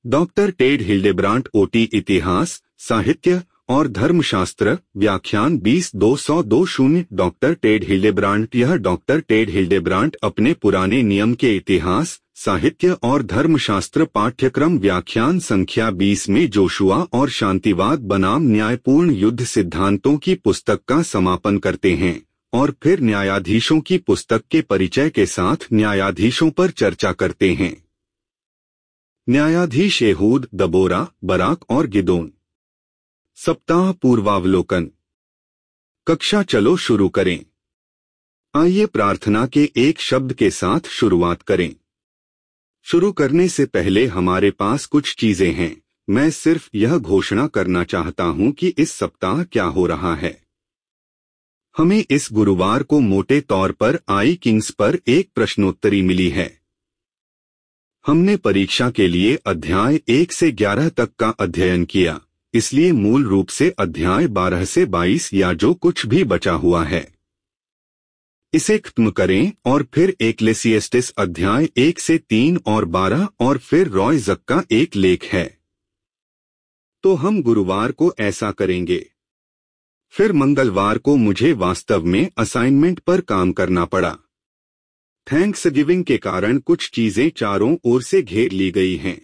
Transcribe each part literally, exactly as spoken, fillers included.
Doctor Ted Hildebrandt OT इतिहास, साहित्य और धर्मशास्त्र व्याख्यान बीस दो सौ दो शून्य डॉक्टर टेड हिल्डेब्रांट यह डॉक्टर टेड हिल्डेब्रांट अपने पुराने नियम के इतिहास, साहित्य और धर्मशास्त्र पाठ्यक्रम व्याख्यान संख्या बीस में जोशुआ और शांतिवाद बनाम न्यायपूर्ण युद्ध सिद्धांतों की पुस्तक का समापन करते हैं और फिर न्यायाधीशों की पुस्तक के परिचय के साथ न्यायाधीशों पर चर्चा करते हैं। न्यायाधीश एहूद, दबोरा, बराक और गिदोन। सप्ताह पूर्वावलोकन। कक्षा चलो शुरू करें। आइए प्रार्थना के एक शब्द के साथ शुरुआत करें। शुरू करने से पहले हमारे पास कुछ चीजें हैं। मैं सिर्फ यह घोषणा करना चाहता हूं कि इस सप्ताह क्या हो रहा है। हमें इस गुरुवार को मोटे तौर पर आई किंग्स पर एक प्रश्नोत्तरी मिली है। हमने परीक्षा के लिए अध्याय एक से ग्यारह तक का अध्ययन किया, इसलिए मूल रूप से अध्याय बारह से बाईस या जो कुछ भी बचा हुआ है इसे खत्म करें और फिर एक्लेसियस्टिस अध्याय एक से तीन और बारह और फिर रॉय जक का एक लेख है। तो हम गुरुवार को ऐसा करेंगे। फिर मंगलवार को मुझे वास्तव में असाइनमेंट पर काम करना पड़ा। थैंक्सगिविंग के कारण कुछ चीजें चारों ओर से घेर ली गई हैं।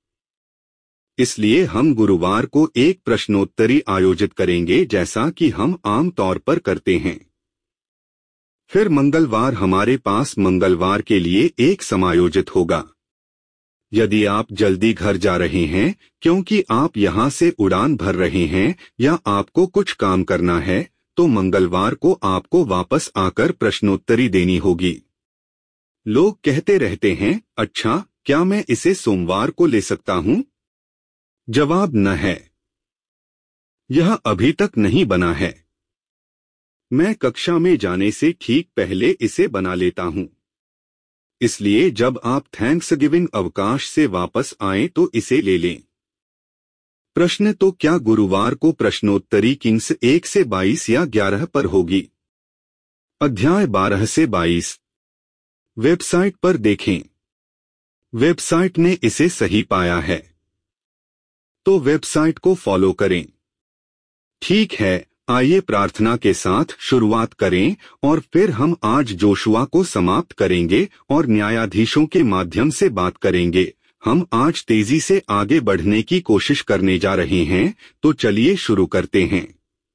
इसलिए हम गुरुवार को एक प्रश्नोत्तरी आयोजित करेंगे जैसा कि हम आम तौर पर करते हैं। फिर मंगलवार हमारे पास मंगलवार के लिए एक समायोजित होगा। यदि आप जल्दी घर जा रहे हैं क्योंकि आप यहां से उड़ान भर रहे हैं या आपको कुछ काम करना है, तो मंगलवार को आपको वापस आकर प्रश्नोत्तरी देनी होगी। लोग कहते रहते हैं, अच्छा क्या मैं इसे सोमवार को ले सकता हूं? जवाब न है। यह अभी तक नहीं बना है। मैं कक्षा में जाने से ठीक पहले इसे बना लेता हूं। इसलिए जब आप थैंक्सगिविंग अवकाश से वापस आएं तो इसे ले लें। प्रश्न तो क्या गुरुवार को प्रश्नोत्तरी किंग्स एक से बाईस या ग्यारह पर होगी? अध्याय बारह से बाईस। वेबसाइट पर देखें। वेबसाइट ने इसे सही पाया है, तो वेबसाइट को फॉलो करें। ठीक है, आइए प्रार्थना के साथ शुरुआत करें और फिर हम आज जोशुआ को समाप्त करेंगे और न्यायाधीशों के माध्यम से बात करेंगे। हम आज तेजी से आगे बढ़ने की कोशिश करने जा रहे हैं, तो चलिए शुरू करते हैं।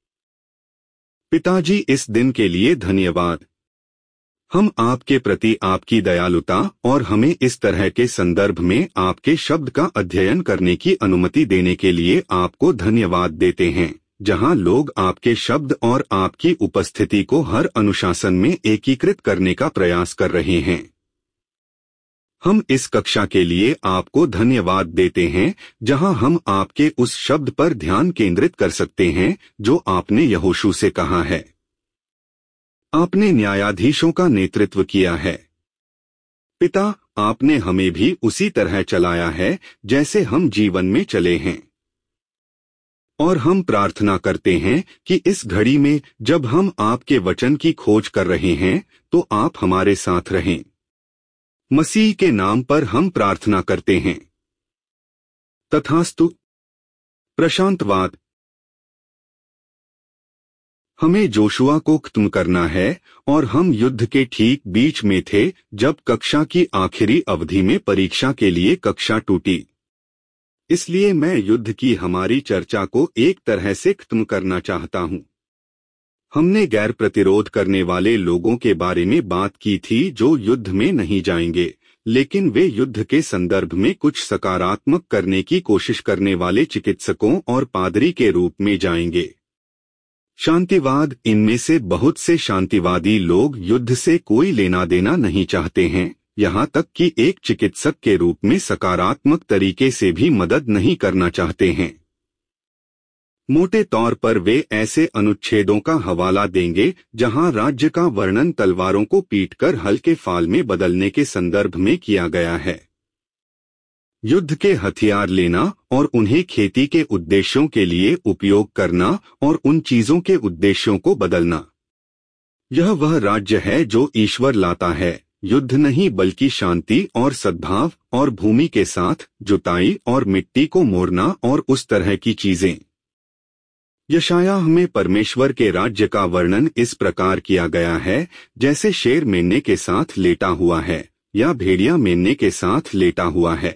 पिताजी, इस दिन के लिए धन्यवाद। हम आपके प्रति आपकी दयालुता और हमें इस तरह के संदर्भ में आपके शब्द का अध्ययन करने की अनुमति देने के लिए आपको धन्यवाद देते हैं, जहां लोग आपके शब्द और आपकी उपस्थिति को हर अनुशासन में एकीकृत करने का प्रयास कर रहे हैं। हम इस कक्षा के लिए आपको धन्यवाद देते हैं, जहां हम आपके उस शब्द पर ध्यान केंद्रित कर सकते हैं जो आपने यहोशू से कहा है। आपने न्यायाधीशों का नेतृत्व किया है। पिता, आपने हमें भी उसी तरह चलाया है जैसे हम जीवन में चले हैं। और हम प्रार्थना करते हैं कि इस घड़ी में जब हम आपके वचन की खोज कर रहे हैं, तो आप हमारे साथ रहें। मसीह के नाम पर हम प्रार्थना करते हैं। तथास्तु। प्रशांतवाद। हमें जोशुआ को खत्म करना है और हम युद्ध के ठीक बीच में थे जब कक्षा की आखिरी अवधि में परीक्षा के लिए कक्षा टूटी। इसलिए मैं युद्ध की हमारी चर्चा को एक तरह से खत्म करना चाहता हूं। हमने गैर प्रतिरोध करने वाले लोगों के बारे में बात की थी जो युद्ध में नहीं जाएंगे, लेकिन वे युद्ध के संदर्भ में कुछ सकारात्मक करने की कोशिश करने वाले चिकित्सकों और पादरी के रूप में जाएंगे। शांतिवाद। इनमें से बहुत से शांतिवादी लोग युद्ध से कोई लेना देना नहीं चाहते हैं, यहाँ तक कि एक चिकित्सक के रूप में सकारात्मक तरीके से भी मदद नहीं करना चाहते हैं। मोटे तौर पर वे ऐसे अनुच्छेदों का हवाला देंगे जहां राज्य का वर्णन तलवारों को पीटकर हल्के फाल में बदलने के संदर्भ में किया गया है। युद्ध के हथियार लेना और उन्हें खेती के उद्देश्यों के लिए उपयोग करना और उन चीजों के उद्देश्यों को बदलना। यह वह राज्य है जो ईश्वर लाता है, युद्ध नहीं बल्कि शांति और सद्भाव और भूमि के साथ जुताई और मिट्टी को मोड़ना और उस तरह की चीजें। यशायाह में परमेश्वर के राज्य का वर्णन इस प्रकार किया गया है जैसे शेर मेमने के साथ लेटा हुआ है या भेड़िया मेमने के साथ लेटा हुआ है।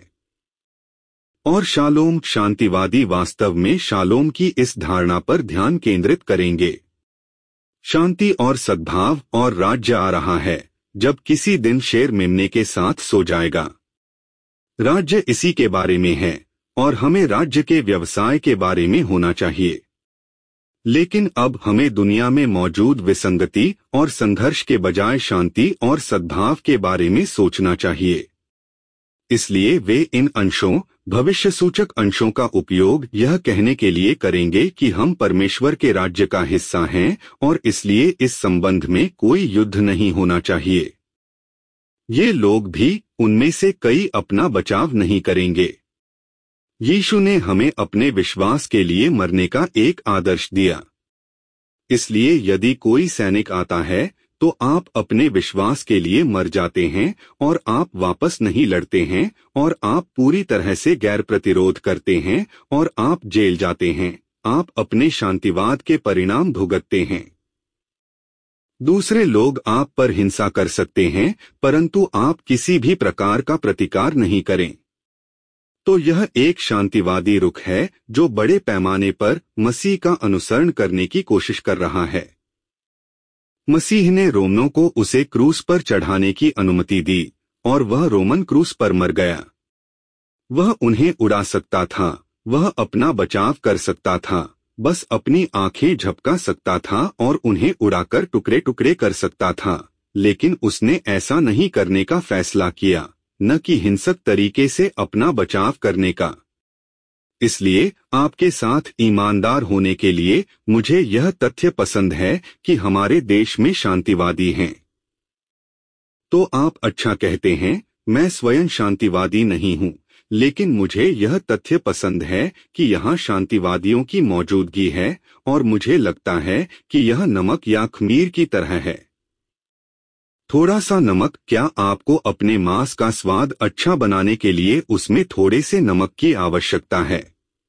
और शालोम शांतिवादी वास्तव में शालोम की इस धारणा पर ध्यान केंद्रित करेंगे। शांति और सद्भाव और राज्य आ रहा है जब किसी दिन शेर मेमने के साथ सो जाएगा। राज्य इसी के बारे में है और हमें राज्य के व्यवसाय के बारे में होना चाहिए। लेकिन अब हमें दुनिया में मौजूद विसंगति और संघर्ष के बजाय शांति और सद्भाव के बारे में सोचना चाहिए। इसलिए वे इन अंशों, भविष्य सूचक अंशों का उपयोग यह कहने के लिए करेंगे कि हम परमेश्वर के राज्य का हिस्सा हैं और इसलिए इस संबंध में कोई युद्ध नहीं होना चाहिए। ये लोग भी, उनमें से कई अपना बचाव नहीं करेंगे। यीशु ने हमें अपने विश्वास के लिए मरने का एक आदर्श दिया। इसलिए यदि कोई सैनिक आता है तो आप अपने विश्वास के लिए मर जाते हैं और आप वापस नहीं लड़ते हैं और आप पूरी तरह से गैर प्रतिरोध करते हैं और आप जेल जाते हैं। आप अपने शांतिवाद के परिणाम भुगतते हैं। दूसरे लोग आप पर हिंसा कर सकते हैं परंतु आप किसी भी प्रकार का प्रतिकार नहीं करें। तो यह एक शांतिवादी रुख है जो बड़े पैमाने पर मसीह का अनुसरण करने की कोशिश कर रहा है। मसीह ने रोमनों को उसे क्रूस पर चढ़ाने की अनुमति दी और वह रोमन क्रूस पर मर गया। वह उन्हें उड़ा सकता था, वह अपना बचाव कर सकता था, बस अपनी आंखें झपका सकता था और उन्हें उड़ाकर टुकड़े टुकड़े कर सकता था, लेकिन उसने ऐसा नहीं करने का फैसला किया, न कि हिंसक तरीके से अपना बचाव करने का। इसलिए आपके साथ ईमानदार होने के लिए मुझे यह तथ्य पसंद है कि हमारे देश में शांतिवादी हैं। तो आप अच्छा कहते हैं, मैं स्वयं शांतिवादी नहीं हूं, लेकिन मुझे यह तथ्य पसंद है कि यहाँ शांतिवादियों की मौजूदगी है और मुझे लगता है कि यह नमक या खमीर की तरह है। थोड़ा सा नमक, क्या आपको अपने मांस का स्वाद अच्छा बनाने के लिए उसमें थोड़े से नमक की आवश्यकता है।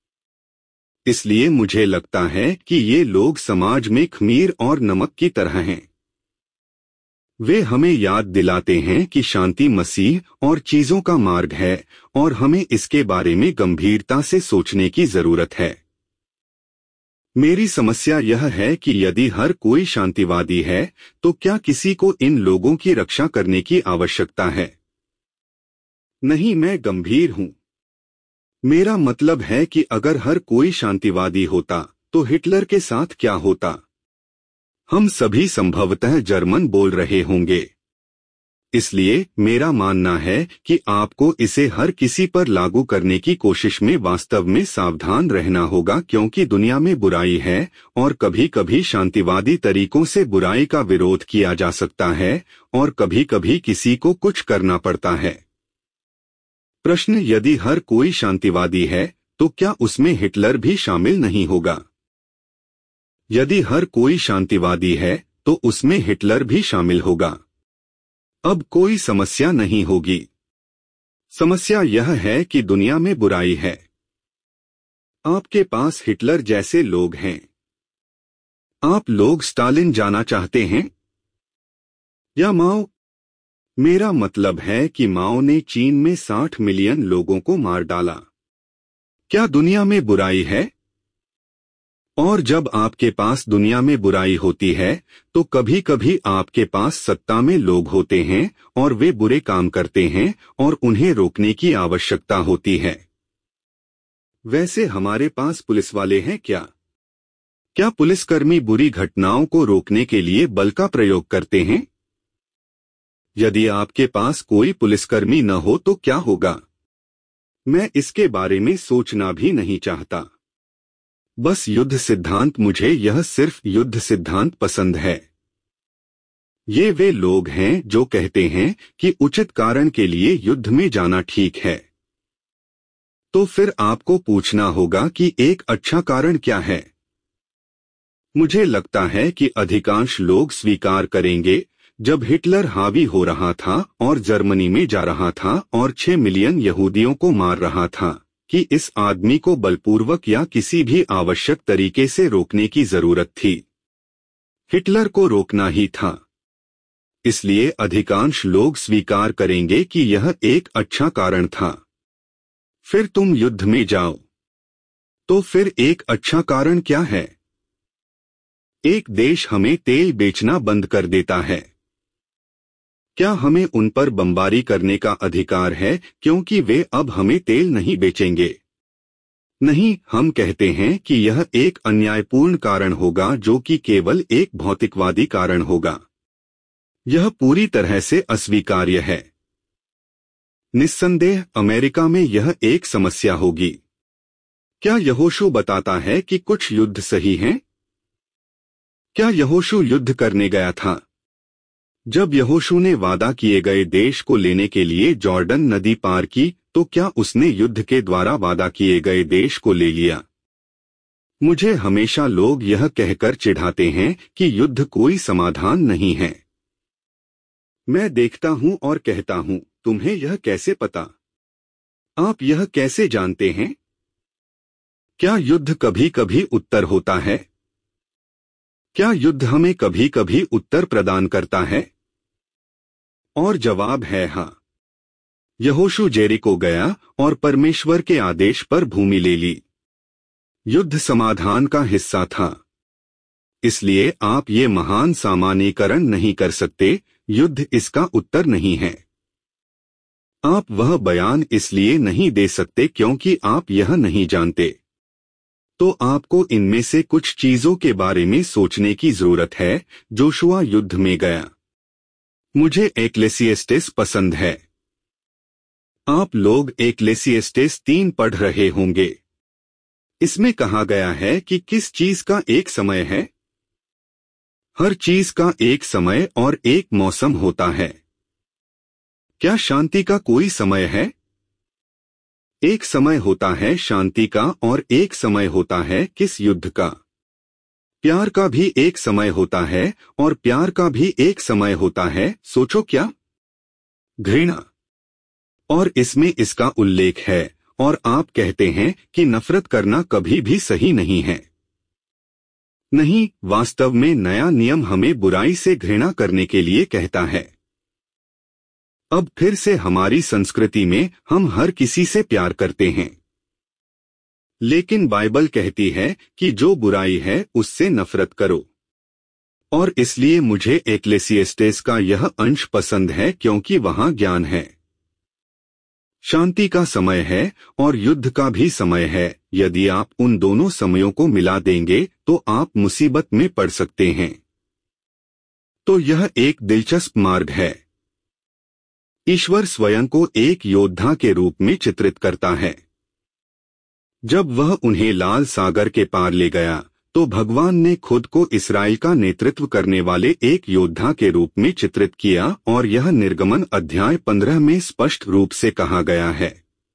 इसलिए मुझे लगता है कि ये लोग समाज में खमीर और नमक की तरह हैं। वे हमें याद दिलाते हैं कि शांति मसीह और चीजों का मार्ग है और हमें इसके बारे में गंभीरता से सोचने की जरूरत है। मेरी समस्या यह है कि यदि हर कोई शांतिवादी है तो क्या किसी को इन लोगों की रक्षा करने की आवश्यकता है? नहीं, मैं गंभीर हूं। मेरा मतलब है कि अगर हर कोई शांतिवादी होता तो हिटलर के साथ क्या होता? हम सभी संभवतः जर्मन बोल रहे होंगे। इसलिए मेरा मानना है कि आपको इसे हर किसी पर लागू करने की कोशिश में वास्तव में सावधान रहना होगा, क्योंकि दुनिया में बुराई है और कभी कभी शांतिवादी तरीकों से बुराई का विरोध किया जा सकता है और कभी कभी किसी को कुछ करना पड़ता है। प्रश्न, यदि हर कोई शांतिवादी है तो क्या उसमें हिटलर भी शामिल नहीं होगा? यदि हर कोई शांतिवादी है तो उसमें हिटलर भी शामिल होगा। अब कोई समस्या नहीं होगी। समस्या यह है कि दुनिया में बुराई है। आपके पास हिटलर जैसे लोग हैं। आप लोग स्टालिन जाना चाहते हैं या माओ? मेरा मतलब है कि माओ ने चीन में साठ मिलियन लोगों को मार डाला। क्या दुनिया में बुराई है? और जब आपके पास दुनिया में बुराई होती है तो कभी कभी आपके पास सत्ता में लोग होते हैं और वे बुरे काम करते हैं और उन्हें रोकने की आवश्यकता होती है। वैसे हमारे पास पुलिस वाले हैं क्या? क्या पुलिसकर्मी बुरी घटनाओं को रोकने के लिए बल का प्रयोग करते हैं? यदि आपके पास कोई पुलिसकर्मी न हो तो क्या होगा? मैं इसके बारे में सोचना भी नहीं चाहता। बस युद्ध सिद्धांत, मुझे यह सिर्फ युद्ध सिद्धांत पसंद है। ये वे लोग हैं जो कहते हैं कि उचित कारण के लिए युद्ध में जाना ठीक है। तो फिर आपको पूछना होगा कि एक अच्छा कारण क्या है? मुझे लगता है कि अधिकांश लोग स्वीकार करेंगे जब हिटलर हावी हो रहा था और जर्मनी में जा रहा था और छह मिलियन यहूदियों को मार रहा था, कि इस आदमी को बलपूर्वक या किसी भी आवश्यक तरीके से रोकने की जरूरत थी। हिटलर को रोकना ही था। इसलिए अधिकांश लोग स्वीकार करेंगे कि यह एक अच्छा कारण था। फिर तुम युद्ध में जाओ। तो फिर एक अच्छा कारण क्या है? एक देश हमें तेल बेचना बंद कर देता है। क्या हमें उन पर बमबारी करने का अधिकार है क्योंकि वे अब हमें तेल नहीं बेचेंगे? नहीं, हम कहते हैं कि यह एक अन्यायपूर्ण कारण होगा जो कि केवल एक भौतिकवादी कारण होगा। यह पूरी तरह से अस्वीकार्य है। निस्संदेह अमेरिका में यह एक समस्या होगी। क्या यहोशू बताता है कि कुछ युद्ध सही हैं? क्या यहोशू युद्ध करने गया था? जब यहोशू ने वादा किए गए देश को लेने के लिए जॉर्डन नदी पार की, तो क्या उसने युद्ध के द्वारा वादा किए गए देश को ले लिया? मुझे हमेशा लोग यह कहकर चिढ़ाते हैं कि युद्ध कोई समाधान नहीं है। मैं देखता हूं और कहता हूं, तुम्हें यह कैसे पता? आप यह कैसे जानते हैं? क्या युद्ध कभी कभी उत्तर होता है? क्या युद्ध हमें कभी कभी उत्तर प्रदान करता है? और जवाब है हाँ। यहोशू जेरिको गया और परमेश्वर के आदेश पर भूमि ले ली। युद्ध समाधान का हिस्सा था। इसलिए आप ये महान सामान्यीकरण नहीं कर सकते, युद्ध इसका उत्तर नहीं है। आप वह बयान इसलिए नहीं दे सकते क्योंकि आप यह नहीं जानते। तो आपको इनमें से कुछ चीजों के बारे में सोचने की जरूरत है। जोशुआ युद्ध में गया। मुझे एक्लेसिएस्टेस पसंद है। आप लोग एक्लेसिएस्टेस तीन पढ़ रहे होंगे। इसमें कहा गया है कि किस चीज का एक समय है। हर चीज का एक समय और एक मौसम होता है। क्या शांति का कोई समय है? एक समय होता है शांति का और एक समय होता है किस युद्ध का? प्यार का भी एक समय होता है और प्यार का भी एक समय होता है। सोचो क्या? घृणा। और इसमें इसका उल्लेख है और आप कहते हैं कि नफरत करना कभी भी सही नहीं है। नहीं, वास्तव में नया नियम हमें बुराई से घृणा करने के लिए कहता है। अब फिर से हमारी संस्कृति में हम हर किसी से प्यार करते हैं, लेकिन बाइबल कहती है कि जो बुराई है उससे नफरत करो। और इसलिए मुझे एक्लेसिएस्टेस का यह अंश पसंद है क्योंकि वहां ज्ञान है। शांति का समय है और युद्ध का भी समय है। यदि आप उन दोनों समयों को मिला देंगे तो आप मुसीबत में पड़ सकते हैं। तो यह एक दिलचस्प मार्ग है। ईश्वर स्वयं को एक योद्धा के रूप में चित्रित करता है। जब वह उन्हें लाल सागर के पार ले गया तो भगवान ने खुद को इस्राएल का नेतृत्व करने वाले एक योद्धा के रूप में चित्रित किया और यह निर्गमन अध्याय पंद्रह में स्पष्ट रूप से कहा गया है।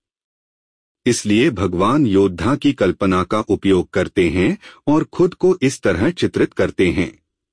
इसलिए भगवान योद्धा की कल्पना का उपयोग करते हैं और खुद को इस तरह चित्रित करते हैं।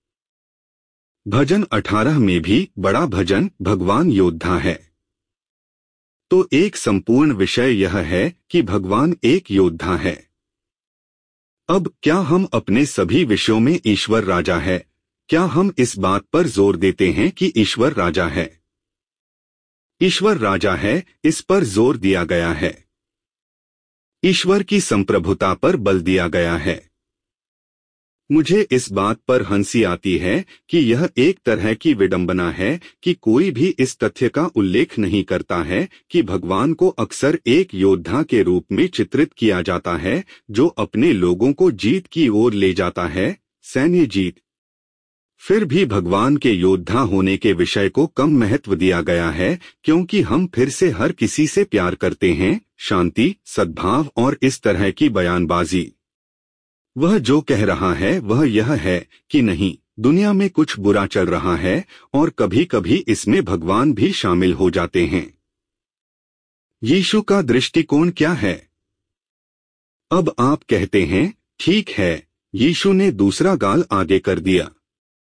भजन अठारह में भी बड़ा भजन भगवान योद्धा है। तो एक संपूर्ण विषय यह है कि भगवान एक योद्धा है। अब क्या हम अपने सभी विषयों में ईश्वर राजा है? क्या हम इस बात पर जोर देते हैं कि ईश्वर राजा है? ईश्वर राजा है, इस पर जोर दिया गया है। ईश्वर की संप्रभुता पर बल दिया गया है। मुझे इस बात पर हंसी आती है कि यह एक तरह की विडंबना है कि कोई भी इस तथ्य का उल्लेख नहीं करता है कि भगवान को अक्सर एक योद्धा के रूप में चित्रित किया जाता है जो अपने लोगों को जीत की ओर ले जाता है, सैन्य जीत। फिर भी भगवान के योद्धा होने के विषय को कम महत्व दिया गया है क्योंकि हम फिर से हर किसी से प्यार करते हैं, शांति, सद्भाव और इस तरह की बयानबाजी। वह जो कह रहा है वह यह है कि नहीं, दुनिया में कुछ बुरा चल रहा है और कभी कभी इसमें भगवान भी शामिल हो जाते हैं। यीशु का दृष्टिकोण क्या है? अब आप कहते हैं, ठीक है, यीशु ने दूसरा गाल आगे कर दिया।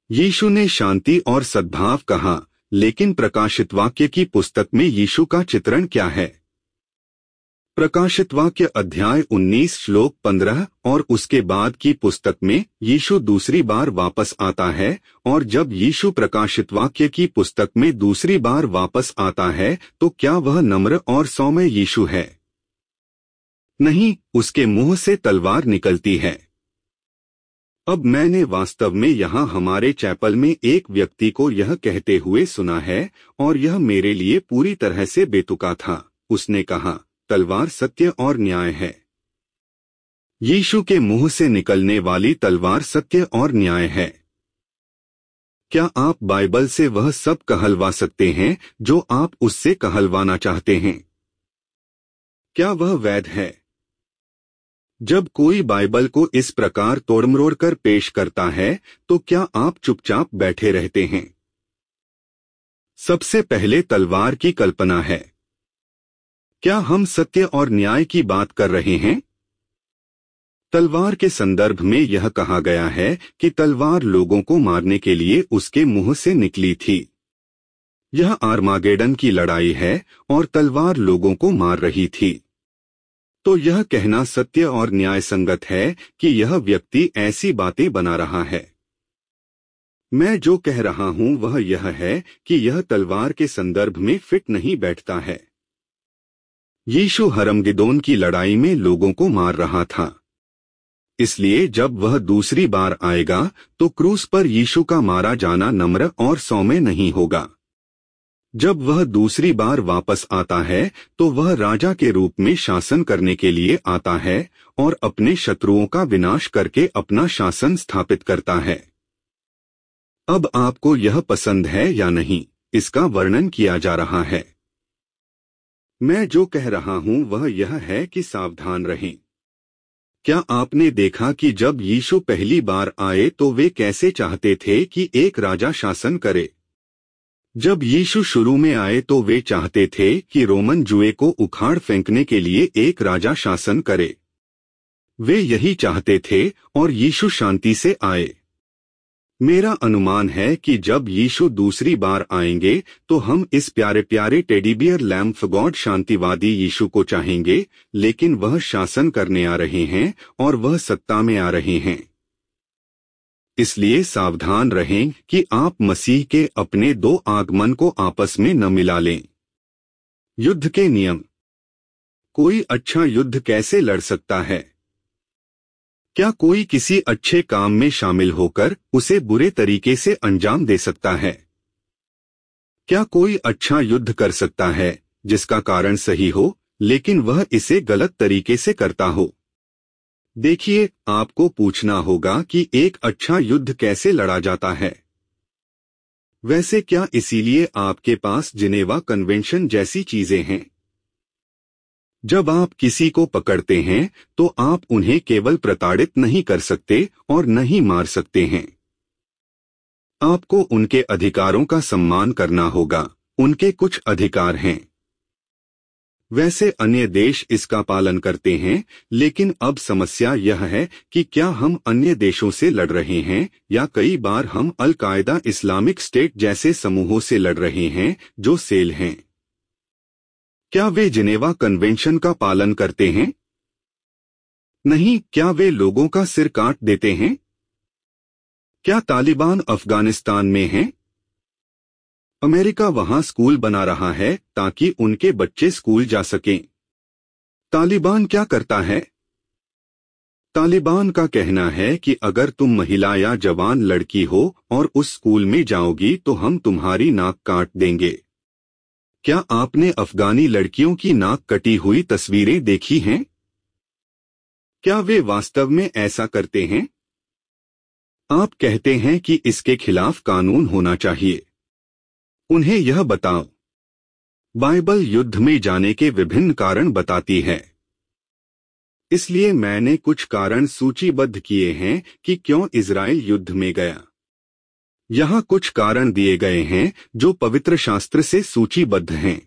यीशु ने शांति और सद्भाव कहा, लेकिन प्रकाशित वाक्य की पुस्तक में यीशु का चित्रण क्या है? प्रकाशित वाक्य अध्याय उन्नीस श्लोक पंद्रह और उसके बाद की पुस्तक में यीशु दूसरी बार वापस आता है, और जब यीशु प्रकाशित वाक्य की पुस्तक में दूसरी बार वापस आता है तो क्या वह नम्र और सौम्य यीशु है? नहीं, उसके मुंह से तलवार निकलती है। अब मैंने वास्तव में यहाँ हमारे चैपल में एक व्यक्ति को यह कहते हुए सुना है, और यह मेरे लिए पूरी तरह से बेतुका था। उसने कहा, तलवार सत्य और न्याय है। यीशु के मुंह से निकलने वाली तलवार सत्य और न्याय है। क्या आप बाइबल से वह सब कहलवा सकते हैं जो आप उससे कहलवाना चाहते हैं? क्या वह वैध है? जब कोई बाइबल को इस प्रकार तोड़मरोड़ कर पेश करता है तो क्या आप चुपचाप बैठे रहते हैं? सबसे पहले तलवार की कल्पना है। क्या हम सत्य और न्याय की बात कर रहे हैं? तलवार के संदर्भ में यह कहा गया है कि तलवार लोगों को मारने के लिए उसके मुंह से निकली थी। यह आर्मागेडन की लड़ाई है और तलवार लोगों को मार रही थी। तो यह कहना सत्य और न्याय संगत है कि यह व्यक्ति ऐसी बातें बना रहा है। मैं जो कह रहा हूं वह यह है कि यह तलवार के संदर्भ में फिट नहीं बैठता है। यीशु हरमगिदोन की लड़ाई में लोगों को मार रहा था। इसलिए जब वह दूसरी बार आएगा तो क्रूस पर यीशु का मारा जाना नम्र और सौम्य नहीं होगा। जब वह दूसरी बार वापस आता है तो वह राजा के रूप में शासन करने के लिए आता है और अपने शत्रुओं का विनाश करके अपना शासन स्थापित करता है। अब आपको यह पसंद है या नहीं, इसका वर्णन किया जा रहा है। मैं जो कह रहा हूं वह यह है कि सावधान रहें। क्या आपने देखा कि जब यीशु पहली बार आए तो वे कैसे चाहते थे कि एक राजा शासन करे? जब यीशु शुरू में आए तो वे चाहते थे कि रोमन जुए को उखाड़ फेंकने के लिए एक राजा शासन करे। वे यही चाहते थे और यीशु शांति से आए। मेरा अनुमान है कि जब यीशु दूसरी बार आएंगे तो हम इस प्यारे प्यारे टेडीबियर लैम्ब ऑफ गॉड शांतिवादी यीशु को चाहेंगे, लेकिन वह शासन करने आ रहे हैं और वह सत्ता में आ रहे हैं। इसलिए सावधान रहें कि आप मसीह के अपने दो आगमन को आपस में न मिला लें। युद्ध के नियम। कोई अच्छा युद्ध कैसे लड़ सकता है? क्या कोई किसी अच्छे काम में शामिल होकर उसे बुरे तरीके से अंजाम दे सकता है? क्या कोई अच्छा युद्ध कर सकता है जिसका कारण सही हो लेकिन वह इसे गलत तरीके से करता हो? देखिए, आपको पूछना होगा कि एक अच्छा युद्ध कैसे लड़ा जाता है। वैसे क्या इसीलिए आपके पास जिनेवा कन्वेंशन जैसी चीजें हैं? जब आप किसी को पकड़ते हैं तो आप उन्हें केवल प्रताड़ित नहीं कर सकते और नहीं मार सकते हैं। आपको उनके अधिकारों का सम्मान करना होगा। उनके कुछ अधिकार हैं। वैसे अन्य देश इसका पालन करते हैं, लेकिन अब समस्या यह है कि क्या हम अन्य देशों से लड़ रहे हैं या कई बार हम अल कायदा इस्लामिक स्टेट जैसे समूहों से लड़ रहे हैं जो सेल हैं। क्या वे जिनेवा कन्वेंशन का पालन करते हैं? नहीं। क्या वे लोगों का सिर काट देते हैं? क्या तालिबान अफगानिस्तान में हैं? अमेरिका वहां स्कूल बना रहा है ताकि उनके बच्चे स्कूल जा सकें। तालिबान क्या करता है? तालिबान का कहना है कि अगर तुम महिला या जवान लड़की हो और उस स्कूल में जाओगी तो हम तुम्हारी नाक काट देंगे। क्या आपने अफगानी लड़कियों की नाक कटी हुई तस्वीरें देखी हैं? क्या वे वास्तव में ऐसा करते हैं? आप कहते हैं कि इसके खिलाफ कानून होना चाहिए। उन्हें यह बताओ। बाइबल युद्ध में जाने के विभिन्न कारण बताती है। इसलिए मैंने कुछ कारण सूचीबद्ध किए हैं कि क्यों इजराइल युद्ध में गया। यहाँ कुछ कारण दिए गए हैं जो पवित्र शास्त्र से सूचीबद्ध हैं।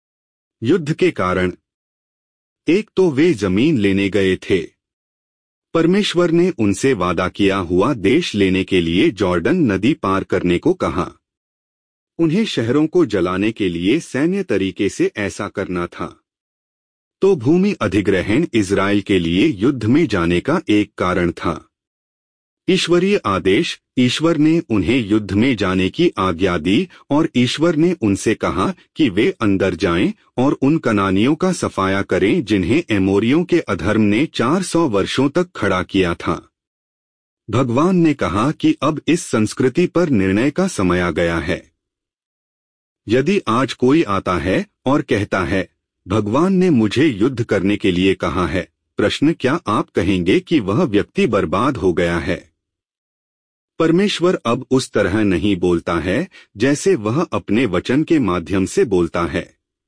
युद्ध के कारण। एक तो वे जमीन लेने गए थे। परमेश्वर ने उनसे वादा किया हुआ देश लेने के लिए जॉर्डन नदी पार करने को कहा। उन्हें शहरों को जलाने के लिए सैन्य तरीके से ऐसा करना था। तो भूमि अधिग्रहण इजराइल के लिए युद्ध में जाने का एक कारण था। ईश्वरीय आदेश, ईश्वर ने उन्हें युद्ध में जाने की आज्ञा दी और ईश्वर ने उनसे कहा कि वे अंदर जाएं और उन कनानियों का सफाया करें जिन्हें एमोरियों के अधर्म ने चार सौ वर्षों तक खड़ा किया था। भगवान ने कहा कि अब इस संस्कृति पर निर्णय का समय आ गया है। यदि आज कोई आता है और कहता है, भगवान ने मुझे युद्ध करने के लिए कहा है, प्रश्न क्या आप कहेंगे कि वह व्यक्ति बर्बाद हो गया है? परमेश्वर अब उस तरह नहीं बोलता है जैसे वह अपने वचन के माध्यम से बोलता है।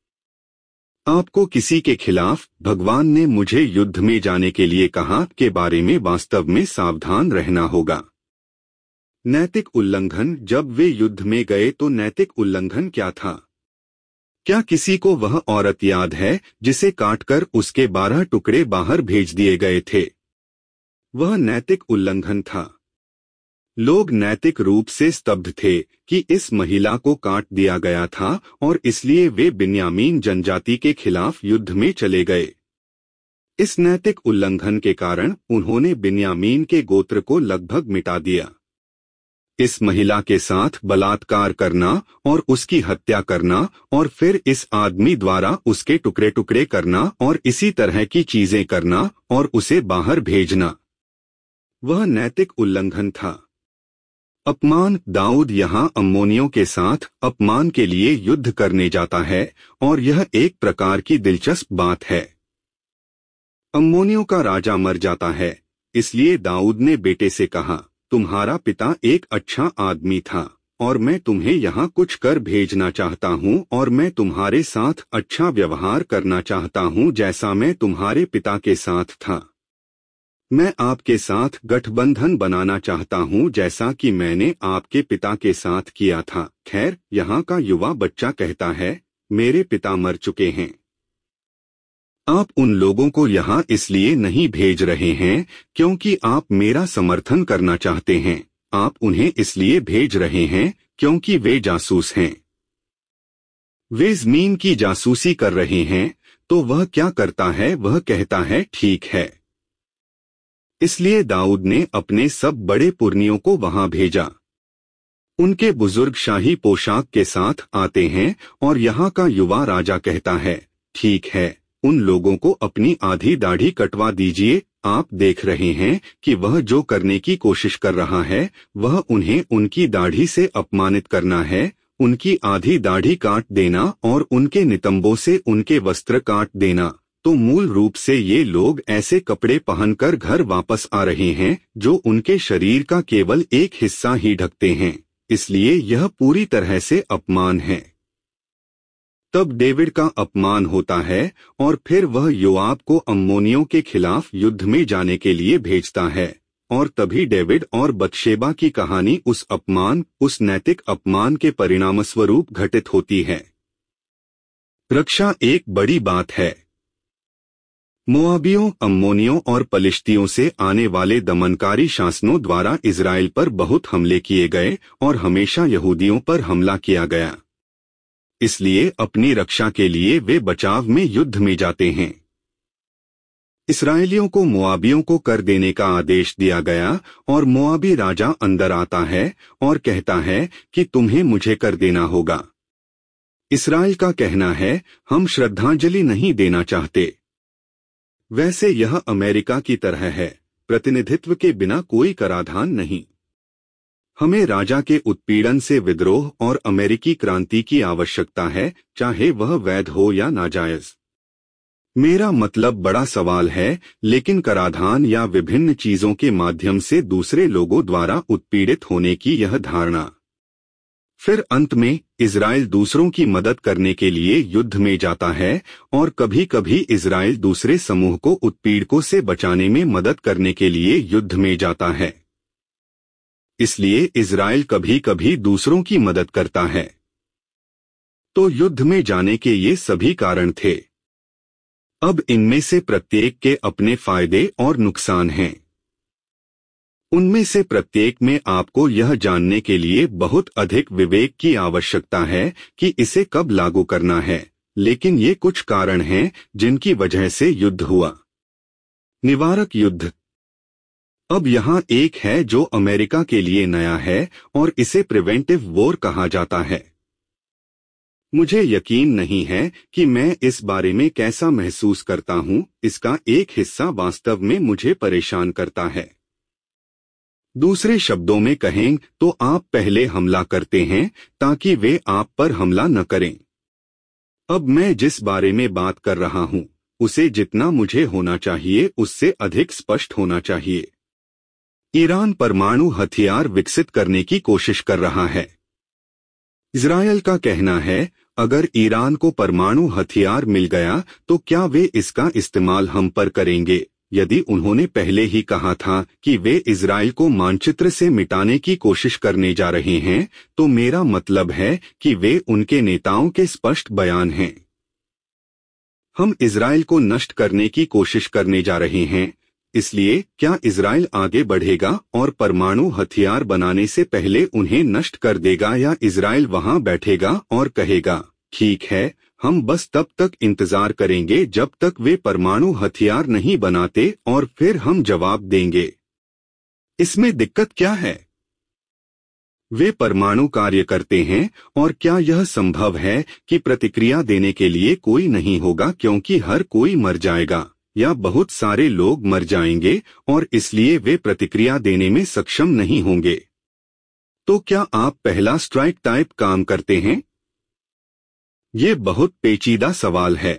आपको किसी के खिलाफ भगवान ने मुझे युद्ध में जाने के लिए कहा के बारे में वास्तव में सावधान रहना होगा। नैतिक उल्लंघन, जब वे युद्ध में गए तो नैतिक उल्लंघन क्या था? क्या किसी को वह औरत याद है जिसे काटकर उसके बारह टुकड़े बाहर भेज दिए गए थे? वह नैतिक उल्लंघन था। लोग नैतिक रूप से स्तब्ध थे कि इस महिला को काट दिया गया था और इसलिए वे बिन्यामीन जनजाति के खिलाफ युद्ध में चले गए। इस नैतिक उल्लंघन के कारण उन्होंने बिन्यामीन के गोत्र को लगभग मिटा दिया। इस महिला के साथ बलात्कार करना और उसकी हत्या करना और फिर इस आदमी द्वारा उसके टुकड़े टुकड़े करना और इसी तरह की चीजें करना और उसे बाहर भेजना, वह नैतिक उल्लंघन था। अपमान, दाऊद यहाँ अम्मोनियों के साथ अपमान के लिए युद्ध करने जाता है और यह एक प्रकार की दिलचस्प बात है। अम्मोनियों का राजा मर जाता है, इसलिए दाऊद ने बेटे से कहा, तुम्हारा पिता एक अच्छा आदमी था और मैं तुम्हें यहाँ कुछ कर भेजना चाहता हूँ और मैं तुम्हारे साथ अच्छा व्यवहार करना चाहता हूँ जैसा मैं तुम्हारे पिता के साथ था। मैं आपके साथ गठबंधन बनाना चाहता हूं जैसा कि मैंने आपके पिता के साथ किया था। खैर, यहाँ का युवा बच्चा कहता है, मेरे पिता मर चुके हैं। आप उन लोगों को यहाँ इसलिए नहीं भेज रहे हैं क्योंकि आप मेरा समर्थन करना चाहते हैं, आप उन्हें इसलिए भेज रहे हैं क्योंकि वे जासूस हैं। वे ज़मीन की जासूसी कर रहे हैं। तो वह क्या करता है? वह कहता है, ठीक है। इसलिए दाऊद ने अपने सब बड़े पुरनियों को वहां भेजा। उनके बुजुर्ग शाही पोशाक के साथ आते हैं और यहाँ का युवा राजा कहता है, ठीक है, उन लोगों को अपनी आधी दाढ़ी कटवा दीजिए। आप देख रहे हैं कि वह जो करने की कोशिश कर रहा है वह उन्हें उनकी दाढ़ी से अपमानित करना है, उनकी आधी दाढ़ी काट देना और उनके नितंबों से उनके वस्त्र काट देना। तो मूल रूप से ये लोग ऐसे कपड़े पहनकर घर वापस आ रहे हैं जो उनके शरीर का केवल एक हिस्सा ही ढकते हैं, इसलिए यह पूरी तरह से अपमान है। तब डेविड का अपमान होता है और फिर वह योआब को अम्मोनियों के खिलाफ युद्ध में जाने के लिए भेजता है और तभी डेविड और बतशेबा की कहानी उस अपमान, उस नैतिक अपमान के परिणामस्वरूप घटित होती है। रक्षा एक बड़ी बात है। मोआबियों, अम्मोनियों और पलिश्तियों से आने वाले दमनकारी शासनों द्वारा इजराइल पर बहुत हमले किए गए और हमेशा यहूदियों पर हमला किया गया। इसलिए अपनी रक्षा के लिए वे बचाव में युद्ध में जाते हैं। इस्राएलियों को मोआबियों को कर देने का आदेश दिया गया और मोआबी राजा अंदर आता है और कहता है कि तुम्हें मुझे कर देना होगा। इस्राएल का कहना है, हम श्रद्धांजलि नहीं देना चाहते। वैसे यह अमेरिका की तरह है, प्रतिनिधित्व के बिना कोई कराधान नहीं। हमें राजा के उत्पीड़न से विद्रोह और अमेरिकी क्रांति की आवश्यकता है, चाहे वह वैध हो या नाजायज। मेरा मतलब बड़ा सवाल है, लेकिन कराधान या विभिन्न चीजों के माध्यम से दूसरे लोगों द्वारा उत्पीड़ित होने की यह धारणा। फिर अंत में इजराइल दूसरों की मदद करने के लिए युद्ध में जाता है और कभी कभी इजराइल दूसरे समूह को उत्पीड़कों से बचाने में मदद करने के लिए युद्ध में जाता है। इसलिए इजराइल कभी कभी दूसरों की मदद करता है। तो युद्ध में जाने के ये सभी कारण थे। अब इनमें से प्रत्येक के अपने फायदे और नुकसान हैं। उनमें से प्रत्येक में आपको यह जानने के लिए बहुत अधिक विवेक की आवश्यकता है कि इसे कब लागू करना है, लेकिन ये कुछ कारण हैं जिनकी वजह से युद्ध हुआ। निवारक युद्ध। अब यहाँ एक है जो अमेरिका के लिए नया है और इसे प्रिवेंटिव वॉर कहा जाता है। मुझे यकीन नहीं है कि मैं इस बारे में कैसा महसूस करता हूँ, इसका एक हिस्सा वास्तव में मुझे परेशान करता है। दूसरे शब्दों में कहें तो आप पहले हमला करते हैं ताकि वे आप पर हमला न करें। अब मैं जिस बारे में बात कर रहा हूँ उसे जितना मुझे होना चाहिए उससे अधिक स्पष्ट होना चाहिए। ईरान परमाणु हथियार विकसित करने की कोशिश कर रहा है। इजरायल का कहना है अगर ईरान को परमाणु हथियार मिल गया तो क्या वे इसका इस्तेमाल हम पर करेंगे। यदि उन्होंने पहले ही कहा था कि वे इजरायल को मानचित्र से मिटाने की कोशिश करने जा रहे हैं, तो मेरा मतलब है कि वे उनके नेताओं के स्पष्ट बयान हैं। हम इजरायल को नष्ट करने की कोशिश करने जा रहे हैं, इसलिए क्या इजरायल आगे बढ़ेगा और परमाणु हथियार बनाने से पहले उन्हें नष्ट कर देगा, या इजरायल वहां बैठेगा और कहेगा ठीक है, हम बस तब तक इंतजार करेंगे जब तक वे परमाणु हथियार नहीं बनाते और फिर हम जवाब देंगे। इसमें दिक्कत क्या है? वे परमाणु कार्य करते हैं और क्या यह संभव है कि प्रतिक्रिया देने के लिए कोई नहीं होगा क्योंकि हर कोई मर जाएगा या बहुत सारे लोग मर जाएंगे और इसलिए वे प्रतिक्रिया देने में सक्षम नहीं होंगे। तो क्या आप पहला स्ट्राइक टाइप काम करते हैं? ये बहुत पेचीदा सवाल है।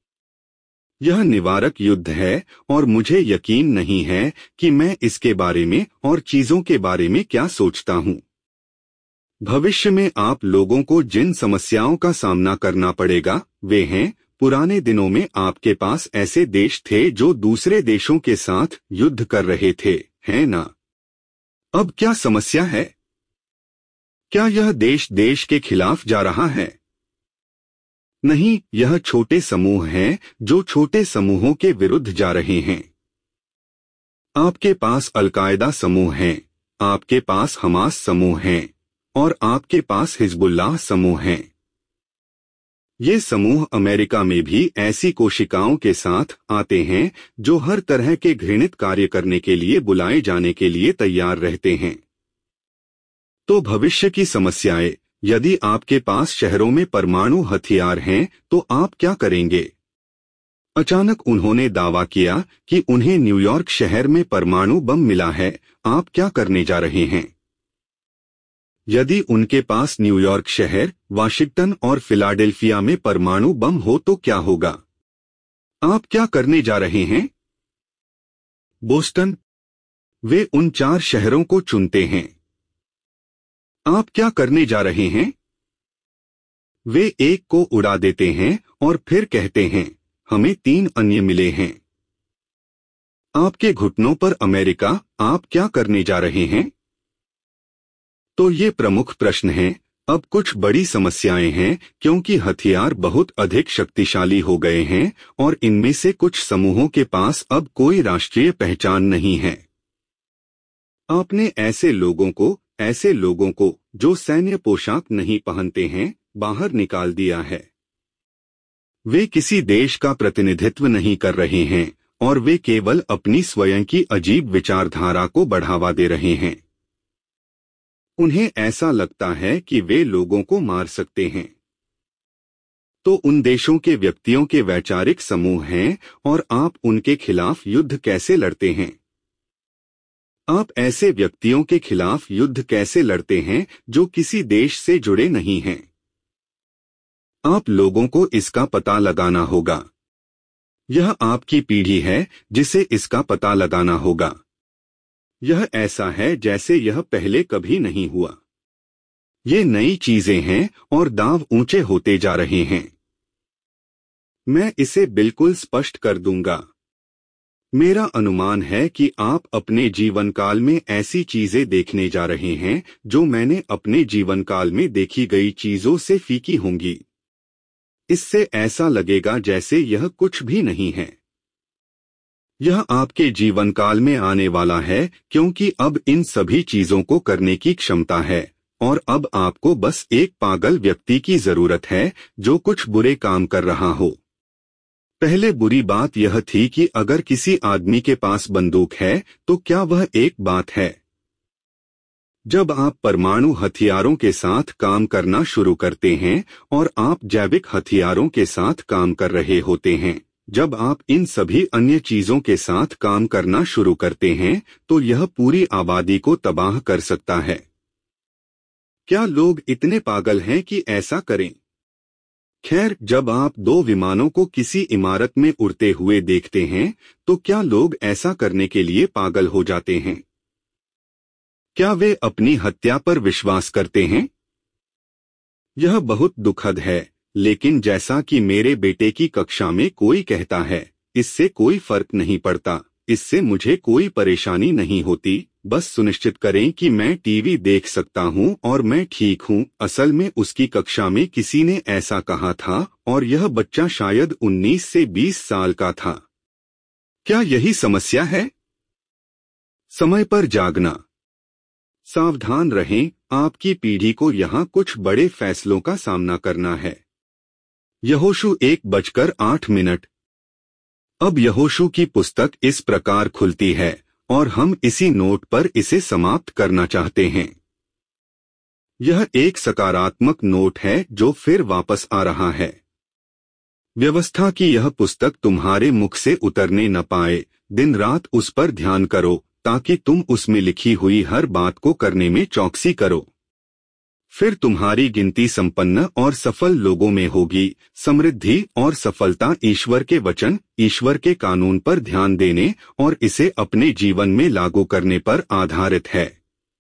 यह निवारक युद्ध है और मुझे यकीन नहीं है कि मैं इसके बारे में और चीजों के बारे में क्या सोचता हूँ। भविष्य में आप लोगों को जिन समस्याओं का सामना करना पड़ेगा वे हैं, पुराने दिनों में आपके पास ऐसे देश थे जो दूसरे देशों के साथ युद्ध कर रहे थे, है ना? अब क्या समस्या है? क्या यह देश देश के खिलाफ जा रहा है? नहीं, यह छोटे समूह हैं जो छोटे समूहों के विरुद्ध जा रहे हैं। आपके पास अलकायदा समूह हैं, आपके पास हमास समूह हैं और आपके पास हिजबुल्लाह समूह हैं। ये समूह अमेरिका में भी ऐसी कोशिकाओं के साथ आते हैं जो हर तरह के घृणित कार्य करने के लिए बुलाए जाने के लिए तैयार रहते हैं। तो भविष्य की समस्याएं, यदि आपके पास शहरों में परमाणु हथियार हैं तो आप क्या करेंगे? अचानक उन्होंने दावा किया कि उन्हें न्यूयॉर्क शहर में परमाणु बम मिला है, आप क्या करने जा रहे हैं? यदि उनके पास न्यूयॉर्क शहर, वाशिंगटन और फिलाडेल्फिया में परमाणु बम हो तो क्या होगा? आप क्या करने जा रहे हैं? बोस्टन? वे उन चार शहरों को चुनते हैं। आप क्या करने जा रहे हैं? वे एक को उड़ा देते हैं और फिर कहते हैं हमें तीन अन्य मिले हैं। आपके घुटनों पर अमेरिका, आप क्या करने जा रहे हैं? तो ये प्रमुख प्रश्न हैं। अब कुछ बड़ी समस्याएं हैं क्योंकि हथियार बहुत अधिक शक्तिशाली हो गए हैं और इनमें से कुछ समूहों के पास अब कोई राष्ट्रीय पहचान नहीं है। आपने ऐसे लोगों को ऐसे लोगों को जो सैन्य पोशाक नहीं पहनते हैं बाहर निकाल दिया है। वे किसी देश का प्रतिनिधित्व नहीं कर रहे हैं और वे केवल अपनी स्वयं की अजीब विचारधारा को बढ़ावा दे रहे हैं। उन्हें ऐसा लगता है कि वे लोगों को मार सकते हैं। तो उन देशों के व्यक्तियों के वैचारिक समूह हैं और आप उनके खिलाफ युद्ध कैसे लड़ते हैं? आप ऐसे व्यक्तियों के खिलाफ युद्ध कैसे लड़ते हैं जो किसी देश से जुड़े नहीं हैं? आप लोगों को इसका पता लगाना होगा। यह आपकी पीढ़ी है जिसे इसका पता लगाना होगा। यह ऐसा है जैसे यह पहले कभी नहीं हुआ। ये नई चीजें हैं और दांव ऊंचे होते जा रहे हैं। मैं इसे बिल्कुल स्पष्ट कर दूंगा। मेरा अनुमान है कि आप अपने जीवन काल में ऐसी चीजें देखने जा रहे हैं जो मैंने अपने जीवन काल में देखी गई चीजों से फीकी होंगी। इससे ऐसा लगेगा जैसे यह कुछ भी नहीं है। यह आपके जीवन काल में आने वाला है, क्योंकि अब इन सभी चीजों को करने की क्षमता है, और अब आपको बस एक पागल व्यक्ति की जरूरत है जो कुछ बुरे काम कर रहा हो। पहले बुरी बात यह थी कि अगर किसी आदमी के पास बंदूक है तो क्या वह एक बात है। जब आप परमाणु हथियारों के साथ काम करना शुरू करते हैं और आप जैविक हथियारों के साथ काम कर रहे होते हैं, जब आप इन सभी अन्य चीजों के साथ काम करना शुरू करते हैं, तो यह पूरी आबादी को तबाह कर सकता है। क्या लोग इतने पागल हैं कि ऐसा करें? खैर, जब आप दो विमानों को किसी इमारत में उड़ते हुए देखते हैं, तो क्या लोग ऐसा करने के लिए पागल हो जाते हैं? क्या वे अपनी हत्या पर विश्वास करते हैं? यह बहुत दुखद है, लेकिन जैसा कि मेरे बेटे की कक्षा में कोई कहता है, इससे कोई फर्क नहीं पड़ता, इससे मुझे कोई परेशानी नहीं होती, बस सुनिश्चित करें कि मैं टीवी देख सकता हूं और मैं ठीक हूं। असल में उसकी कक्षा में किसी ने ऐसा कहा था और यह बच्चा शायद उन्नीस से बीस साल का था। क्या यही समस्या है? समय पर जागना। सावधान रहें, आपकी पीढ़ी को यहाँ कुछ बड़े फैसलों का सामना करना है। यहोशू एक बजकर आठ मिनट। अब यहोशू की पुस्तक इस प्रकार खुलती है और हम इसी नोट पर इसे समाप्त करना चाहते हैं। यह एक सकारात्मक नोट है जो फिर वापस आ रहा है। व्यवस्था की यह पुस्तक तुम्हारे मुख से उतरने न पाए, दिन रात उस पर ध्यान करो ताकि तुम उसमें लिखी हुई हर बात को करने में चौकसी करो। फिर तुम्हारी गिनती संपन्न और सफल लोगों में होगी। समृद्धि और सफलता ईश्वर के वचन, ईश्वर के कानून पर ध्यान देने और इसे अपने जीवन में लागू करने पर आधारित है।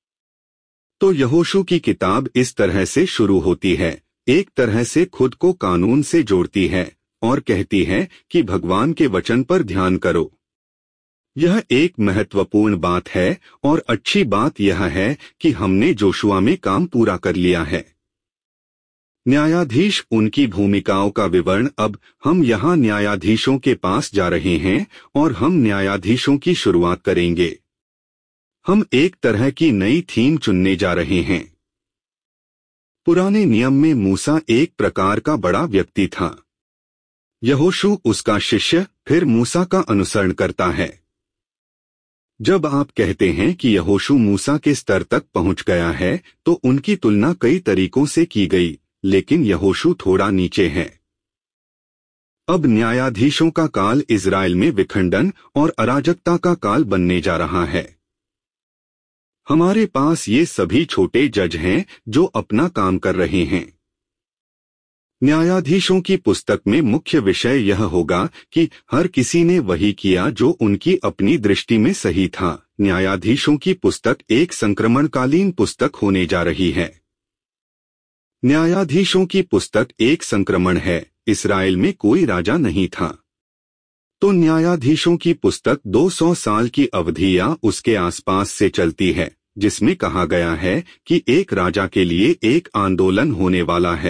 तो यहोशू की किताब इस तरह से शुरू होती है, एक तरह से खुद को कानून से जोड़ती है और कहती है कि भगवान के वचन पर ध्यान करो। यह एक महत्वपूर्ण बात है और अच्छी बात यह है कि हमने जोशुआ में काम पूरा कर लिया है। न्यायाधीश, उनकी भूमिकाओं का विवरण। अब हम यहाँ न्यायाधीशों के पास जा रहे हैं और हम न्यायाधीशों की शुरुआत करेंगे। हम एक तरह की नई थीम चुनने जा रहे हैं। पुराने नियम में मूसा एक प्रकार का बड़ा व्यक्ति था। यहोशू उसका शिष्य फिर मूसा का अनुसरण करता है। जब आप कहते हैं कि यहोशू मूसा के स्तर तक पहुंच गया है, तो उनकी तुलना कई तरीकों से की गई, लेकिन यहोशू थोड़ा नीचे है। अब न्यायाधीशों का काल इजराइल में विखंडन और अराजकता का काल बनने जा रहा है। हमारे पास ये सभी छोटे जज हैं जो अपना काम कर रहे हैं। न्यायाधीशों की पुस्तक में मुख्य विषय यह होगा कि हर किसी ने वही किया जो उनकी अपनी दृष्टि में सही था। न्यायाधीशों की पुस्तक एक संक्रमणकालीन पुस्तक होने जा रही है। न्यायाधीशों की पुस्तक एक संक्रमण है। इस्राएल में कोई राजा नहीं था, तो न्यायाधीशों की पुस्तक दो सौ साल की अवधि या उसके आसपास से चलती है, जिसमें कहा गया है कि एक राजा के लिए एक आंदोलन होने वाला है।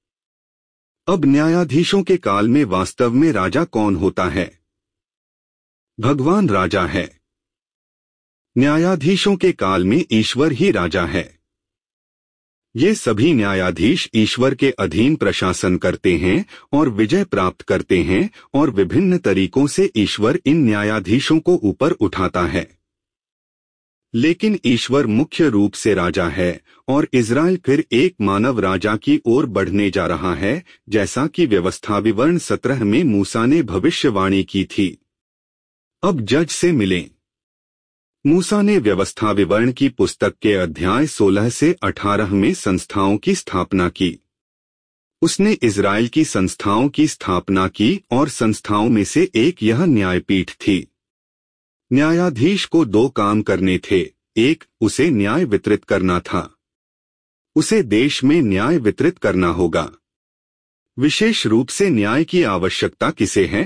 अब न्यायाधीशों के काल में वास्तव में राजा कौन होता है? भगवान राजा है। न्यायाधीशों के काल में ईश्वर ही राजा है। ये सभी न्यायाधीश ईश्वर के अधीन प्रशासन करते हैं और विजय प्राप्त करते हैं, और विभिन्न तरीकों से ईश्वर इन न्यायाधीशों को ऊपर उठाता है। लेकिन ईश्वर मुख्य रूप से राजा है और इजराइल फिर एक मानव राजा की ओर बढ़ने जा रहा है, जैसा कि व्यवस्था विवरण सत्रह में मूसा ने भविष्यवाणी की थी। अब जज से मिलें। मूसा ने व्यवस्था विवरण की पुस्तक के अध्याय सोलह से अठारह में संस्थाओं की स्थापना की। उसने इजराइल की संस्थाओं की स्थापना की और संस्थाओं में से एक यह न्यायपीठ थी। न्यायाधीश को दो काम करने थे। एक, उसे न्याय वितरित करना था। उसे देश में न्याय वितरित करना होगा। विशेष रूप से न्याय की आवश्यकता किसे है?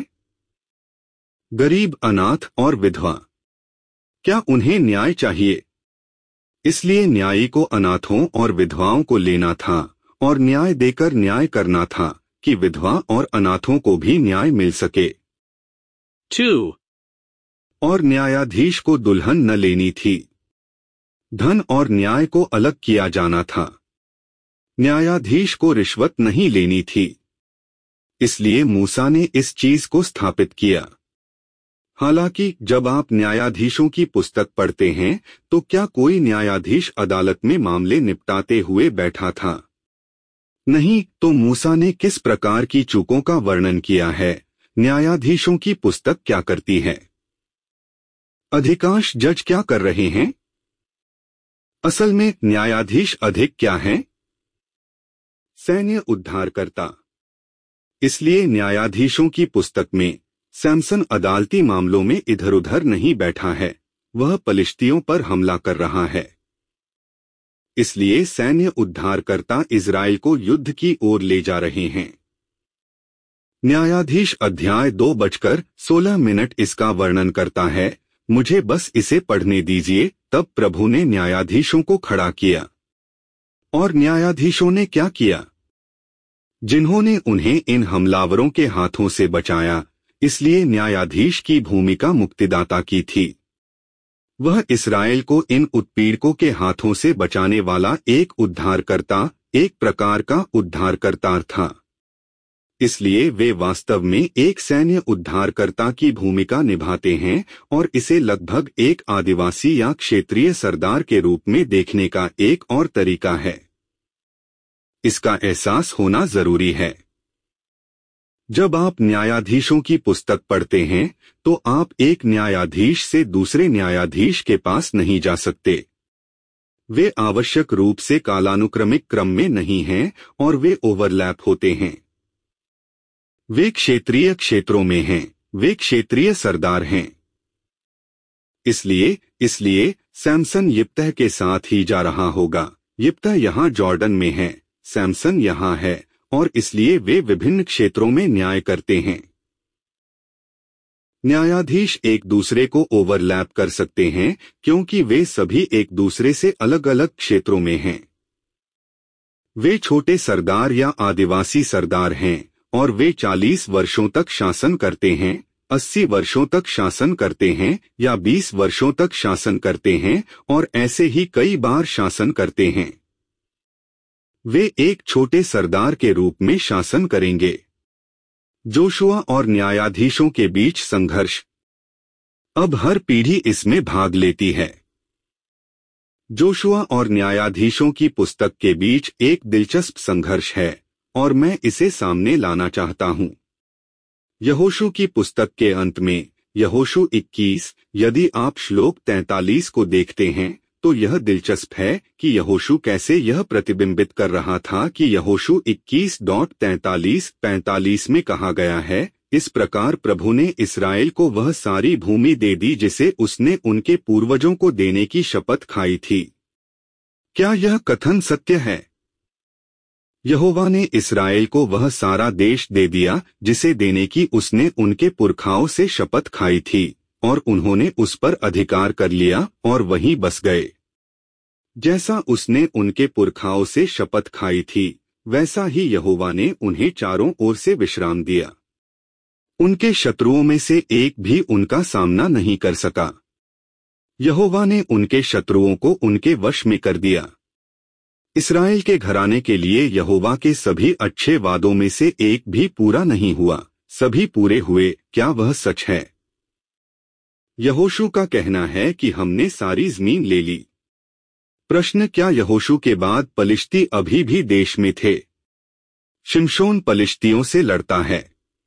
गरीब, अनाथ और विधवा। क्या उन्हें न्याय चाहिए? इसलिए न्यायी को अनाथों और विधवाओं को लेना था और न्याय देकर न्याय करना था कि विधवा और अनाथों को भी न्याय मिल सके। Two. और न्यायाधीश को दुल्हन न लेनी थी। धन और न्याय को अलग किया जाना था। न्यायाधीश को रिश्वत नहीं लेनी थी। इसलिए मूसा ने इस चीज को स्थापित किया। हालांकि जब आप न्यायाधीशों की पुस्तक पढ़ते हैं तो क्या कोई न्यायाधीश अदालत में मामले निपटाते हुए बैठा था? नहीं, तो मूसा ने किस प्रकार की चूकों का वर्णन किया है? न्यायाधीशों की पुस्तक क्या करती है? अधिकांश जज क्या कर रहे हैं? असल में न्यायाधीश अधिक क्या हैं? सैन्य उद्धारकर्ता। इसलिए न्यायाधीशों की पुस्तक में सैमसन अदालती मामलों में इधर उधर नहीं बैठा है, वह पलिश्तियों पर हमला कर रहा है। इसलिए सैन्य उद्धारकर्ता इजराइल को युद्ध की ओर ले जा रहे हैं। न्यायाधीश अध्याय दो बजकर सोलह मिनट इसका वर्णन करता है। मुझे बस इसे पढ़ने दीजिए। तब प्रभु ने न्यायाधीशों को खड़ा किया। और न्यायाधीशों ने क्या किया? जिन्होंने उन्हें इन हमलावरों के हाथों से बचाया। इसलिए न्यायाधीश की भूमिका मुक्तिदाता की थी। वह इस्राएल को इन उत्पीड़कों के हाथों से बचाने वाला एक उद्धारकर्ता, एक प्रकार का उद्धारकर्ता था। इसलिए वे वास्तव में एक सैन्य उद्धारकर्ता की भूमिका निभाते हैं और इसे लगभग एक आदिवासी या क्षेत्रीय सरदार के रूप में देखने का एक और तरीका है। इसका एहसास होना जरूरी है। जब आप न्यायाधीशों की पुस्तक पढ़ते हैं तो आप एक न्यायाधीश से दूसरे न्यायाधीश के पास नहीं जा सकते। वे आवश्यक रूप से कालानुक्रमिक क्रम में नहीं हैं और वे ओवरलैप होते हैं। वे क्षेत्रीय क्षेत्रों में हैं, वे क्षेत्रीय सरदार हैं। इसलिए इसलिए सैमसन यिप्तह के साथ ही जा रहा होगा। यिप्तह यहाँ जॉर्डन में है, सैमसन यहाँ है, और इसलिए वे विभिन्न क्षेत्रों में न्याय करते हैं। न्यायाधीश एक दूसरे को ओवरलैप कर सकते हैं क्योंकि वे सभी एक दूसरे से अलग अलग क्षेत्रों में हैं। वे छोटे सरदार या आदिवासी सरदार हैं और वे चालीस वर्षों तक शासन करते हैं, अस्सी वर्षों तक शासन करते हैं या बीस वर्षों तक शासन करते हैं और ऐसे ही कई बार शासन करते हैं। वे एक छोटे सरदार के रूप में शासन करेंगे। जोशुआ और न्यायाधीशों के बीच संघर्ष। अब हर पीढ़ी इसमें भाग लेती है। जोशुआ और न्यायाधीशों की पुस्तक के बीच एक दिलचस्प संघर्ष है और मैं इसे सामने लाना चाहता हूं। यहोशू की पुस्तक के अंत में यहोशू इक्कीस, यदि आप श्लोक तैंतालीस को देखते हैं तो यह दिलचस्प है कि यहोशू कैसे यह प्रतिबिंबित कर रहा था कि यहोशू इक्कीस डॉट तैंतालीस पैंतालीस में कहा गया है, इस प्रकार प्रभु ने इस्राएल को वह सारी भूमि दे दी जिसे उसने उनके पूर्वजों को देने की शपथ खाई थी। क्या यह कथन सत्य है? यहोवा ने इस्राएल को वह सारा देश दे दिया जिसे देने की उसने उनके पुरखाओं से शपथ खाई थी और उन्होंने उस पर अधिकार कर लिया और वहीं बस गए। जैसा उसने उनके पुरखाओं से शपथ खाई थी वैसा ही यहोवा ने उन्हें चारों ओर से विश्राम दिया। उनके शत्रुओं में से एक भी उनका सामना नहीं कर सका। यहोवा ने उनके शत्रुओं को उनके वश में कर दिया। इस्राएल के घराने के लिए यहोवा के सभी अच्छे वादों में से एक भी पूरा नहीं हुआ, सभी पूरे हुए। क्या वह सच है? यहोशू का कहना है कि हमने सारी जमीन ले ली। प्रश्न, क्या यहोशू के बाद पलिश्ती अभी भी देश में थे? शिमशोन पलिश्तियों से लड़ता है।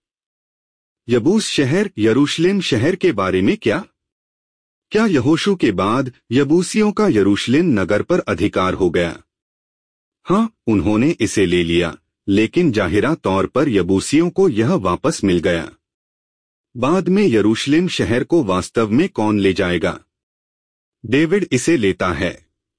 यबूस शहर, यरूशलेम शहर के बारे में क्या? क्या यहोशू के बाद यबूसियों का यरूशलेम नगर पर अधिकार हो गया? हाँ, उन्होंने इसे ले लिया, लेकिन जाहिरा तौर पर यबूसियों को यह वापस मिल गया। बाद में यरूशलेम शहर को वास्तव में कौन ले जाएगा? डेविड इसे लेता है।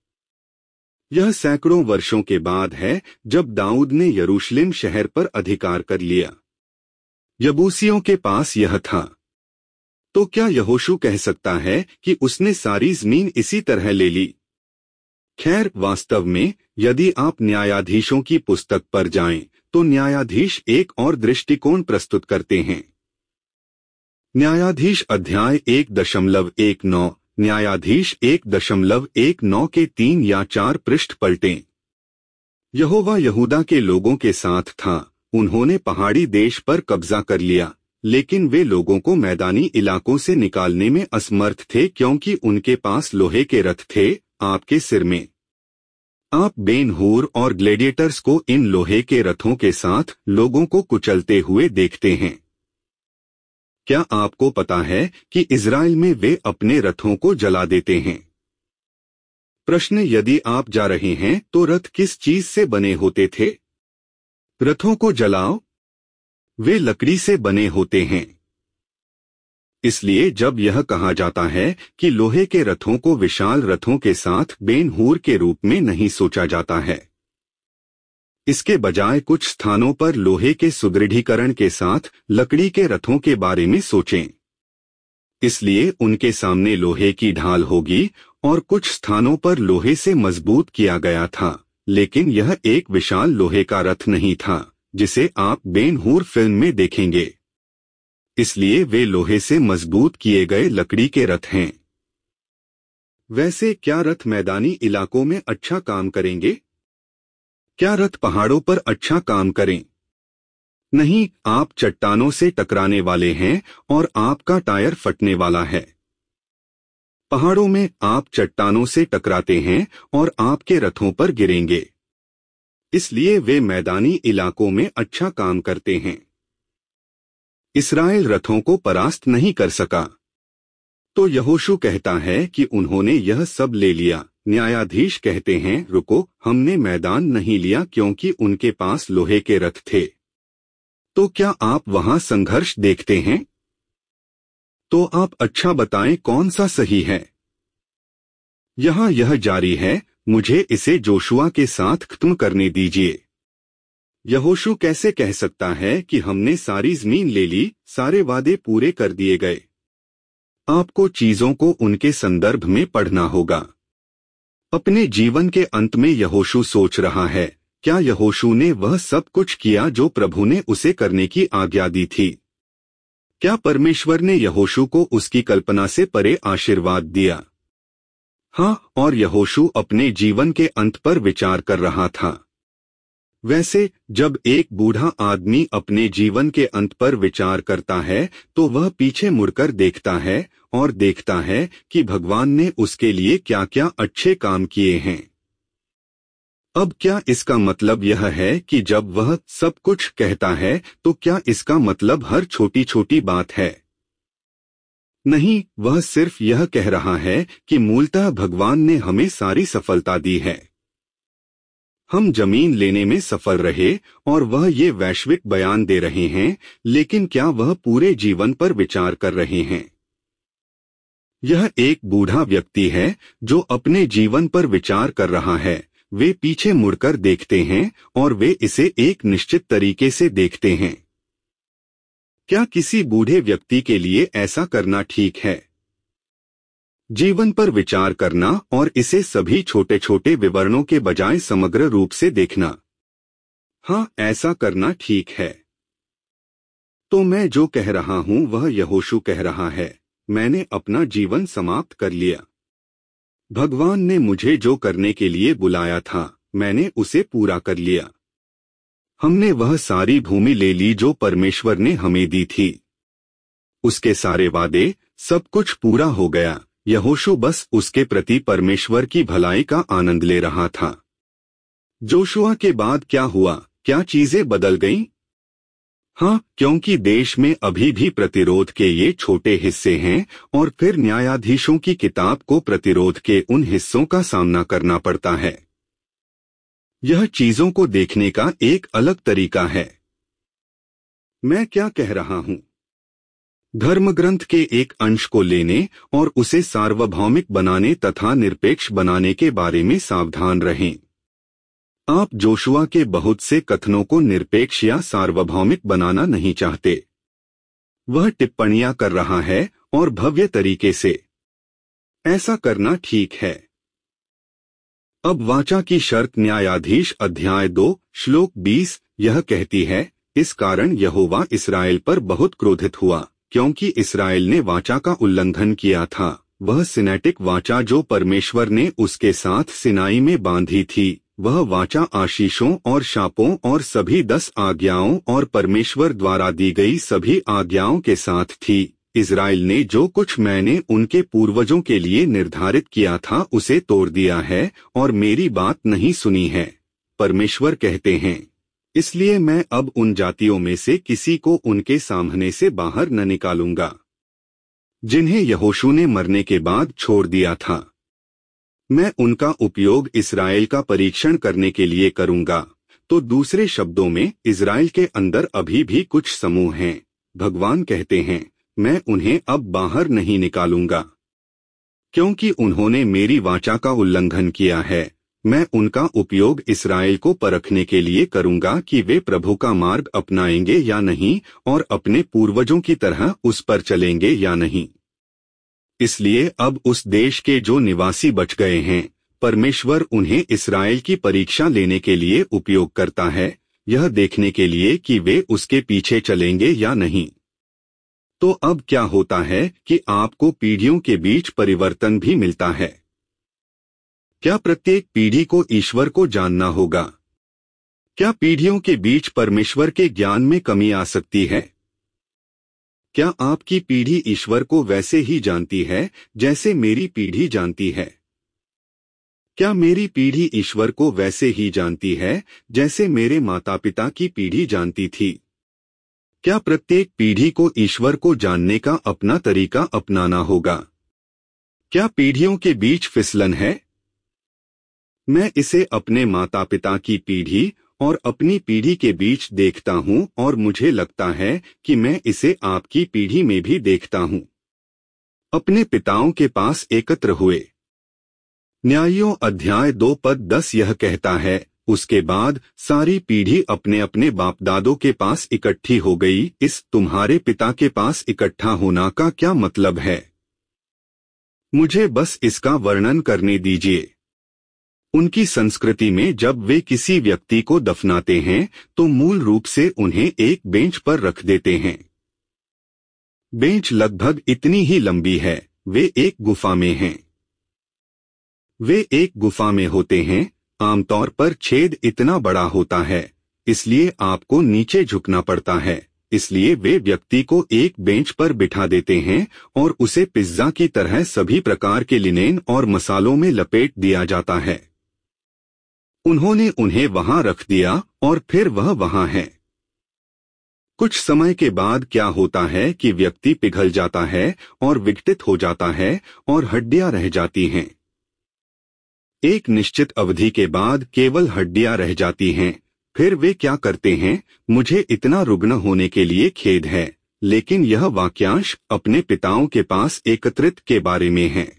यह सैकड़ों वर्षों के बाद है जब दाऊद ने यरूशलेम शहर पर अधिकार कर लिया। यबूसियों के पास यह था। तो क्या यहोशू कह सकता है कि उसने सारी जमीन इसी तरह ले ली? खैर, वास्तव में यदि आप न्यायाधीशों की पुस्तक पर जाएं, तो न्यायाधीश एक और दृष्टिकोण प्रस्तुत करते हैं। न्यायाधीश अध्याय एक दशमलव एक नौ। न्यायाधीश एक दशमलव एक नौ के तीन या चार पृष्ठ पलटें। यहोवा यहूदा के लोगों के साथ था। उन्होंने पहाड़ी देश पर कब्जा कर लिया, लेकिन वे लोगों को मैदानी इलाकों से निकालने में असमर्थ थे क्योंकि उनके पास लोहे के रथ थे आपके सिर में। आप बेन-हूर और ग्लेडिएटर्स को इन लोहे के रथों के साथ लोगों को कुचलते हुए देखते हैं। क्या आपको पता है कि इज़राइल में वे अपने रथों को जला देते हैं? प्रश्न, यदि आप जा रहे हैं तो रथ किस चीज से बने होते थे? रथों को जलाओ। वे लकड़ी से बने होते हैं। इसलिए जब यह कहा जाता है कि लोहे के रथों को विशाल रथों के साथ बेन-हूर के रूप में नहीं सोचा जाता है। इसके बजाय कुछ स्थानों पर लोहे के सुदृढ़ीकरण के साथ लकड़ी के रथों के बारे में सोचें। इसलिए उनके सामने लोहे की ढाल होगी और कुछ स्थानों पर लोहे से मजबूत किया गया था, लेकिन यह एक विशाल लोहे का रथ नहीं था जिसे आप बेन-हूर फिल्म में देखेंगे। इसलिए वे लोहे से मजबूत किए गए लकड़ी के रथ हैं। वैसे क्या रथ मैदानी इलाकों में अच्छा काम करेंगे? क्या रथ पहाड़ों पर अच्छा काम करें? नहीं, आप चट्टानों से टकराने वाले हैं और आपका टायर फटने वाला है। पहाड़ों में आप चट्टानों से टकराते हैं और आपके रथों पर गिरेंगे। इसलिए वे मैदानी इलाकों में अच्छा काम करते हैं। इस्राएल रथों को परास्त नहीं कर सका। तो यहोशू कहता है कि उन्होंने यह सब ले लिया। न्यायाधीश कहते हैं, रुको, हमने मैदान नहीं लिया क्योंकि उनके पास लोहे के रथ थे। तो क्या आप वहां संघर्ष देखते हैं? तो आप अच्छा बताएं कौन सा सही है। यहां यह जारी है, मुझे इसे जोशुआ के साथ खत्म करने दीजिए। यहोशू कैसे कह सकता है कि हमने सारी जमीन ले ली, सारे वादे पूरे कर दिए गए? आपको चीजों को उनके संदर्भ में पढ़ना होगा। अपने जीवन के अंत में यहोशू सोच रहा है, क्या यहोशू ने वह सब कुछ किया जो प्रभु ने उसे करने की आज्ञा दी थी? क्या परमेश्वर ने यहोशू को उसकी कल्पना से परे आशीर्वाद दिया? हाँ, और यहोशू अपने जीवन के अंत पर विचार कर रहा था। वैसे जब एक बूढ़ा आदमी अपने जीवन के अंत पर विचार करता है तो वह पीछे मुड़कर देखता है और देखता है कि भगवान ने उसके लिए क्या क्या अच्छे काम किए हैं। अब क्या इसका मतलब यह है कि जब वह सब कुछ कहता है तो क्या इसका मतलब हर छोटी छोटी बात है? नहीं, वह सिर्फ यह कह रहा है कि मूलतः भगवान ने हमें सारी सफलता दी है। हम जमीन लेने में सफल रहे और वह ये वैश्विक बयान दे रहे हैं, लेकिन क्या वह पूरे जीवन पर विचार कर रहे हैं? यह एक बूढ़ा व्यक्ति है जो अपने जीवन पर विचार कर रहा है। वे पीछे मुड़कर देखते हैं और वे इसे एक निश्चित तरीके से देखते हैं। क्या किसी बूढ़े व्यक्ति के लिए ऐसा करना ठीक है? जीवन पर विचार करना और इसे सभी छोटे छोटे विवरणों के बजाय समग्र रूप से देखना। हाँ, ऐसा करना ठीक है। तो मैं जो कह रहा हूं वह यहोशू कह रहा है, मैंने अपना जीवन समाप्त कर लिया। भगवान ने मुझे जो करने के लिए बुलाया था मैंने उसे पूरा कर लिया। हमने वह सारी भूमि ले ली जो परमेश्वर ने हमें दी थी। उसके सारे वादे, सब कुछ पूरा हो गया। यहोशू बस उसके प्रति परमेश्वर की भलाई का आनंद ले रहा था। जोशुआ के बाद क्या हुआ? क्या चीजें बदल गईं? हाँ, क्योंकि देश में अभी भी प्रतिरोध के ये छोटे हिस्से हैं और फिर न्यायाधीशों की किताब को प्रतिरोध के उन हिस्सों का सामना करना पड़ता है। यह चीजों को देखने का एक अलग तरीका है। मैं क्या कह रहा हूं? धर्मग्रंथ के एक अंश को लेने और उसे सार्वभौमिक बनाने तथा निरपेक्ष बनाने के बारे में सावधान रहें। आप जोशुआ के बहुत से कथनों को निरपेक्ष या सार्वभौमिक बनाना नहीं चाहते। वह टिप्पणियां कर रहा है और भव्य तरीके से। ऐसा करना ठीक है। अब वाचा की शर्त न्यायाधीश अध्याय दो श्लोक बीस यह कहती है, इस कारण यहोवा इस्राएल पर बहुत क्रोधित हुआ क्योंकि इस्राएल ने वाचा का उल्लंघन किया था, वह सिनेटिक वाचा जो परमेश्वर ने उसके साथ सिनाई में बांधी थी, वह वाचा आशीषों और शापों और सभी दस आज्ञाओं और परमेश्वर द्वारा दी गई सभी आज्ञाओं के साथ थी। इस्राएल ने जो कुछ मैंने उनके पूर्वजों के लिए निर्धारित किया था उसे तोड़ दिया है और मेरी बात नहीं सुनी है, परमेश्वर कहते हैं। इसलिए मैं अब उन जातियों में से किसी को उनके सामने से बाहर न निकालूंगा जिन्हें यहोशू ने मरने के बाद छोड़ दिया था। मैं उनका उपयोग इस्राएल का परीक्षण करने के लिए करूंगा। तो दूसरे शब्दों में, इस्राएल के अंदर अभी भी कुछ समूह हैं, भगवान कहते हैं, मैं उन्हें अब बाहर नहीं निकालूंगा क्योंकि उन्होंने मेरी वाचा का उल्लंघन किया है। मैं उनका उपयोग इस्राएल को परखने के लिए करूंगा कि वे प्रभु का मार्ग अपनाएंगे या नहीं और अपने पूर्वजों की तरह उस पर चलेंगे या नहीं। इसलिए अब उस देश के जो निवासी बच गए हैं, परमेश्वर उन्हें इस्राएल की परीक्षा लेने के लिए उपयोग करता है, यह देखने के लिए कि वे उसके पीछे चलेंगे या नहीं। तो अब क्या होता है कि आपको पीढ़ियों के बीच परिवर्तन भी मिलता है। क्या प्रत्येक पीढ़ी को ईश्वर को जानना होगा? क्या पीढ़ियों के बीच परमेश्वर के ज्ञान में कमी आ सकती है? क्या आपकी पीढ़ी ईश्वर को वैसे ही जानती है जैसे मेरी पीढ़ी जानती है? क्या मेरी पीढ़ी ईश्वर को वैसे ही जानती है जैसे मेरे माता पिता की पीढ़ी जानती थी? क्या प्रत्येक पीढ़ी को ईश्वर को जानने का अपना तरीका अपनाना होगा? क्या पीढ़ियों के बीच फिसलन है? मैं इसे अपने माता पिता की पीढ़ी और अपनी पीढ़ी के बीच देखता हूं और मुझे लगता है कि मैं इसे आपकी पीढ़ी में भी देखता हूं। अपने पिताओं के पास एकत्र हुए। न्यायों अध्याय दो पद दस यह कहता है, उसके बाद सारी पीढ़ी अपने अपने बाप दादों के पास इकट्ठी हो गई। इस तुम्हारे पिता के पास इकट्ठा होना का क्या मतलब है? मुझे बस इसका वर्णन करने दीजिए। उनकी संस्कृति में जब वे किसी व्यक्ति को दफनाते हैं तो मूल रूप से उन्हें एक बेंच पर रख देते हैं। बेंच लगभग इतनी ही लंबी है। वे एक गुफा में हैं। वे एक गुफा में होते हैं। आमतौर पर छेद इतना बड़ा होता है, इसलिए आपको नीचे झुकना पड़ता है। इसलिए वे व्यक्ति को एक बेंच पर बिठा देते हैं और उसे पिज्जा की तरह सभी प्रकार के लिनेन और मसालों में लपेट दिया जाता है। उन्होंने उन्हें वहां रख दिया और फिर वह वहां है। कुछ समय के बाद क्या होता है कि व्यक्ति पिघल जाता है और विघटित हो जाता है और हड्डियां रह जाती हैं। एक निश्चित अवधि के बाद केवल हड्डियां रह जाती हैं। फिर वे क्या करते हैं? मुझे इतना रुग्ण होने के लिए खेद है, लेकिन यह वाक्यांश अपने पिताओं के पास एकत्रित के बारे में है।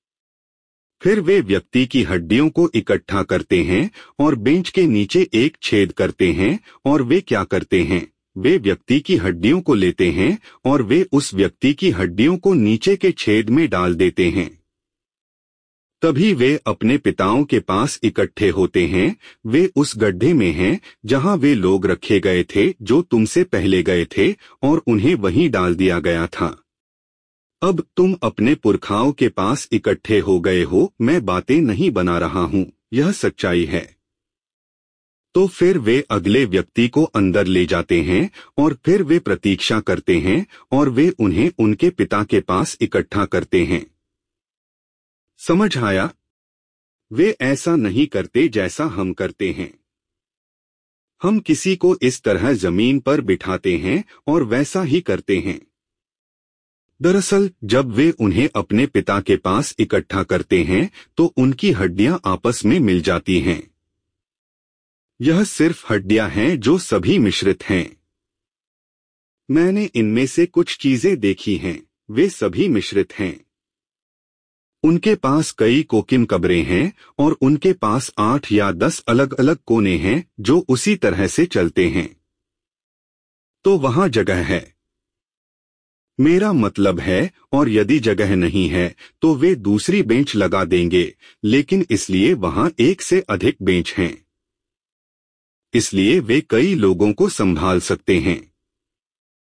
फिर वे व्यक्ति की हड्डियों को इकट्ठा करते हैं और बेंच के नीचे एक छेद करते हैं। और वे क्या करते हैं? वे व्यक्ति की हड्डियों को लेते हैं और वे उस व्यक्ति की हड्डियों को नीचे के छेद में डाल देते हैं। तभी वे अपने पिताओं के पास इकट्ठे होते हैं। वे उस गड्ढे में हैं जहां वे लोग रखे गए थे जो तुमसे पहले गए थे, और उन्हें वहीं डाल दिया गया था। अब तुम अपने पुरखाओं के पास इकट्ठे हो गए हो। मैं बातें नहीं बना रहा हूं, यह सच्चाई है। तो फिर वे अगले व्यक्ति को अंदर ले जाते हैं और फिर वे प्रतीक्षा करते हैं और वे उन्हें उनके पिता के पास इकट्ठा करते हैं। समझ आया? वे ऐसा नहीं करते जैसा हम करते हैं। हम किसी को इस तरह जमीन पर बिठाते हैं और वैसा ही करते हैं। दरअसल जब वे उन्हें अपने पिता के पास इकट्ठा करते हैं तो उनकी हड्डियां आपस में मिल जाती हैं। यह सिर्फ हड्डियां हैं जो सभी मिश्रित हैं। मैंने इनमें से कुछ चीजें देखी हैं, वे सभी मिश्रित हैं। उनके पास कई कोकिन कब्रें हैं और उनके पास आठ या दस अलग अलग कोने हैं जो उसी तरह से चलते हैं। तो वहां जगह है। मेरा मतलब है, और यदि जगह नहीं है तो वे दूसरी बेंच लगा देंगे, लेकिन इसलिए वहां एक से अधिक बेंच हैं। इसलिए वे कई लोगों को संभाल सकते हैं।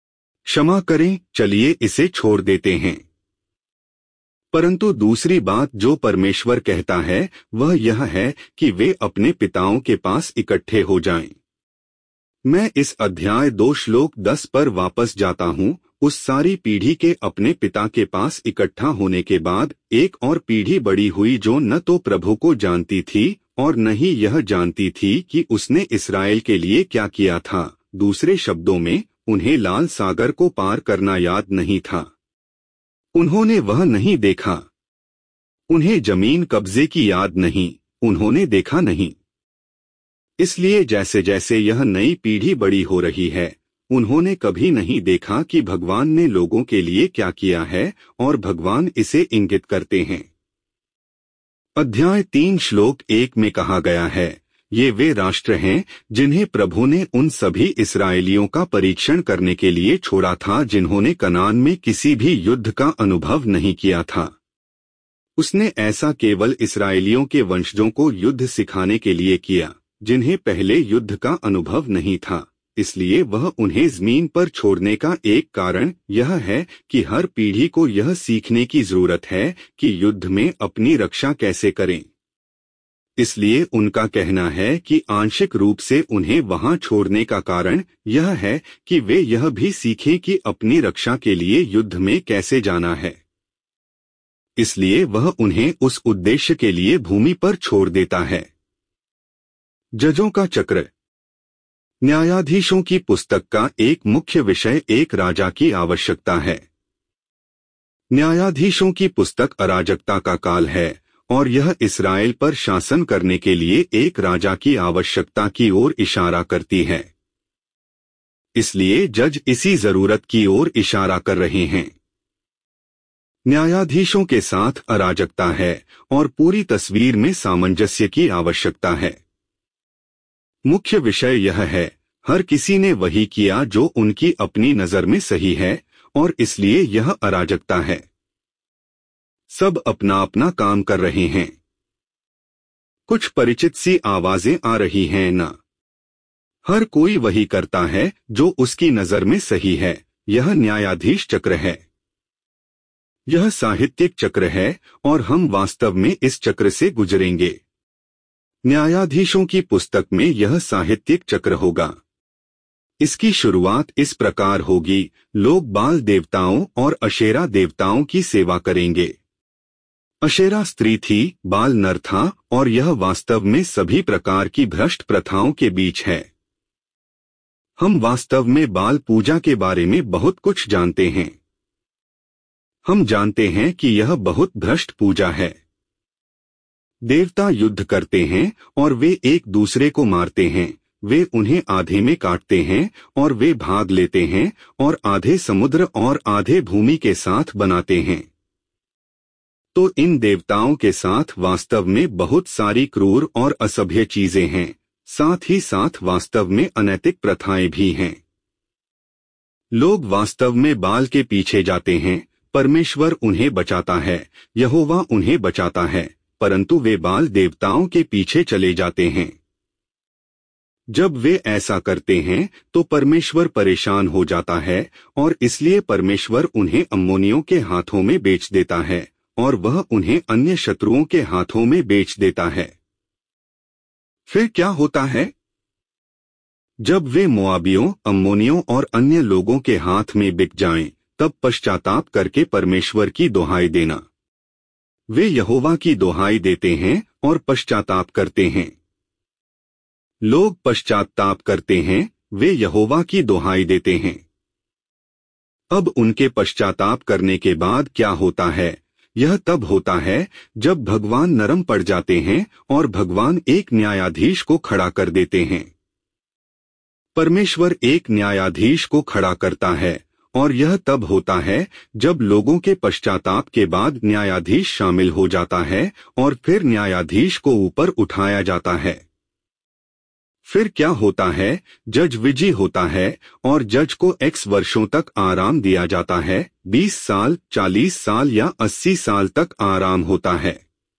क्षमा करें, चलिए इसे छोड़ देते हैं। परंतु दूसरी बात जो परमेश्वर कहता है वह यह है कि वे अपने पिताओं के पास इकट्ठे हो जाएं। मैं इस अध्याय दो श्लोक दस पर वापस जाता हूँ। उस सारी पीढ़ी के अपने पिता के पास इकट्ठा होने के बाद एक और पीढ़ी बड़ी हुई जो न तो प्रभु को जानती थी और न ही यह जानती थी कि उसने इस्राएल के लिए क्या किया था। दूसरे शब्दों में, उन्हें लाल सागर को पार करना याद नहीं था। उन्होंने वह नहीं देखा। उन्हें जमीन कब्जे की याद नहीं, उन्होंने देखा नहीं। इसलिए जैसे जैसे यह नई पीढ़ी बड़ी हो रही है, उन्होंने कभी नहीं देखा कि भगवान ने लोगों के लिए क्या किया है और भगवान इसे इंगित करते हैं। अध्याय तीन श्लोक एक में कहा गया है, ये वे राष्ट्र हैं जिन्हें प्रभु ने उन सभी इस्राएलियों का परीक्षण करने के लिए छोड़ा था जिन्होंने कनान में किसी भी युद्ध का अनुभव नहीं किया था। उसने ऐसा केवल इस्राएलियों के वंशजों को युद्ध सिखाने के लिए किया जिन्हें पहले युद्ध का अनुभव नहीं था। इसलिए वह उन्हें जमीन पर छोड़ने का एक कारण यह है कि हर पीढ़ी को यह सीखने की जरूरत है कि युद्ध में अपनी रक्षा कैसे करें। इसलिए उनका कहना है कि आंशिक रूप से उन्हें वहां छोड़ने का कारण यह है कि वे यह भी सीखें कि अपनी रक्षा के लिए युद्ध में कैसे जाना है। इसलिए वह उन्हें उस उद्देश्य के लिए भूमि पर छोड़ देता है। जजों का चक्र। न्यायाधीशों की पुस्तक का एक मुख्य विषय एक राजा की आवश्यकता है। न्यायाधीशों की पुस्तक अराजकता का काल है और यह इस्राएल पर शासन करने के लिए एक राजा की आवश्यकता की ओर इशारा करती है। इसलिए जज इसी जरूरत की ओर इशारा कर रहे हैं। न्यायाधीशों के साथ अराजकता है और पूरी तस्वीर में सामंजस्य की आवश्यकता है। मुख्य विषय यह है, हर किसी ने वही किया जो उनकी अपनी नजर में सही है और इसलिए यह अराजकता है। सब अपना अपना काम कर रहे हैं। कुछ परिचित सी आवाजें आ रही हैं ना। हर कोई वही करता है जो उसकी नजर में सही है। यह न्यायाधीश चक्र है। यह साहित्यिक चक्र है और हम वास्तव में इस चक्र से गुजरेंगे। न्यायाधीशों की पुस्तक में यह साहित्यिक चक्र होगा। इसकी शुरुआत इस प्रकार होगी, लोग बाल देवताओं और अशेरा देवताओं की सेवा करेंगे। अशेरा स्त्री थी, बाल नर था और यह वास्तव में सभी प्रकार की भ्रष्ट प्रथाओं के बीच है। हम वास्तव में बाल पूजा के बारे में बहुत कुछ जानते हैं। हम जानते हैं कि यह बहुत भ्रष्ट पूजा है। देवता युद्ध करते हैं और वे एक दूसरे को मारते हैं। वे उन्हें आधे में काटते हैं और वे भाग लेते हैं और आधे समुद्र और आधे भूमि के साथ बनाते हैं। तो इन देवताओं के साथ वास्तव में बहुत सारी क्रूर और असभ्य चीजें हैं, साथ ही साथ वास्तव में अनैतिक प्रथाएं भी हैं। लोग वास्तव में बाल के पीछे जाते हैं। परमेश्वर उन्हें बचाता है, यहोवा उन्हें बचाता है, परंतु वे बाल देवताओं के पीछे चले जाते हैं। जब वे ऐसा करते हैं तो परमेश्वर परेशान हो जाता है और इसलिए परमेश्वर उन्हें अम्मोनियों के हाथों में बेच देता है और वह उन्हें अन्य शत्रुओं के हाथों में बेच देता है। फिर क्या होता है? जब वे मोआबियों, अम्मोनियों और अन्य लोगों के हाथ में बिक जाएं, तब पश्चाताप करके परमेश्वर की दुहाई देना। वे यहोवा की दुहाई देते हैं और पश्चाताप करते हैं। लोग पश्चाताप करते हैं, वे यहोवा की दुहाई देते हैं। अब उनके पश्चाताप करने के बाद क्या होता है? यह तब होता है जब भगवान नरम पड़ जाते हैं और भगवान एक न्यायाधीश को खड़ा कर देते हैं। परमेश्वर एक न्यायाधीश को खड़ा करता है और यह तब होता है जब लोगों के पश्चाताप के बाद न्यायाधीश शामिल हो जाता है और फिर न्यायाधीश को ऊपर उठाया जाता है। फिर क्या होता है? जज विजयी होता है और जज को एक्स वर्षों तक आराम दिया जाता है। बीस साल, चालीस साल या अस्सी साल तक आराम होता है।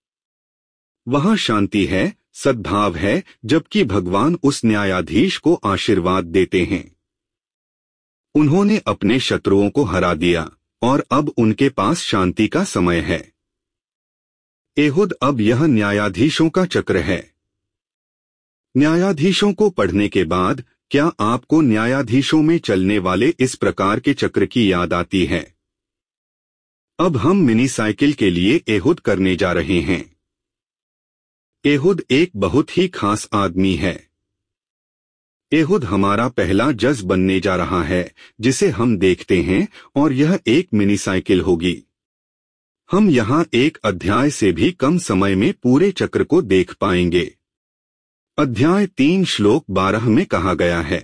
वहां शांति है, सद्भाव है, जबकि भगवान उस न्यायाधीश को आशीर्वाद देते हैं। उन्होंने अपने शत्रुओं को हरा दिया और अब उनके पास शांति का समय है। एहुद, अब यह न्यायाधीशों का चक्र है। न्यायाधीशों को पढ़ने के बाद क्या आपको न्यायाधीशों में चलने वाले इस प्रकार के चक्र की याद आती है? अब हम मिनी साइकिल के लिए एहुद करने जा रहे हैं। एहुद एक बहुत ही खास आदमी है। एहुद हमारा पहला जज बनने जा रहा है जिसे हम देखते हैं, और यह एक मिनी साइकिल होगी। हम यहाँ एक अध्याय से भी कम समय में पूरे चक्र को देख पाएंगे। अध्याय तीन श्लोक बारह में कहा गया है,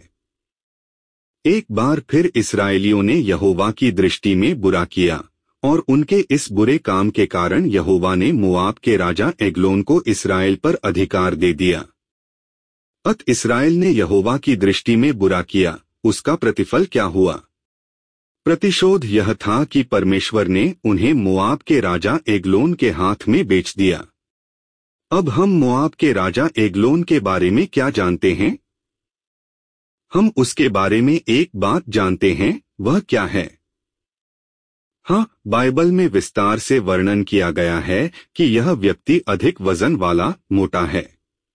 एक बार फिर इस्राएलियों ने यहोवा की दृष्टि में बुरा किया, और उनके इस बुरे काम के कारण यहोवा ने मोआब के राजा एग्लोन को इस्राएल पर अधिकार दे दिया। अत इस्राएल ने यहोवा की दृष्टि में बुरा किया, उसका प्रतिफल क्या हुआ? प्रतिशोध यह था कि परमेश्वर ने उन्हें मोआब के राजा एग्लोन के हाथ में बेच दिया। अब हम मोआब के राजा एग्लोन के बारे में क्या जानते हैं? हम उसके बारे में एक बात जानते हैं, वह क्या है? हाँ, बाइबल में विस्तार से वर्णन किया गया है कि यह व्यक्ति अधिक वजन वाला, मोटा है।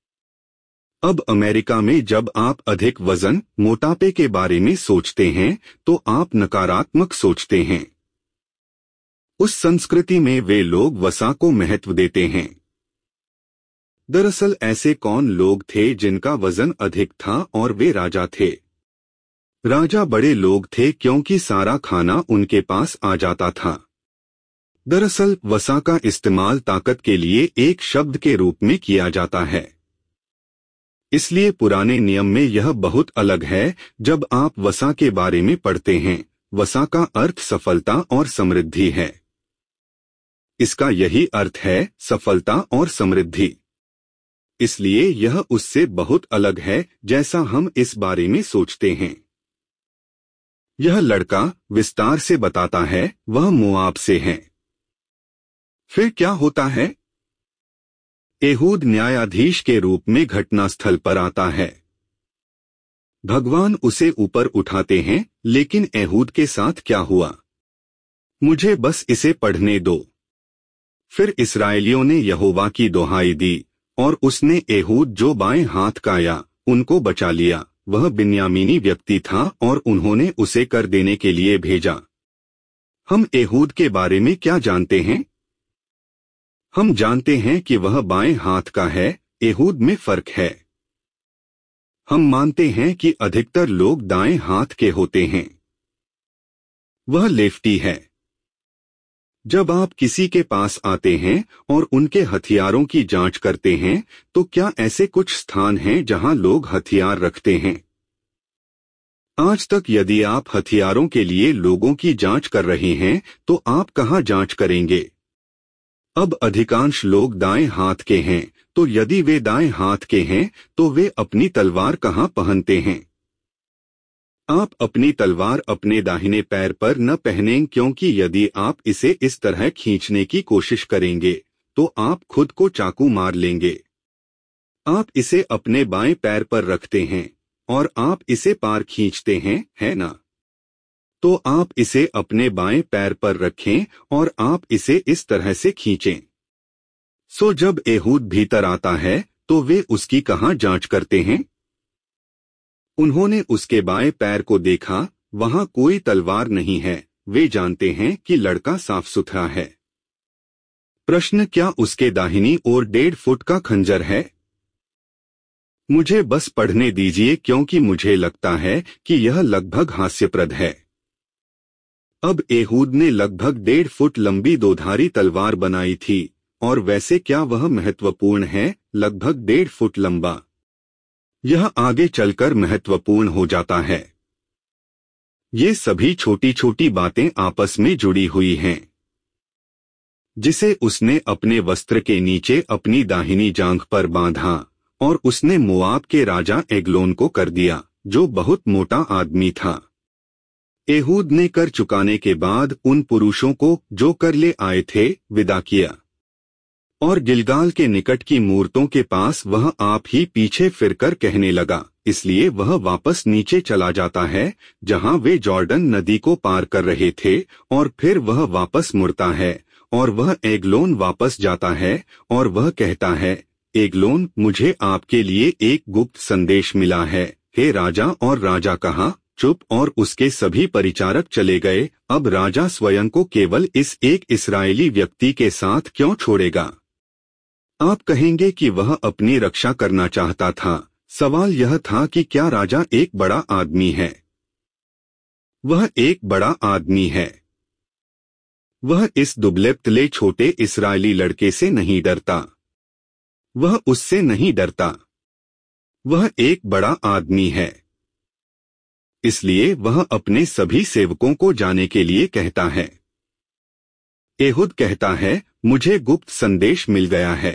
अब अमेरिका में जब आप अधिक वजन, मोटापे के बारे में सोचते हैं तो आप नकारात्मक सोचते हैं। उस संस्कृति में वे लोग वसा को महत्व देते हैं। दरअसल ऐसे कौन लोग थे जिनका वजन अधिक था और वे राजा थे? राजा बड़े लोग थे क्योंकि सारा खाना उनके पास आ जाता था। दरअसल वसा का इस्तेमाल ताकत के लिए एक शब्द के रूप में किया जाता है। इसलिए पुराने नियम में यह बहुत अलग है। जब आप वसा के बारे में पढ़ते हैं, वसा का अर्थ सफलता और समृद्धि है। इसका यही अर्थ है, सफलता और समृद्धि। इसलिए यह उससे बहुत अलग है जैसा हम इस बारे में सोचते हैं। यह लड़का विस्तार से बताता है, वह मोआब से है। फिर क्या होता है? एहूद न्यायाधीश के रूप में घटनास्थल पर आता है। भगवान उसे ऊपर उठाते हैं, लेकिन एहूद के साथ क्या हुआ? मुझे बस इसे पढ़ने दो। फिर इस्राएलियों ने यहोवा की दुहाई दी, और उसने एहूद जो बाएं हाथ का या उनको बचा लिया। वह बिन्यामीनी व्यक्ति था और उन्होंने उसे कर देने के लिए भेजा। हम एहूद के बारे में क्या जानते हैं? हम जानते हैं कि वह बाएं हाथ का है। एहूद में फर्क है। हम मानते हैं कि अधिकतर लोग दाएं हाथ के होते हैं। वह लेफ्टी है। जब आप किसी के पास आते हैं और उनके हथियारों की जांच करते हैं, तो क्या ऐसे कुछ स्थान हैं जहां लोग हथियार रखते हैं? आज तक यदि आप हथियारों के लिए लोगों की जांच कर रहे हैं, तो आप कहां जांच करेंगे? अब अधिकांश लोग दाएं हाथ के हैं, तो यदि वे दाएं हाथ के हैं, तो वे अपनी तलवार कहां पहनते हैं? आप अपनी तलवार अपने दाहिने पैर पर न पहनें, क्योंकि यदि आप इसे इस तरह खींचने की कोशिश करेंगे तो आप खुद को चाकू मार लेंगे। आप इसे अपने बाएं पैर पर रखते हैं और आप इसे पार खींचते हैं, है ना? तो आप इसे अपने बाएं पैर पर रखें और आप इसे इस तरह से खींचें। सो जब एहूद भीतर आता है तो वे उसकी कहां जांच करते हैं? उन्होंने उसके बाएं पैर को देखा, वहां कोई तलवार नहीं है। वे जानते हैं कि लड़का साफ सुथरा है। प्रश्न, क्या उसके दाहिनी ओर डेढ़ फुट का खंजर है? मुझे बस पढ़ने दीजिए, क्योंकि मुझे लगता है कि यह लगभग हास्यप्रद है। अब एहूद ने लगभग डेढ़ फुट लंबी दोधारी तलवार बनाई थी, और वैसे क्या वह महत्वपूर्ण है? लगभग डेढ़ फुट लंबा। यह आगे चलकर महत्वपूर्ण हो जाता है। ये सभी छोटी छोटी बातें आपस में जुड़ी हुई हैं। जिसे उसने अपने वस्त्र के नीचे अपनी दाहिनी जांघ पर बांधा, और उसने मोआब के राजा एग्लोन को कर दिया, जो बहुत मोटा आदमी था। एहूद ने कर चुकाने के बाद उन पुरुषों को जो कर ले आए थे विदा किया, और गिलगाल के निकट की मूर्तों के पास वह आप ही पीछे फिरकर कहने लगा, इसलिए वह वापस नीचे चला जाता है जहां वे जॉर्डन नदी को पार कर रहे थे, और फिर वह वापस मुड़ता है और वह एग्लोन वापस जाता है और वह कहता है, एग्लोन, मुझे आपके लिए एक गुप्त संदेश मिला है, हे राजा। और राजा कहा, चुप, और उसके सभी परिचारक चले गए। अब राजा स्वयं को केवल इस एक इस्राएली व्यक्ति के साथ क्यों छोड़ेगा? आप कहेंगे कि वह अपनी रक्षा करना चाहता था। सवाल यह था कि क्या राजा एक बड़ा आदमी है? वह एक बड़ा आदमी है। वह इस दुबले पतले छोटे इस्राएली लड़के से नहीं डरता। वह उससे नहीं डरता। वह एक बड़ा आदमी है। इसलिए वह अपने सभी सेवकों को जाने के लिए कहता है। एहुद कहता है, मुझे गुप्त संदेश मिल गया है।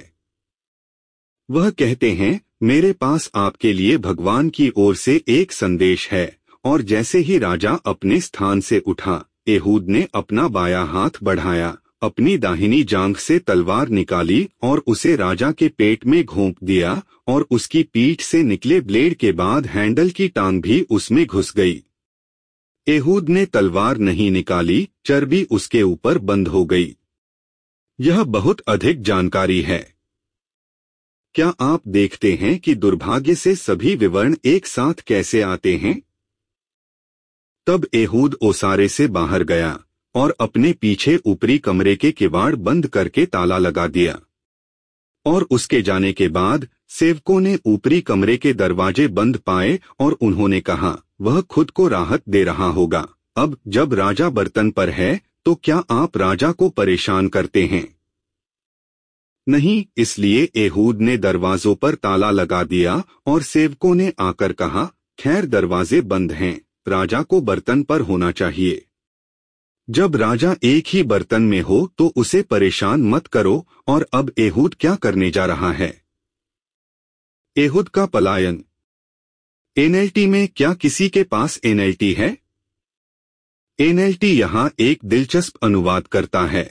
वह कहते हैं, मेरे पास आपके लिए भगवान की ओर से एक संदेश है। और जैसे ही राजा अपने स्थान से उठा, एहूद ने अपना बायां हाथ बढ़ाया, अपनी दाहिनी जांघ से तलवार निकाली और उसे राजा के पेट में घोंप दिया, और उसकी पीठ से निकले ब्लेड के बाद हैंडल की टांग भी उसमें घुस गई। एहूद ने तलवार नहीं निकाली, चर्बी उसके ऊपर बंद हो गई। यह बहुत अधिक जानकारी है। क्या आप देखते हैं कि दुर्भाग्य से सभी विवरण एक साथ कैसे आते हैं? तब एहूद ओसारे से बाहर गया और अपने पीछे ऊपरी कमरे के किवाड़ बंद करके ताला लगा दिया। और उसके जाने के बाद सेवकों ने ऊपरी कमरे के दरवाजे बंद पाए और उन्होंने कहा, वह खुद को राहत दे रहा होगा। अब जब राजा बर्तन पर है तो क्या आप राजा को परेशान करते हैं? नहीं, इसलिए एहूद ने दरवाजों पर ताला लगा दिया और सेवकों ने आकर कहा, खैर दरवाजे बंद हैं, राजा को बर्तन पर होना चाहिए। जब राजा एक ही बर्तन में हो तो उसे परेशान मत करो। और अब एहूद क्या करने जा रहा है? एहूद का पलायन। एनएलटी में क्या किसी के पास एनएलटी है? एनएलटी यहाँ एक दिलचस्प अनुवाद करता है।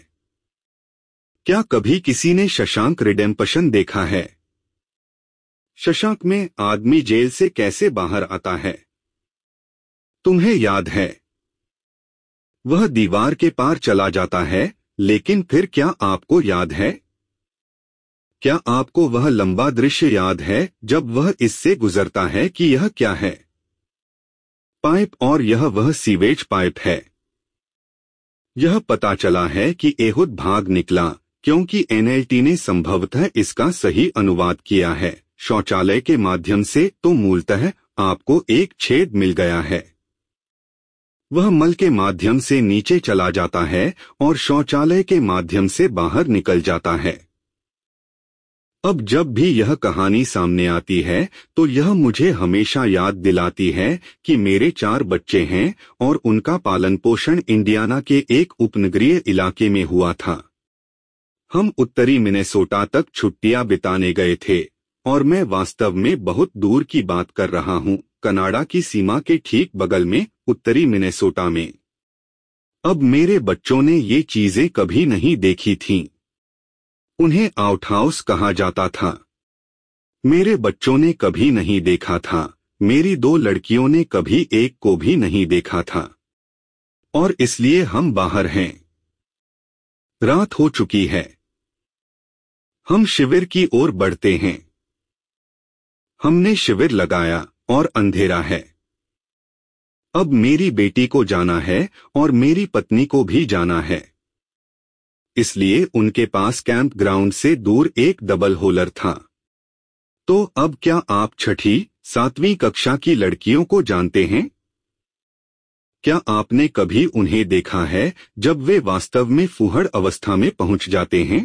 क्या कभी किसी ने शशांक रिडेम्पशन देखा है? शशांक में आदमी जेल से कैसे बाहर आता है? तुम्हें याद है? वह दीवार के पार चला जाता है, लेकिन फिर क्या आपको याद है? क्या आपको वह लंबा दृश्य याद है जब वह इससे गुजरता है कि यह क्या है? पाइप, और यह वह सीवेज पाइप है। यह पता चला है कि एहूद भाग निकला क्योंकि एनएलटी ने संभवतः इसका सही अनुवाद किया है। शौचालय के माध्यम से तो मूलतः आपको एक छेद मिल गया है। वह मल के माध्यम से नीचे चला जाता है और शौचालय के माध्यम से बाहर निकल जाता है। अब जब भी यह कहानी सामने आती है तो यह मुझे हमेशा याद दिलाती है कि मेरे चार बच्चे हैं और उनका पालन पोषण इंडियाना के एक उपनगरीय इलाके में हुआ था। हम उत्तरी मिनेसोटा तक छुट्टियां बिताने गए थे, और मैं वास्तव में बहुत दूर की बात कर रहा हूं, कनाडा की सीमा के ठीक बगल में, उत्तरी मिनेसोटा में। अब मेरे बच्चों ने ये चीजें कभी नहीं देखी थीं। उन्हें आउटहाउस कहा जाता था। मेरे बच्चों ने कभी नहीं देखा था। मेरी दो लड़कियों ने कभी एक को भी नहीं देखा था। और इसलिए हम बाहर हैं। रात हो चुकी है। हम शिविर की ओर बढ़ते हैं। हमने शिविर लगाया और अंधेरा है। अब मेरी बेटी को जाना है और मेरी पत्नी को भी जाना है। इसलिए उनके पास कैंप ग्राउंड से दूर एक डबल होलर था। तो अब क्या आप छठी सातवीं कक्षा की लड़कियों को जानते हैं? क्या आपने कभी उन्हें देखा है जब वे वास्तव में फूहड़ अवस्था में पहुंच जाते हैं?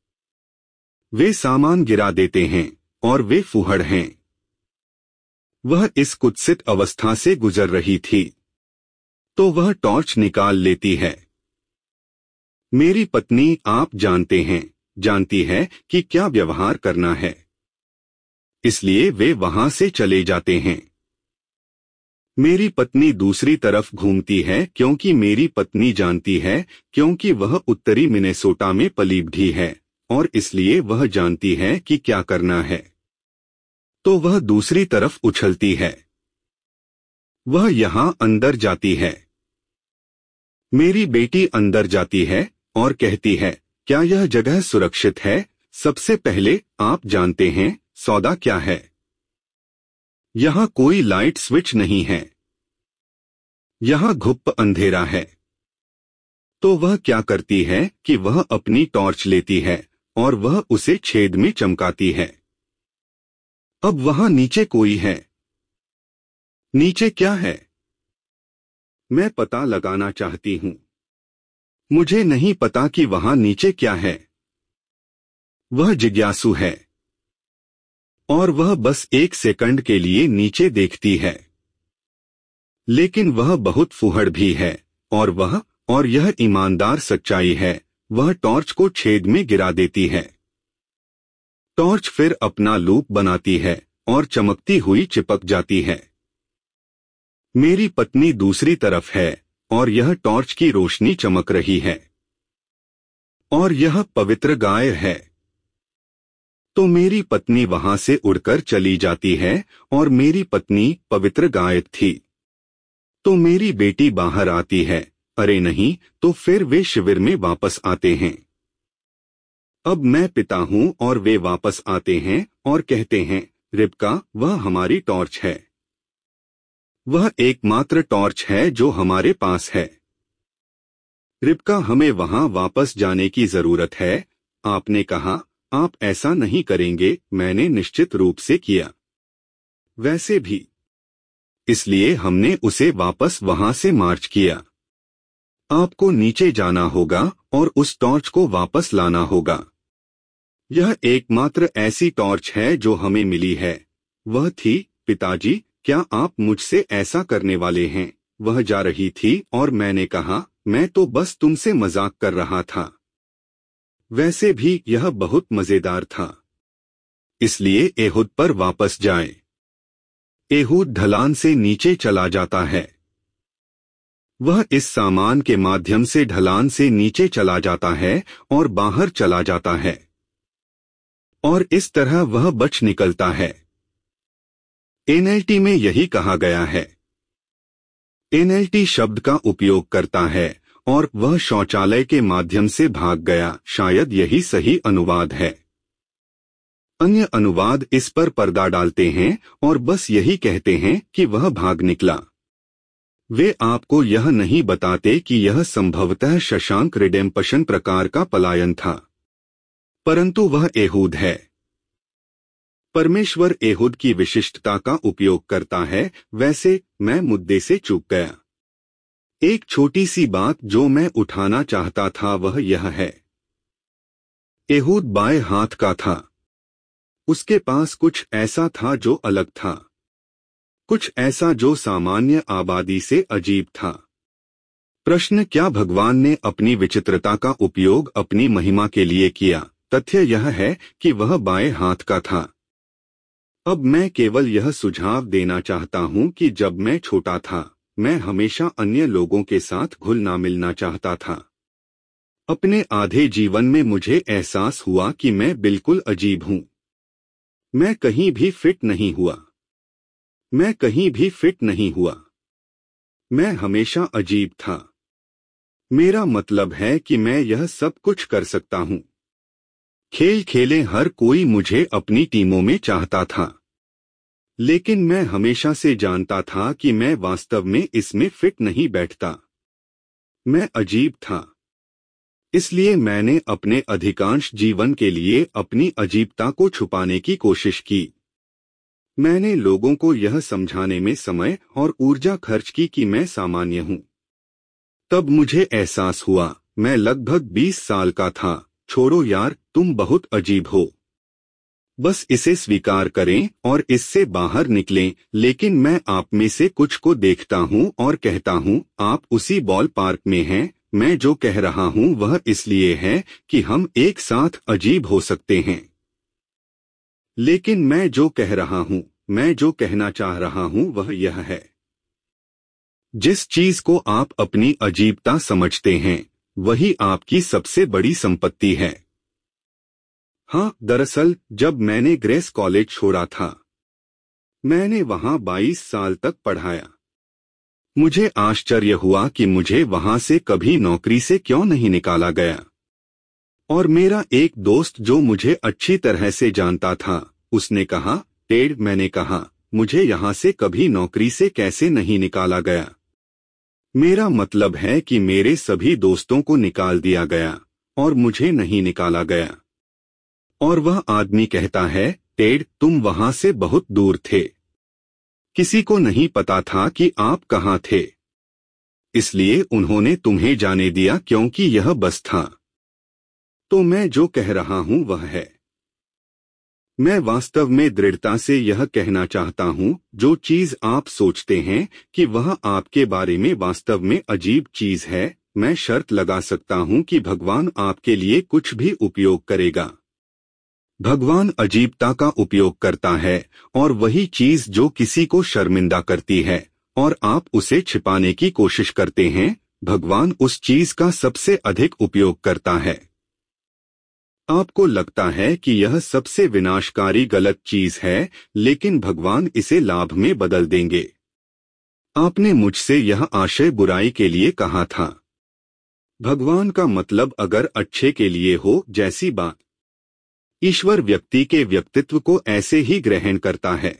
वे सामान गिरा देते हैं और वे फूहड़ हैं। वह इस कुत्सित अवस्था से गुजर रही थी। तो वह टॉर्च निकाल लेती है। मेरी पत्नी, आप जानते हैं, जानती है कि क्या व्यवहार करना है। इसलिए वे वहां से चले जाते हैं। मेरी पत्नी दूसरी तरफ घूमती है क्योंकि मेरी पत्नी जानती है, क्योंकि वह उत्तरी मिनेसोटा में पली बढ़ी है, और इसलिए वह जानती है कि क्या करना है। तो वह दूसरी तरफ उछलती है। वह यहां अंदर जाती है। मेरी बेटी अंदर जाती है और कहती है, क्या यह जगह सुरक्षित है? सबसे पहले आप जानते हैं सौदा क्या है? यहां कोई लाइट स्विच नहीं है। यहां घुप्प अंधेरा है। तो वह क्या करती है कि वह अपनी टॉर्च लेती है और वह उसे छेद में चमकाती है। अब वहां नीचे कोई है। नीचे क्या है? मैं पता लगाना चाहती हूं। मुझे नहीं पता कि वहां नीचे क्या है। वह जिज्ञासु है और वह बस एक सेकंड के लिए नीचे देखती है। लेकिन वह बहुत फुहड़ भी है और वह और यह ईमानदार सच्चाई है, वह टॉर्च को छेद में गिरा देती है। टॉर्च फिर अपना लूप बनाती है और चमकती हुई चिपक जाती है। मेरी पत्नी दूसरी तरफ है और यह टॉर्च की रोशनी चमक रही है। और यह पवित्र गाय है। तो मेरी पत्नी वहां से उड़कर चली जाती है और मेरी पत्नी पवित्र गाय थी। तो मेरी बेटी बाहर आती है। अरे नहीं, तो फिर वे शिविर में वापस आते हैं। अब मैं पिता हूं और वे वापस आते हैं और कहते हैं, रिबका, वह हमारी टॉर्च है। वह एकमात्र टॉर्च है जो हमारे पास है। रिबका, हमें वहां वापस जाने की जरूरत है। आपने कहा आप ऐसा नहीं करेंगे। मैंने निश्चित रूप से किया। वैसे भी इसलिए हमने उसे वापस वहां से मार्च किया। आपको नीचे जाना होगा और उस टॉर्च को वापस लाना होगा। यह एकमात्र ऐसी टॉर्च है जो हमें मिली है। वह थी, पिताजी, क्या आप मुझसे ऐसा करने वाले हैं? वह जा रही थी और मैंने कहा, मैं तो बस तुमसे मजाक कर रहा था। वैसे भी यह बहुत मजेदार था। इसलिए एहुद पर वापस जाएं। एहुद ढलान से नीचे चला जाता है। वह इस सामान के माध्यम से ढलान से नीचे चला जाता है और बाहर चला जाता है और इस तरह वह बच निकलता है। एनएलटी में यही कहा गया है। एनएलटी शब्द का उपयोग करता है और वह शौचालय के माध्यम से भाग गया। शायद यही सही अनुवाद है। अन्य अनुवाद इस पर पर्दा डालते हैं और बस यही कहते हैं कि वह भाग निकला। वे आपको यह नहीं बताते कि यह संभवतः शशांक रिडेम्पशन प्रकार का पलायन था। परंतु वह एहुद है। परमेश्वर एहुद की विशिष्टता का उपयोग करता है। वैसे मैं मुद्दे से चूक गया। एक छोटी सी बात जो मैं उठाना चाहता था वह यह है। एहुद बाएं हाथ का था। उसके पास कुछ ऐसा था जो अलग था। कुछ ऐसा जो सामान्य आबादी से अजीब था। प्रश्न, क्या भगवान ने अपनी विचित्रता का उपयोग अपनी महिमा के लिए किया? तथ्य यह है कि वह बाएं हाथ का था। अब मैं केवल यह सुझाव देना चाहता हूं कि जब मैं छोटा था, मैं हमेशा अन्य लोगों के साथ घुलना मिलना चाहता था। अपने आधे जीवन में मुझे एहसास हुआ कि मैं बिल्कुल अजीब हूं। मैं कहीं भी फिट नहीं हुआ। मैं कहीं भी फिट नहीं हुआ। मैं हमेशा अजीब था। मेरा मतलब है कि मैं यह सब कुछ कर सकता हूं। खेल खेले हर कोई मुझे अपनी टीमों में चाहता था। लेकिन मैं हमेशा से जानता था कि मैं वास्तव में इसमें फिट नहीं बैठता। मैं अजीब था। इसलिए मैंने अपने अधिकांश जीवन के लिए अपनी अजीबता को छुपाने की कोशिश की। मैंने लोगों को यह समझाने में समय और ऊर्जा खर्च की कि मैं सामान्य हूं। तब मुझे एहसास हुआ, मैं लगभग बीस साल का था, छोड़ो यार, तुम बहुत अजीब हो। बस इसे स्वीकार करें और इससे बाहर निकलें। लेकिन मैं आप में से कुछ को देखता हूं और कहता हूं, आप उसी बॉल पार्क में हैं। मैं जो कह रहा हूं वह इसलिए है कि हम एक साथ अजीब हो सकते हैं। लेकिन मैं जो कह रहा हूं, मैं जो कहना चाह रहा हूं वह यह है। जिस चीज को आप अपनी अजीबता समझते हैं, वही आपकी सबसे बड़ी संपत्ति है। हाँ, दरअसल जब मैंने ग्रेस कॉलेज छोड़ा था, मैंने वहां बाईस साल तक पढ़ाया। मुझे आश्चर्य हुआ कि मुझे वहां से कभी नौकरी से क्यों नहीं निकाला गया। और मेरा एक दोस्त जो मुझे अच्छी तरह से जानता था, उसने कहा, टेड, मैंने कहा, मुझे यहां से कभी नौकरी से कैसे नहीं निकाला गया? मेरा मतलब है कि मेरे सभी दोस्तों को निकाल दिया गया और मुझे नहीं निकाला गया। और वह आदमी कहता है, टेड, तुम वहां से बहुत दूर थे। किसी को नहीं पता था कि आप कहां थे, इसलिए उन्होंने तुम्हें जाने दिया क्योंकि यह बस था। तो मैं जो कह रहा हूं वह है, मैं वास्तव में दृढ़ता से यह कहना चाहता हूं, जो चीज आप सोचते हैं कि वह आपके बारे में वास्तव में अजीब चीज है, मैं शर्त लगा सकता हूं कि भगवान आपके लिए कुछ भी उपयोग करेगा। भगवान अजीबता का उपयोग करता है, और वही चीज जो किसी को शर्मिंदा करती है और आप उसे छिपाने की कोशिश करते हैं, भगवान उस चीज का सबसे अधिक उपयोग करता है। आपको लगता है कि यह सबसे विनाशकारी गलत चीज है, लेकिन भगवान इसे लाभ में बदल देंगे। आपने मुझसे यह आशय बुराई के लिए कहा था। भगवान का मतलब अगर अच्छे के लिए हो जैसी बात। ईश्वर व्यक्ति के व्यक्तित्व को ऐसे ही ग्रहण करता है,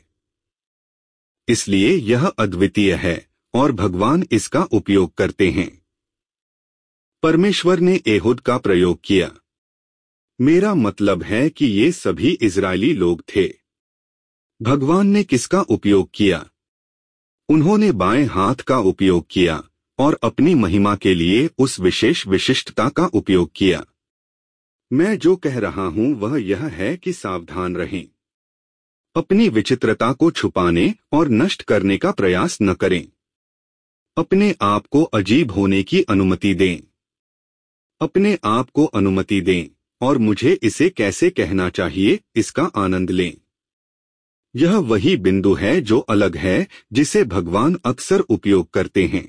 इसलिए यह अद्वितीय है और भगवान इसका उपयोग करते हैं। परमेश्वर ने एहुद का प्रयोग किया। मेरा मतलब है कि ये सभी इजरायली लोग थे। भगवान ने किसका उपयोग किया? उन्होंने बाएं हाथ का उपयोग किया और अपनी महिमा के लिए उस विशेष विशिष्टता का उपयोग किया। मैं जो कह रहा हूं वह यह है कि सावधान रहें। अपनी विचित्रता को छुपाने और नष्ट करने का प्रयास न करें। अपने आप को अजीब होने की अनुमति दें। अपने आप को अनुमति दें और मुझे इसे कैसे कहना चाहिए इसका आनंद लें। यह वही बिंदु है जो अलग है, जिसे भगवान अक्सर उपयोग करते हैं।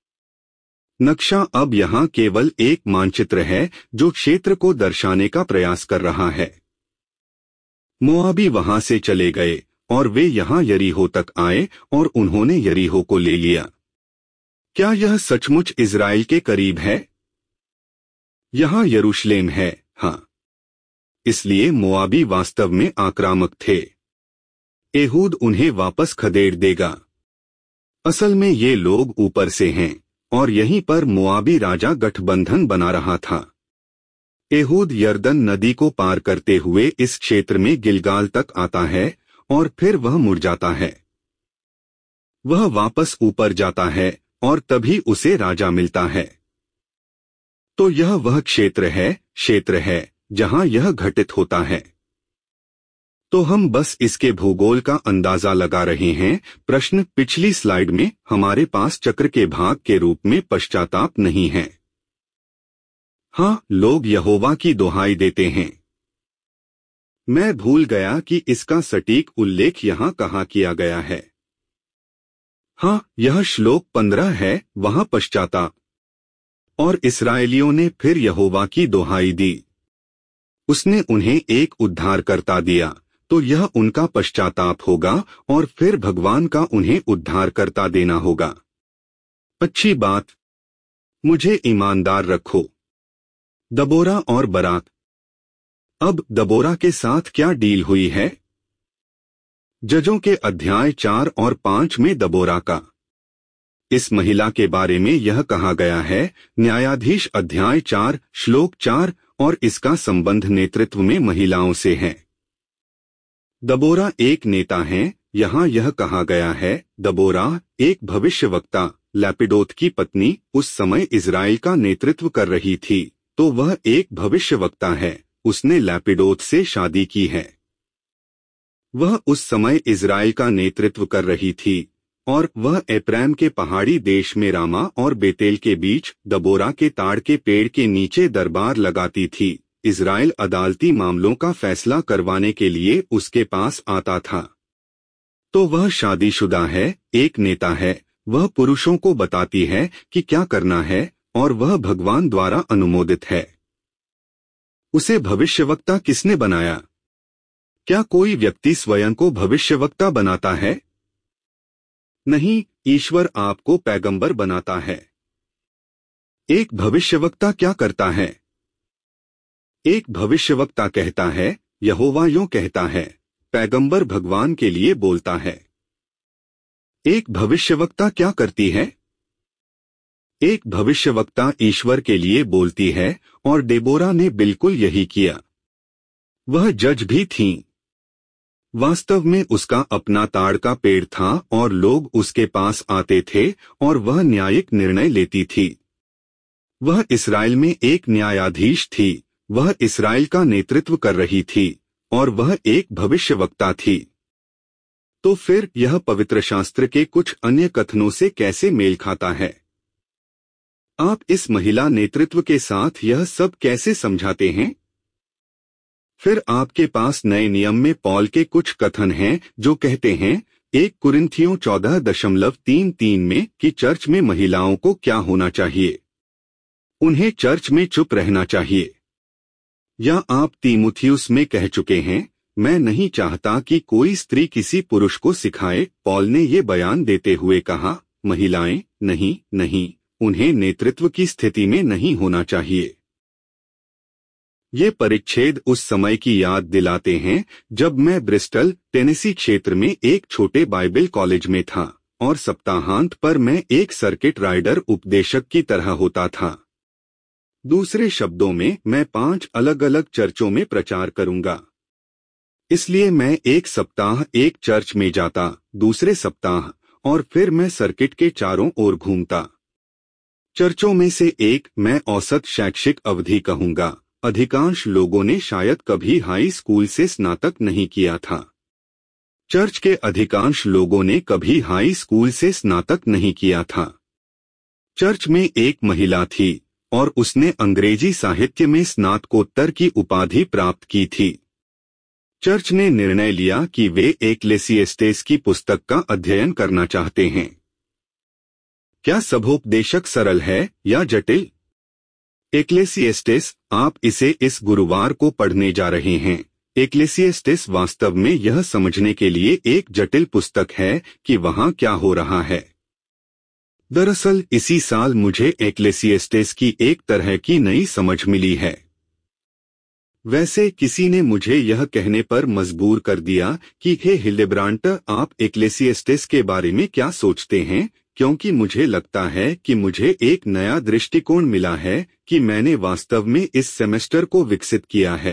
नक्शा अब यहाँ केवल एक मानचित्र है जो क्षेत्र को दर्शाने का प्रयास कर रहा है। मोआबी वहां से चले गए और वे यहाँ यरीहो तक आए और उन्होंने यरीहो को ले लिया। क्या यह सचमुच इजराइल के करीब है? यहाँ यरूशलेम है, हाँ। इसलिए मोआबी वास्तव में आक्रामक थे। एहूद उन्हें वापस खदेड़ देगा। असल में ये लोग ऊपर से हैं और यहीं पर मोआबी राजा गठबंधन बना रहा था। एहूद यर्दन नदी को पार करते हुए इस क्षेत्र में गिलगाल तक आता है और फिर वह मुड़ जाता है। वह वापस ऊपर जाता है और तभी उसे राजा मिलता है। तो यह वह क्षेत्र है क्षेत्र है जहां यह घटित होता है। तो हम बस इसके भूगोल का अंदाजा लगा रहे हैं। प्रश्न पिछली स्लाइड में हमारे पास चक्र के भाग के रूप में पश्चाताप नहीं है। हाँ, लोग यहोवा की दुहाई देते हैं। मैं भूल गया कि इसका सटीक उल्लेख यहाँ कहाँ किया गया है। हाँ, यह श्लोक पंद्रह है, वहाँ पश्चाताप। और इस्राएलियों ने फिर यहोवा की दुहाई दी। उसने उन्हें एक उद्धारकर्ता दिया, तो यह उनका पश्चाताप होगा और फिर भगवान का उन्हें उद्धारकर्ता देना होगा। अच्छी बात। मुझे ईमानदार रखो। दबोरा और बराक। अब दबोरा के साथ क्या डील हुई है? जजों के अध्याय चार और पांच में दबोरा का इस महिला के बारे में यह कहा गया है। न्यायाधीश अध्याय चार श्लोक चार, और इसका संबंध नेतृत्व में महिलाओं से है। दबोरा एक नेता है। यहाँ यह कहा गया है, दबोरा एक भविष्यवक्ता लैपिडोत की पत्नी उस समय इजराइल का नेतृत्व कर रही थी, तो वह एक भविष्यवक्ता है। उसने लैपिडोत से शादी की है। वह उस समय इजराइल का नेतृत्व कर रही थी और वह एप्रैम के पहाड़ी देश में रामा और बेतेल के बीच दबोरा के ताड़ के पेड़ के नीचे दरबार लगाती थी। इजराइल अदालती मामलों का फैसला करवाने के लिए उसके पास आता था। तो वह शादीशुदा है, एक नेता है। वह पुरुषों को बताती है कि क्या करना है और वह भगवान द्वारा अनुमोदित है। उसे भविष्यवक्ता किसने बनाया? क्या कोई व्यक्ति स्वयं को भविष्यवक्ता बनाता है? नहीं, ईश्वर आपको पैगंबर बनाता है। एक भविष्यवक्ता क्या करता है? एक भविष्यवक्ता कहता है, यहोवा यूं कहता है। पैगंबर भगवान के लिए बोलता है। एक भविष्यवक्ता क्या करती है? एक भविष्यवक्ता ईश्वर के लिए बोलती है, और डेबोरा ने बिल्कुल यही किया। वह जज भी थीं। वास्तव में उसका अपना ताड़ का पेड़ था और लोग उसके पास आते थे और वह न्यायिक निर्णय लेती थी। वह इस्राएल में एक न्यायाधीश थी, वह इस्राएल का नेतृत्व कर रही थी और वह एक भविष्यवक्ता थी। तो फिर यह पवित्र शास्त्र के कुछ अन्य कथनों से कैसे मेल खाता है? आप इस महिला नेतृत्व के साथ यह सब कैसे समझाते हैं? फिर आपके पास नए नियम में पौल के कुछ कथन हैं जो कहते हैं, एक कुरिन्थियों चौदह दशमलव तीन तीन में कि चर्च में महिलाओं को क्या होना चाहिए? उन्हें चर्च में चुप रहना चाहिए। या आप तीमुथियुस में कह चुके हैं, मैं नहीं चाहता कि कोई स्त्री किसी पुरुष को सिखाए। पौल ने ये बयान देते हुए कहा, महिलाएं, नहीं नहीं, उन्हें नेतृत्व की स्थिति में नहीं होना चाहिए। ये परिच्छेद उस समय की याद दिलाते हैं जब मैं ब्रिस्टल, टेनेसी क्षेत्र में एक छोटे बाइबल कॉलेज में था और सप्ताहांत पर मैं एक सर्किट राइडर उपदेशक की तरह होता था। दूसरे शब्दों में, मैं पांच अलग अलग चर्चों में प्रचार करूंगा। इसलिए मैं एक सप्ताह एक चर्च में जाता, दूसरे सप्ताह, और फिर मैं सर्किट के चारों ओर घूमता। चर्चों में से एक मैं औसत शैक्षिक अवधि कहूंगा। अधिकांश लोगों ने शायद कभी हाई स्कूल से स्नातक नहीं किया था। चर्च के अधिकांश लोगों ने कभी हाई स्कूल से स्नातक नहीं किया था। चर्च में एक महिला थी और उसने अंग्रेजी साहित्य में स्नातकोत्तर की उपाधि प्राप्त की थी। चर्च ने निर्णय लिया कि वे एक्लेसिएस्टेस की पुस्तक का अध्ययन करना चाहते हैं। क्या सभोपदेशक सरल है या जटिल? एक्लेसिएस्टेस, आप इसे इस गुरुवार को पढ़ने जा रहे हैं। एक्लेसिएस्टेस वास्तव में यह समझने के लिए एक जटिल पुस्तक है कि वहां क्या हो रहा है। दरअसल इसी साल मुझे एक्लेसिएस्टेस की एक तरह की नई समझ मिली है। वैसे किसी ने मुझे यह कहने पर मजबूर कर दिया कि हे हिल्डेब्रांट, आप एक्लेसिएस्टेस के बारे में क्या सोचते हैं, क्योंकि मुझे लगता है कि मुझे एक नया दृष्टिकोण मिला है कि मैंने वास्तव में इस सेमेस्टर को विकसित किया है।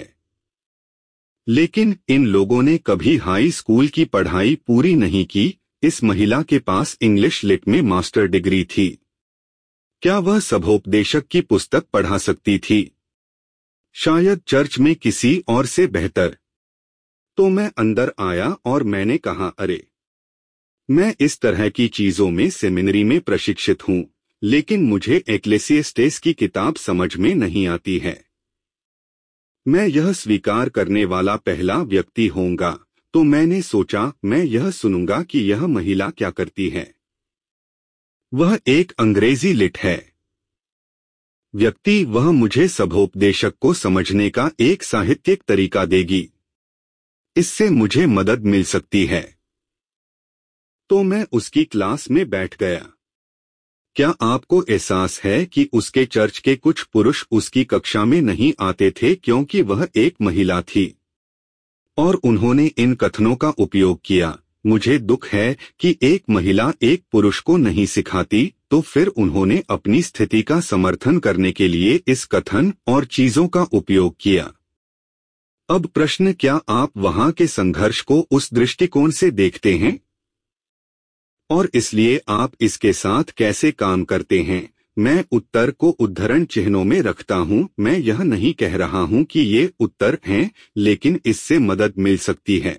लेकिन इन लोगों ने कभी हाई स्कूल की पढ़ाई पूरी नहीं की। इस महिला के पास इंग्लिश लिट में मास्टर डिग्री थी। क्या वह सभोपदेशक की पुस्तक पढ़ा सकती थी? शायद चर्च में किसी और से बेहतर। तो मैं अंदर आया और मैंने कहा, अरे, मैं इस तरह की चीजों में सेमिनरी में प्रशिक्षित हूं, लेकिन मुझे एक्लेसिएस्टेस की किताब समझ में नहीं आती है। मैं यह स्वीकार करने वाला पहला व्यक्ति होऊंगा। तो मैंने सोचा, मैं यह सुनूंगा कि यह महिला क्या करती है। वह एक अंग्रेजी लिट है। व्यक्ति, वह मुझे सभोपदेशक को समझने का एक साहित्यिक तरीका देगी। इससे मुझे मदद मिल सकती है। तो मैं उसकी क्लास में बैठ गया। क्या आपको एहसास है कि उसके चर्च के कुछ पुरुष उसकी कक्षा में नहीं आते थे क्योंकि वह एक महिला थी? और उन्होंने इन कथनों का उपयोग किया। मुझे दुख है कि एक महिला एक पुरुष को नहीं सिखाती, तो फिर उन्होंने अपनी स्थिति का समर्थन करने के लिए इस कथन और चीजों का उपयोग किया। अब प्रश्न, क्या आप वहां के संघर्ष को उस दृष्टिकोण से देखते हैं? और इसलिए आप इसके साथ कैसे काम करते हैं? मैं उत्तर को उद्धरण चिन्हों में रखता हूं। मैं यह नहीं कह रहा हूं कि ये उत्तर हैं, लेकिन इससे मदद मिल सकती है।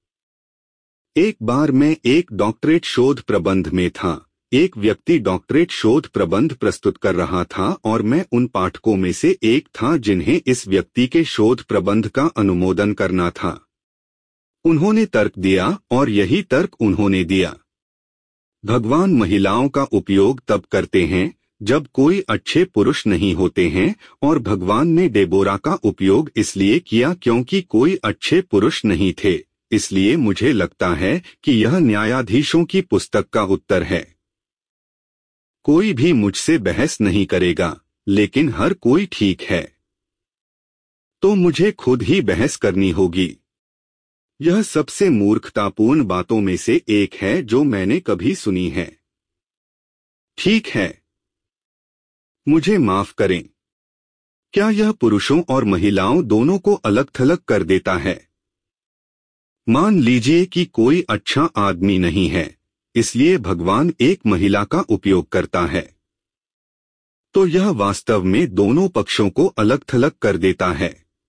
एक बार मैं एक डॉक्टरेट शोध प्रबंध में था। एक व्यक्ति डॉक्टरेट शोध प्रबंध प्रस्तुत कर रहा था और मैं उन पाठकों में से एक था जिन्हें इस व्यक्ति के शोध प्रबंध का अनुमोदन करना था। उन्होंने तर्क दिया और यही तर्क उन्होंने दिया। भगवान महिलाओं का उपयोग तब करते हैं जब कोई अच्छे पुरुष नहीं होते हैं, और भगवान ने डेबोरा का उपयोग इसलिए किया क्योंकि कोई अच्छे पुरुष नहीं थे, इसलिए मुझे लगता है कि यह न्यायाधीशों की पुस्तक का उत्तर है। कोई भी मुझसे बहस नहीं करेगा, लेकिन हर कोई ठीक है, तो मुझे खुद ही बहस करनी होगी। यह सबसे मूर्खतापूर्ण बातों में से एक है जो मैंने कभी सुनी है। ठीक है, मुझे माफ करें। क्या यह पुरुषों और महिलाओं दोनों को अलग थलग कर देता है? मान लीजिए कि कोई अच्छा आदमी नहीं है, इसलिए भगवान एक महिला का उपयोग करता है, तो यह वास्तव में दोनों पक्षों को अलग थलग कर देता है।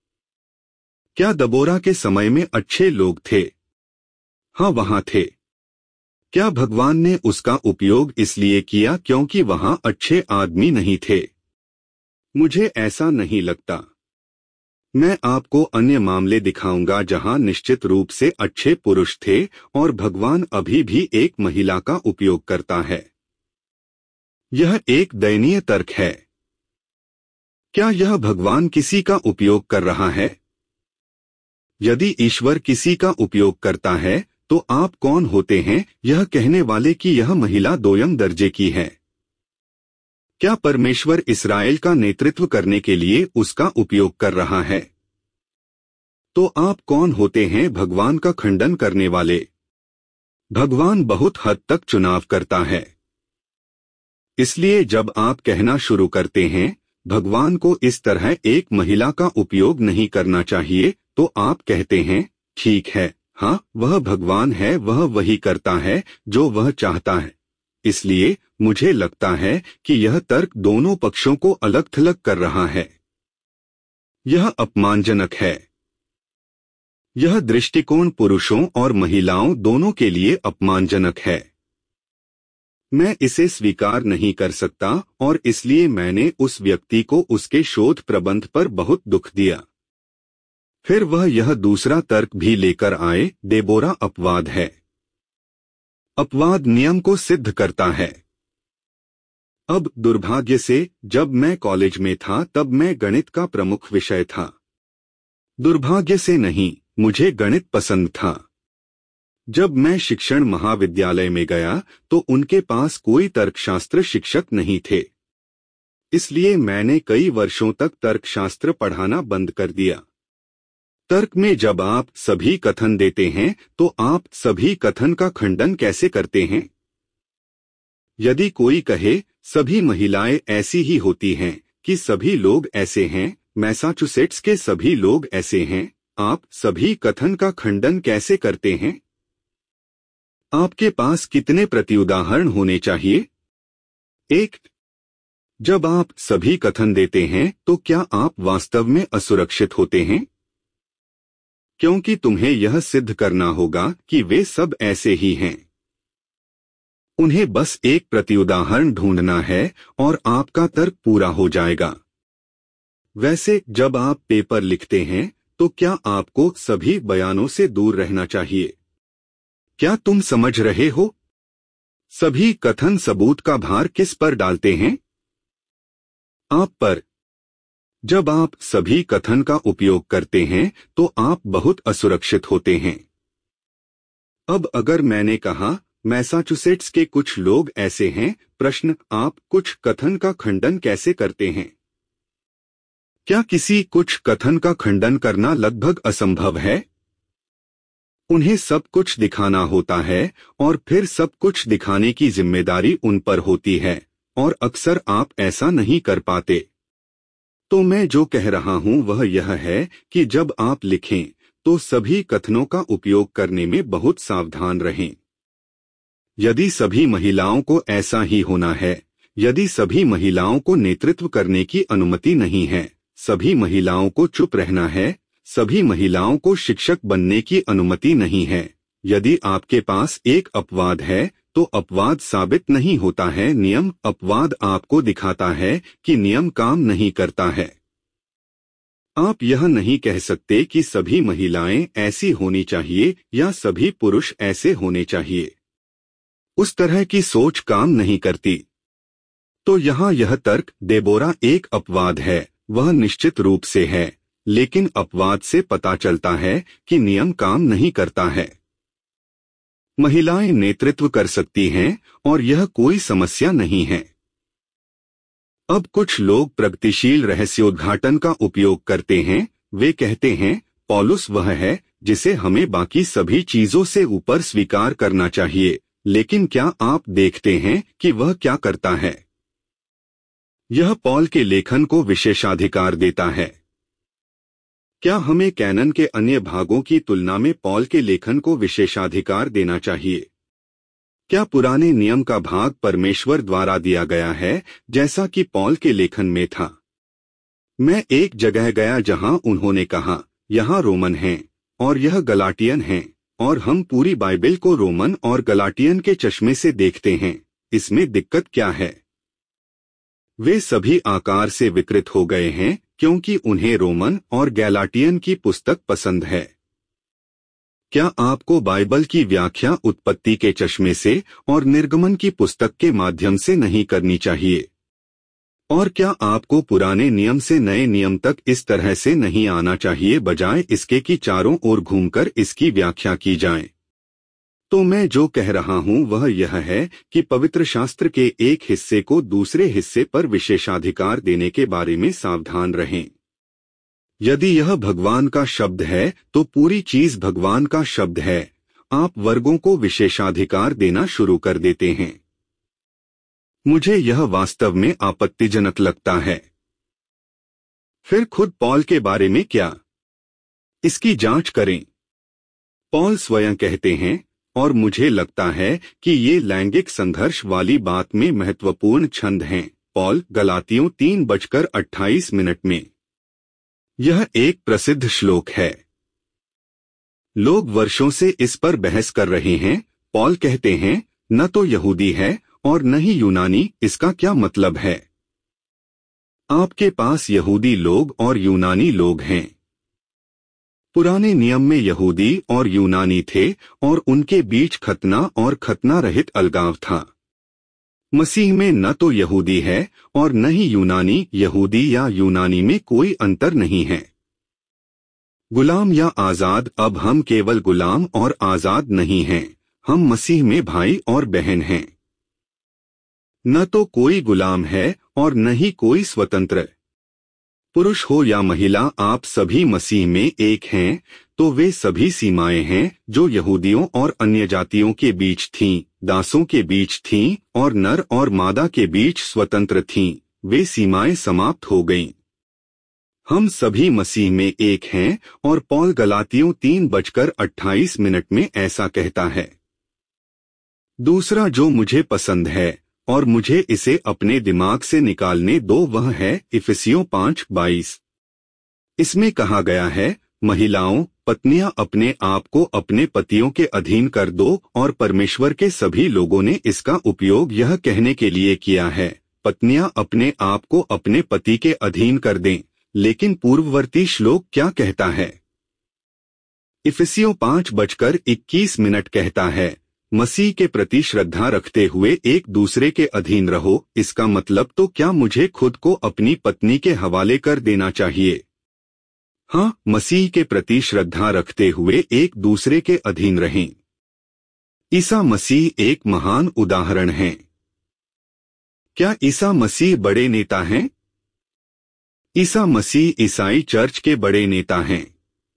क्या दबोरा के समय में अच्छे लोग थे? हाँ, वहां थे। क्या भगवान ने उसका उपयोग इसलिए किया क्योंकि वहां अच्छे आदमी नहीं थे? मुझे ऐसा नहीं लगता। मैं आपको अन्य मामले दिखाऊंगा जहां निश्चित रूप से अच्छे पुरुष थे और भगवान अभी भी एक महिला का उपयोग करता है। यह एक दयनीय तर्क है। क्या यह भगवान किसी का उपयोग कर रहा है? यदि ईश्वर किसी का उपयोग करता है, तो आप कौन होते हैं यह कहने वाले कि यह महिला दोयम दर्जे की है? क्या परमेश्वर इस्राएल का नेतृत्व करने के लिए उसका उपयोग कर रहा है? तो आप कौन होते हैं भगवान का खंडन करने वाले? भगवान बहुत हद तक चुनाव करता है। इसलिए जब आप कहना शुरू करते हैं, भगवान को इस तरह एक महिला का उपयोग नहीं करना चाहिए, तो आप कहते हैं, ठीक है, हाँ, वह भगवान है, वह वही करता है जो वह चाहता है। इसलिए मुझे लगता है कि यह तर्क दोनों पक्षों को अलग थलग कर रहा है। यह अपमानजनक है। यह दृष्टिकोण पुरुषों और महिलाओं दोनों के लिए अपमानजनक है। मैं इसे स्वीकार नहीं कर सकता और इसलिए मैंने उस व्यक्ति को उसके शोध प्रबंध पर बहुत दुख दिया। फिर वह यह दूसरा तर्क भी लेकर आए, डेबोरा अपवाद है। अपवाद नियम को सिद्ध करता है। अब दुर्भाग्य से जब मैं कॉलेज में था तब मैं गणित का प्रमुख विषय था। दुर्भाग्य से नहीं, मुझे गणित पसंद था। जब मैं शिक्षण महाविद्यालय में गया तो उनके पास कोई तर्कशास्त्र शिक्षक नहीं थे, इसलिए मैंने कई वर्षों तक तर्कशास्त्र पढ़ाना बंद कर दिया। तर्क में जब आप सभी कथन देते हैं तो आप सभी कथन का खंडन कैसे करते हैं? यदि कोई कहे सभी महिलाएं ऐसी ही होती हैं कि सभी लोग ऐसे हैं, मैसाचुसेट्स के सभी लोग ऐसे हैं, आप सभी कथन का खंडन कैसे करते हैं? आपके पास कितने प्रत्युदाहरण होने चाहिए? एक। जब आप सभी कथन देते हैं तो क्या आप वास्तव में असुरक्षित होते हैं? क्योंकि तुम्हें यह सिद्ध करना होगा कि वे सब ऐसे ही हैं। उन्हें बस एक प्रत्युदाहरण ढूंढना है और आपका तर्क पूरा हो जाएगा। वैसे जब आप पेपर लिखते हैं तो क्या आपको सभी बयानों से दूर रहना चाहिए? क्या तुम समझ रहे हो? सभी कथन सबूत का भार किस पर डालते हैं? आप पर। जब आप सभी कथन का उपयोग करते हैं तो आप बहुत असुरक्षित होते हैं। अब अगर मैंने कहा मैसाचुसेट्स के कुछ लोग ऐसे हैं, प्रश्न, आप कुछ कथन का खंडन कैसे करते हैं? क्या किसी कुछ कथन का खंडन करना लगभग असंभव है? उन्हें सब कुछ दिखाना होता है और फिर सब कुछ दिखाने की जिम्मेदारी उन पर होती है, और अक्सर आप ऐसा नहीं कर पाते। तो मैं जो कह रहा हूं वह यह है कि जब आप लिखें तो सभी कथनों का उपयोग करने में बहुत सावधान रहें। यदि सभी महिलाओं को ऐसा ही होना है, यदि सभी महिलाओं को नेतृत्व करने की अनुमति नहीं है, सभी महिलाओं को चुप रहना है, सभी महिलाओं को शिक्षक बनने की अनुमति नहीं है, यदि आपके पास एक अपवाद है तो अपवाद साबित नहीं होता है नियम। अपवाद आपको दिखाता है कि नियम काम नहीं करता है। आप यह नहीं कह सकते कि सभी महिलाएं ऐसी होनी चाहिए या सभी पुरुष ऐसे होने चाहिए। उस तरह की सोच काम नहीं करती। तो यहाँ यह तर्क डेबोरा एक अपवाद है, वह निश्चित रूप से है, लेकिन अपवाद से पता चलता है कि नियम काम नहीं करता है। महिलाएं नेतृत्व कर सकती हैं और यह कोई समस्या नहीं है। अब कुछ लोग प्रगतिशील रहस्योद्घाटन का उपयोग करते हैं। वे कहते हैं पौलुस वह है जिसे हमें बाकी सभी चीजों से ऊपर स्वीकार करना चाहिए, लेकिन क्या आप देखते हैं कि वह क्या करता है? यह पॉल के लेखन को विशेषाधिकार देता है। क्या हमें कैनन के अन्य भागों की तुलना में पॉल के लेखन को विशेषाधिकार देना चाहिए? क्या पुराने नियम का भाग परमेश्वर द्वारा दिया गया है जैसा कि पॉल के लेखन में था? मैं एक जगह गया जहां उन्होंने कहा यहाँ रोमन हैं और यह गलाटियन हैं, और हम पूरी बाइबल को रोमन और गलाटियन के चश्मे से देखते हैं। इसमें दिक्कत क्या है? वे सभी आकार से विकृत हो गए हैं क्योंकि उन्हें रोमन और गैलाटियन की पुस्तक पसंद है। क्या आपको बाइबल की व्याख्या उत्पत्ति के चश्मे से और निर्गमन की पुस्तक के माध्यम से नहीं करनी चाहिए? और क्या आपको पुराने नियम से नए नियम तक इस तरह से नहीं आना चाहिए, बजाय इसके कि चारों ओर घूमकर इसकी व्याख्या की जाए? तो मैं जो कह रहा हूं वह यह है कि पवित्र शास्त्र के एक हिस्से को दूसरे हिस्से पर विशेषाधिकार देने के बारे में सावधान रहें। यदि यह भगवान का शब्द है तो पूरी चीज भगवान का शब्द है। आप वर्गों को विशेषाधिकार देना शुरू कर देते हैं। मुझे यह वास्तव में आपत्तिजनक लगता है। फिर खुद पॉल के बारे में क्या? इसकी जांच करें। पॉल स्वयं कहते हैं, और मुझे लगता है कि ये लैंगिक संघर्ष वाली बात में महत्वपूर्ण छंद हैं। पॉल गलातियों तीन बजकर अट्ठाईस मिनट में। यह एक प्रसिद्ध श्लोक है। लोग वर्षों से इस पर बहस कर रहे हैं। पॉल कहते हैं न तो यहूदी है और न ही यूनानी। इसका क्या मतलब है? आपके पास यहूदी लोग और यूनानी लोग हैं। पुराने नियम में यहूदी और यूनानी थे और उनके बीच खतना और खतना रहित अलगाव था। मसीह में न तो यहूदी है और न ही यूनानी। यहूदी या यूनानी में कोई अंतर नहीं है। गुलाम या आजाद। अब हम केवल गुलाम और आजाद नहीं हैं, हम मसीह में भाई और बहन हैं। न तो कोई गुलाम है और न ही कोई स्वतंत्र। पुरुष हो या महिला, आप सभी मसीह में एक हैं। तो वे सभी सीमाएं हैं जो यहूदियों और अन्य जातियों के बीच थीं, दासों के बीच थीं और नर और मादा के बीच स्वतंत्र थीं, वे सीमाएं समाप्त हो गईं। हम सभी मसीह में एक हैं और पौल गलातियों तीन बजकर अट्ठाईस मिनट में ऐसा कहता है। दूसरा जो मुझे पसंद है और मुझे इसे अपने दिमाग से निकालने दो वह है इफिसियों पाँच बाईस। इसमें कहा गया है, महिलाओं पत्नियां अपने आप को अपने पतियों के अधीन कर दो, और परमेश्वर के सभी लोगों ने इसका उपयोग यह कहने के लिए किया है पत्नियां अपने आप को अपने पति के अधीन कर दें। लेकिन पूर्ववर्ती श्लोक क्या कहता है? इफिसियों पाँच बजकर इक्कीस मिनट कहता है, मसीह के प्रति श्रद्धा रखते हुए एक दूसरे के अधीन रहो। इसका मतलब तो क्या मुझे खुद को अपनी पत्नी के हवाले कर देना चाहिए? हाँ, मसीह के प्रति श्रद्धा रखते हुए एक दूसरे के अधीन रहें। ईसा मसीह एक महान उदाहरण है। क्या ईसा मसीह बड़े नेता हैं? ईसा मसीह ईसाई चर्च के बड़े नेता हैं।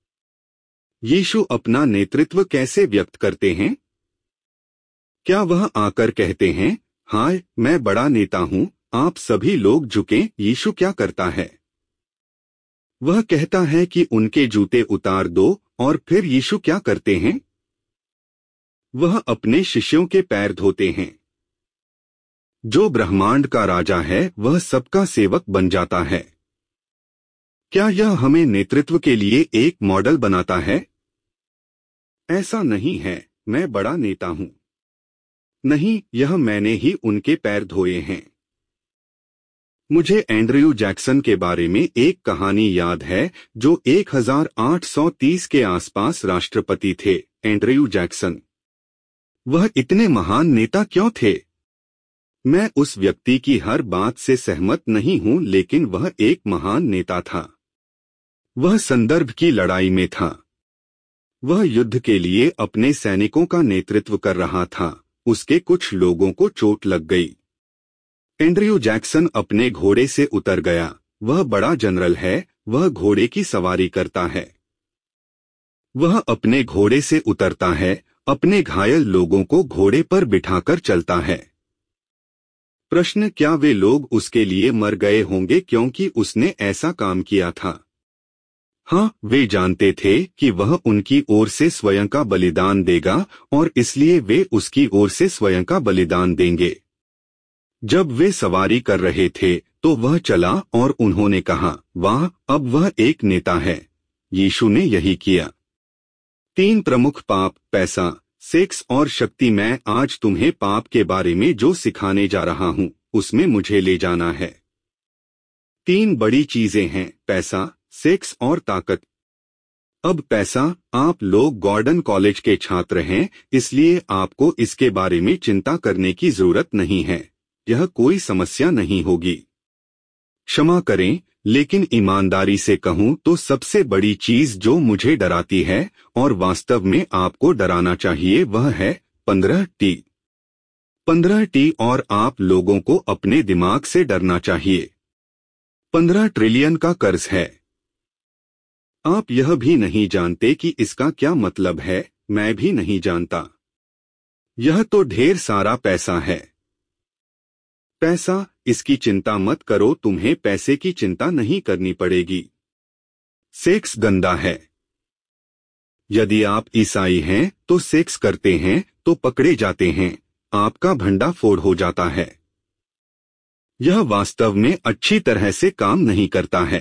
यीशु अपना नेतृत्व कैसे व्यक्त करते हैं? क्या वह आकर कहते हैं, हाय मैं बड़ा नेता हूं, आप सभी लोग झुकें? यीशु क्या करता है? वह कहता है कि उनके जूते उतार दो, और फिर यीशु क्या करते हैं? वह अपने शिष्यों के पैर धोते हैं। जो ब्रह्मांड का राजा है वह सबका सेवक बन जाता है। क्या यह हमें नेतृत्व के लिए एक मॉडल बनाता है? ऐसा नहीं है, मैं बड़ा नेता हूं। नहीं, यह मैंने ही उनके पैर धोए हैं। मुझे एंड्रयू जैक्सन के बारे में एक कहानी याद है जो एक हज़ार आठ सौ तीस के आसपास राष्ट्रपति थे। Andrew Jackson. वह इतने महान नेता क्यों थे? मैं उस व्यक्ति की हर बात से सहमत नहीं हूं, लेकिन वह एक महान नेता था। वह संदर्भ की लड़ाई में था। वह युद्ध के लिए अपने सैनिकों का नेतृत्व कर रहा था। उसके कुछ लोगों को चोट लग गई। एंड्रयू जैक्सन अपने घोड़े से उतर गया। वह बड़ा जनरल है, वह घोड़े की सवारी करता है। वह अपने घोड़े से उतरता है, अपने घायल लोगों को घोड़े पर बिठाकर चलता है। प्रश्न, क्या वे लोग उसके लिए मर गए होंगे क्योंकि उसने ऐसा काम किया था? हाँ, वे जानते थे कि वह उनकी ओर से स्वयं का बलिदान देगा और इसलिए वे उसकी ओर से स्वयं का बलिदान देंगे। जब वे सवारी कर रहे थे तो वह चला और उन्होंने कहा, वाह, अब वह एक नेता है। यीशु ने यही किया। तीन प्रमुख पाप, पैसा, सेक्स और शक्ति। मैं आज तुम्हें पाप के बारे में जो सिखाने जा रहा हूं उसमें मुझे ले जाना है। तीन बड़ी चीजें हैं, पैसा, सेक्स और ताकत। अब पैसा, आप लोग गॉर्डन कॉलेज के छात्र हैं, इसलिए आपको इसके बारे में चिंता करने की जरूरत नहीं है। यह कोई समस्या नहीं होगी। क्षमा करें, लेकिन ईमानदारी से कहूं तो सबसे बड़ी चीज जो मुझे डराती है और वास्तव में आपको डराना चाहिए वह है पंद्रह टी। पंद्रह टी और आप लोगों को अपने दिमाग से डरना चाहिए। पंद्रह ट्रिलियन का कर्ज है। आप यह भी नहीं जानते कि इसका क्या मतलब है। मैं भी नहीं जानता। यह तो ढेर सारा पैसा है। पैसा, इसकी चिंता मत करो, तुम्हें पैसे की चिंता नहीं करनी पड़ेगी। सेक्स गंदा है। यदि आप ईसाई हैं तो सेक्स करते हैं तो पकड़े जाते हैं, आपका भंडाफोड़ हो जाता है। यह वास्तव में अच्छी तरह से काम नहीं करता है।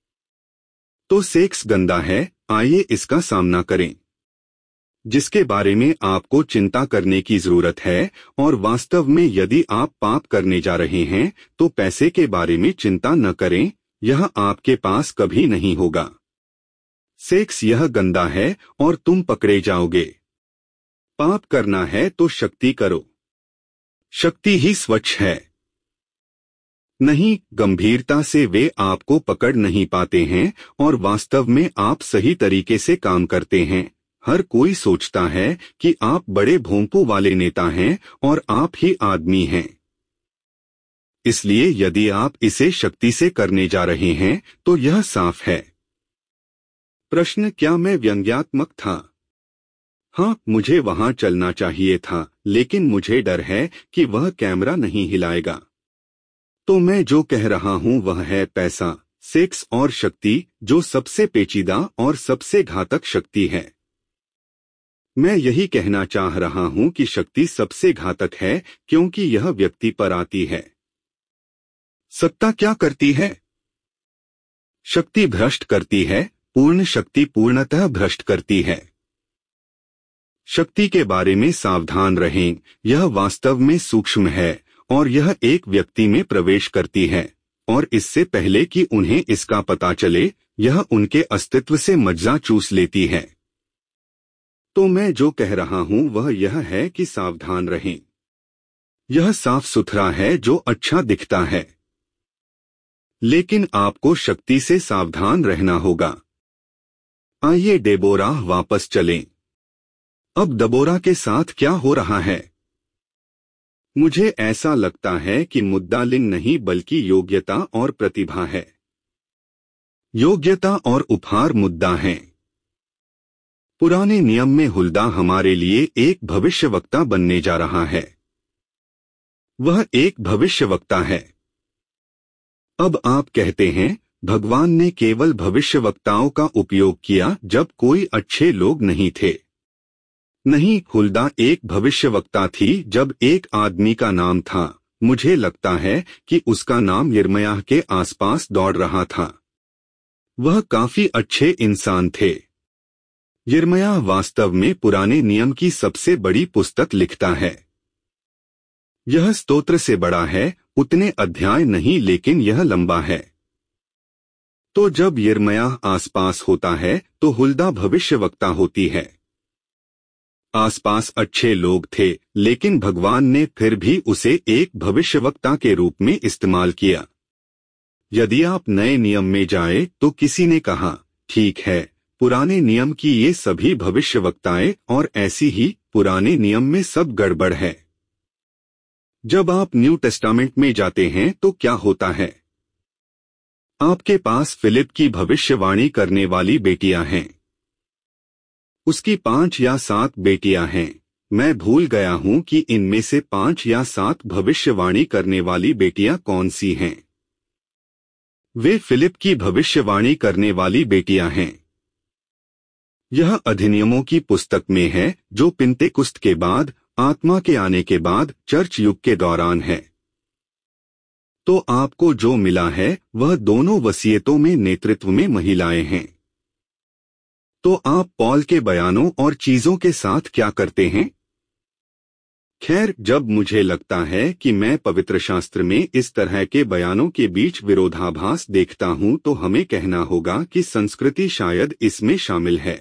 तो सेक्स गंदा है, आइए इसका सामना करें। जिसके बारे में आपको चिंता करने की जरूरत है, और वास्तव में यदि आप पाप करने जा रहे हैं तो पैसे के बारे में चिंता न करें, यह आपके पास कभी नहीं होगा। सेक्स यह गंदा है और तुम पकड़े जाओगे। पाप करना है तो शक्ति करो। शक्ति ही स्वच्छ है। नहीं, गंभीरता से वे आपको पकड़ नहीं पाते हैं और वास्तव में आप सही तरीके से काम करते हैं। हर कोई सोचता है कि आप बड़े भोंपू वाले नेता हैं और आप ही आदमी हैं। इसलिए यदि आप इसे शक्ति से करने जा रहे हैं तो यह साफ है। प्रश्न, क्या मैं व्यंग्यात्मक था? हाँ, मुझे वहां चलना चाहिए था, लेकिन मुझे डर है कि वह कैमरा नहीं हिलाएगा। तो मैं जो कह रहा हूं वह है पैसा, सेक्स और शक्ति, जो सबसे पेचीदा और सबसे घातक शक्ति है। मैं यही कहना चाह रहा हूं कि शक्ति सबसे घातक है क्योंकि यह व्यक्ति पर आती है। सत्ता क्या करती है? शक्ति भ्रष्ट करती है। पूर्ण शक्ति पूर्णतः भ्रष्ट करती है। शक्ति के बारे में सावधान रहें, यह वास्तव में सूक्ष्म है और यह एक व्यक्ति में प्रवेश करती है, और इससे पहले कि उन्हें इसका पता चले, यह उनके अस्तित्व से मज्जा चूस लेती है। तो मैं जो कह रहा हूं वह यह है कि सावधान रहें। यह साफ सुथरा है जो अच्छा दिखता है, लेकिन आपको शक्ति से सावधान रहना होगा। आइए डेबोराह वापस चलें। अब दबोरा के साथ क्या हो रहा है? मुझे ऐसा लगता है कि मुद्दा लिंग नहीं बल्कि योग्यता और प्रतिभा है। योग्यता और उपहार मुद्दा है। पुराने नियम में हुल्दा हमारे लिए एक भविष्यवक्ता बनने जा रहा है। वह एक भविष्यवक्ता है। अब आप कहते हैं, भगवान ने केवल भविष्यवक्ताओं का उपयोग किया जब कोई अच्छे लोग नहीं थे। नहीं, हुल्दा एक भविष्यवक्ता थी जब एक आदमी का नाम था, मुझे लगता है कि उसका नाम यिर्मयाह के आसपास दौड़ रहा था। वह काफी अच्छे इंसान थे। यिर्मयाह वास्तव में पुराने नियम की सबसे बड़ी पुस्तक लिखता है। यह स्तोत्र से बड़ा है, उतने अध्याय नहीं, लेकिन यह लंबा है। तो जब यिर्मयाह आसपास होता है तो हुल्दा भविष्यवक्ता होती है। आसपास अच्छे लोग थे, लेकिन भगवान ने फिर भी उसे एक भविष्यवक्ता के रूप में इस्तेमाल किया। यदि आप नए नियम में जाए तो किसी ने कहा, ठीक है, पुराने नियम की ये सभी भविष्यवक्ताएं और ऐसी ही पुराने नियम में सब गड़बड़ है। जब आप न्यू टेस्टामेंट में जाते हैं तो क्या होता है? आपके पास फिलिप की भविष्यवाणी करने वाली बेटियां हैं। उसकी पांच या सात बेटियां हैं। मैं भूल गया हूं कि इनमें से पांच या सात भविष्यवाणी करने वाली बेटियां कौन सी हैं। वे फिलिप की भविष्यवाणी करने वाली बेटियां हैं। यह अधिनियमों की पुस्तक में है, जो पिंतेकुस्त के बाद, आत्मा के आने के बाद चर्च युग के दौरान है। तो आपको जो मिला है वह दोनों वसीयतों में नेतृत्व में महिलाएं हैं। तो आप पॉल के बयानों और चीजों के साथ क्या करते हैं? खैर, जब मुझे लगता है कि मैं पवित्र शास्त्र में इस तरह के बयानों के बीच विरोधाभास देखता हूं तो हमें कहना होगा कि संस्कृति शायद इसमें शामिल है।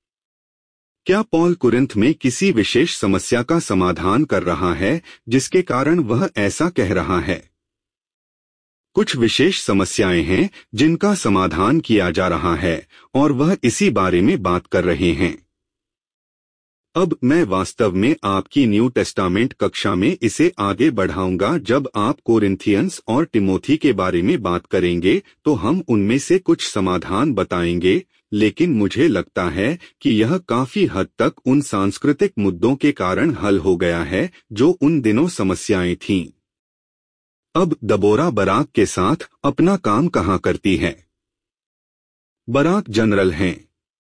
क्या पॉल कुरिन्थ में किसी विशेष समस्या का समाधान कर रहा है जिसके कारण वह ऐसा कह रहा है? कुछ विशेष समस्याएं हैं जिनका समाधान किया जा रहा है और वह इसी बारे में बात कर रहे हैं। अब मैं वास्तव में आपकी न्यू टेस्टामेंट कक्षा में इसे आगे बढ़ाऊंगा। जब आप कोरिन्थियंस और टिमोथी के बारे में बात करेंगे तो हम उनमें से कुछ समाधान बताएंगे, लेकिन मुझे लगता है कि यह काफी हद तक उन सांस्कृतिक मुद्दों के कारण हल हो गया है जो उन दिनों समस्याएं थीं। अब दबोरा बराक के साथ अपना काम कहाँ करती है? बराक जनरल हैं।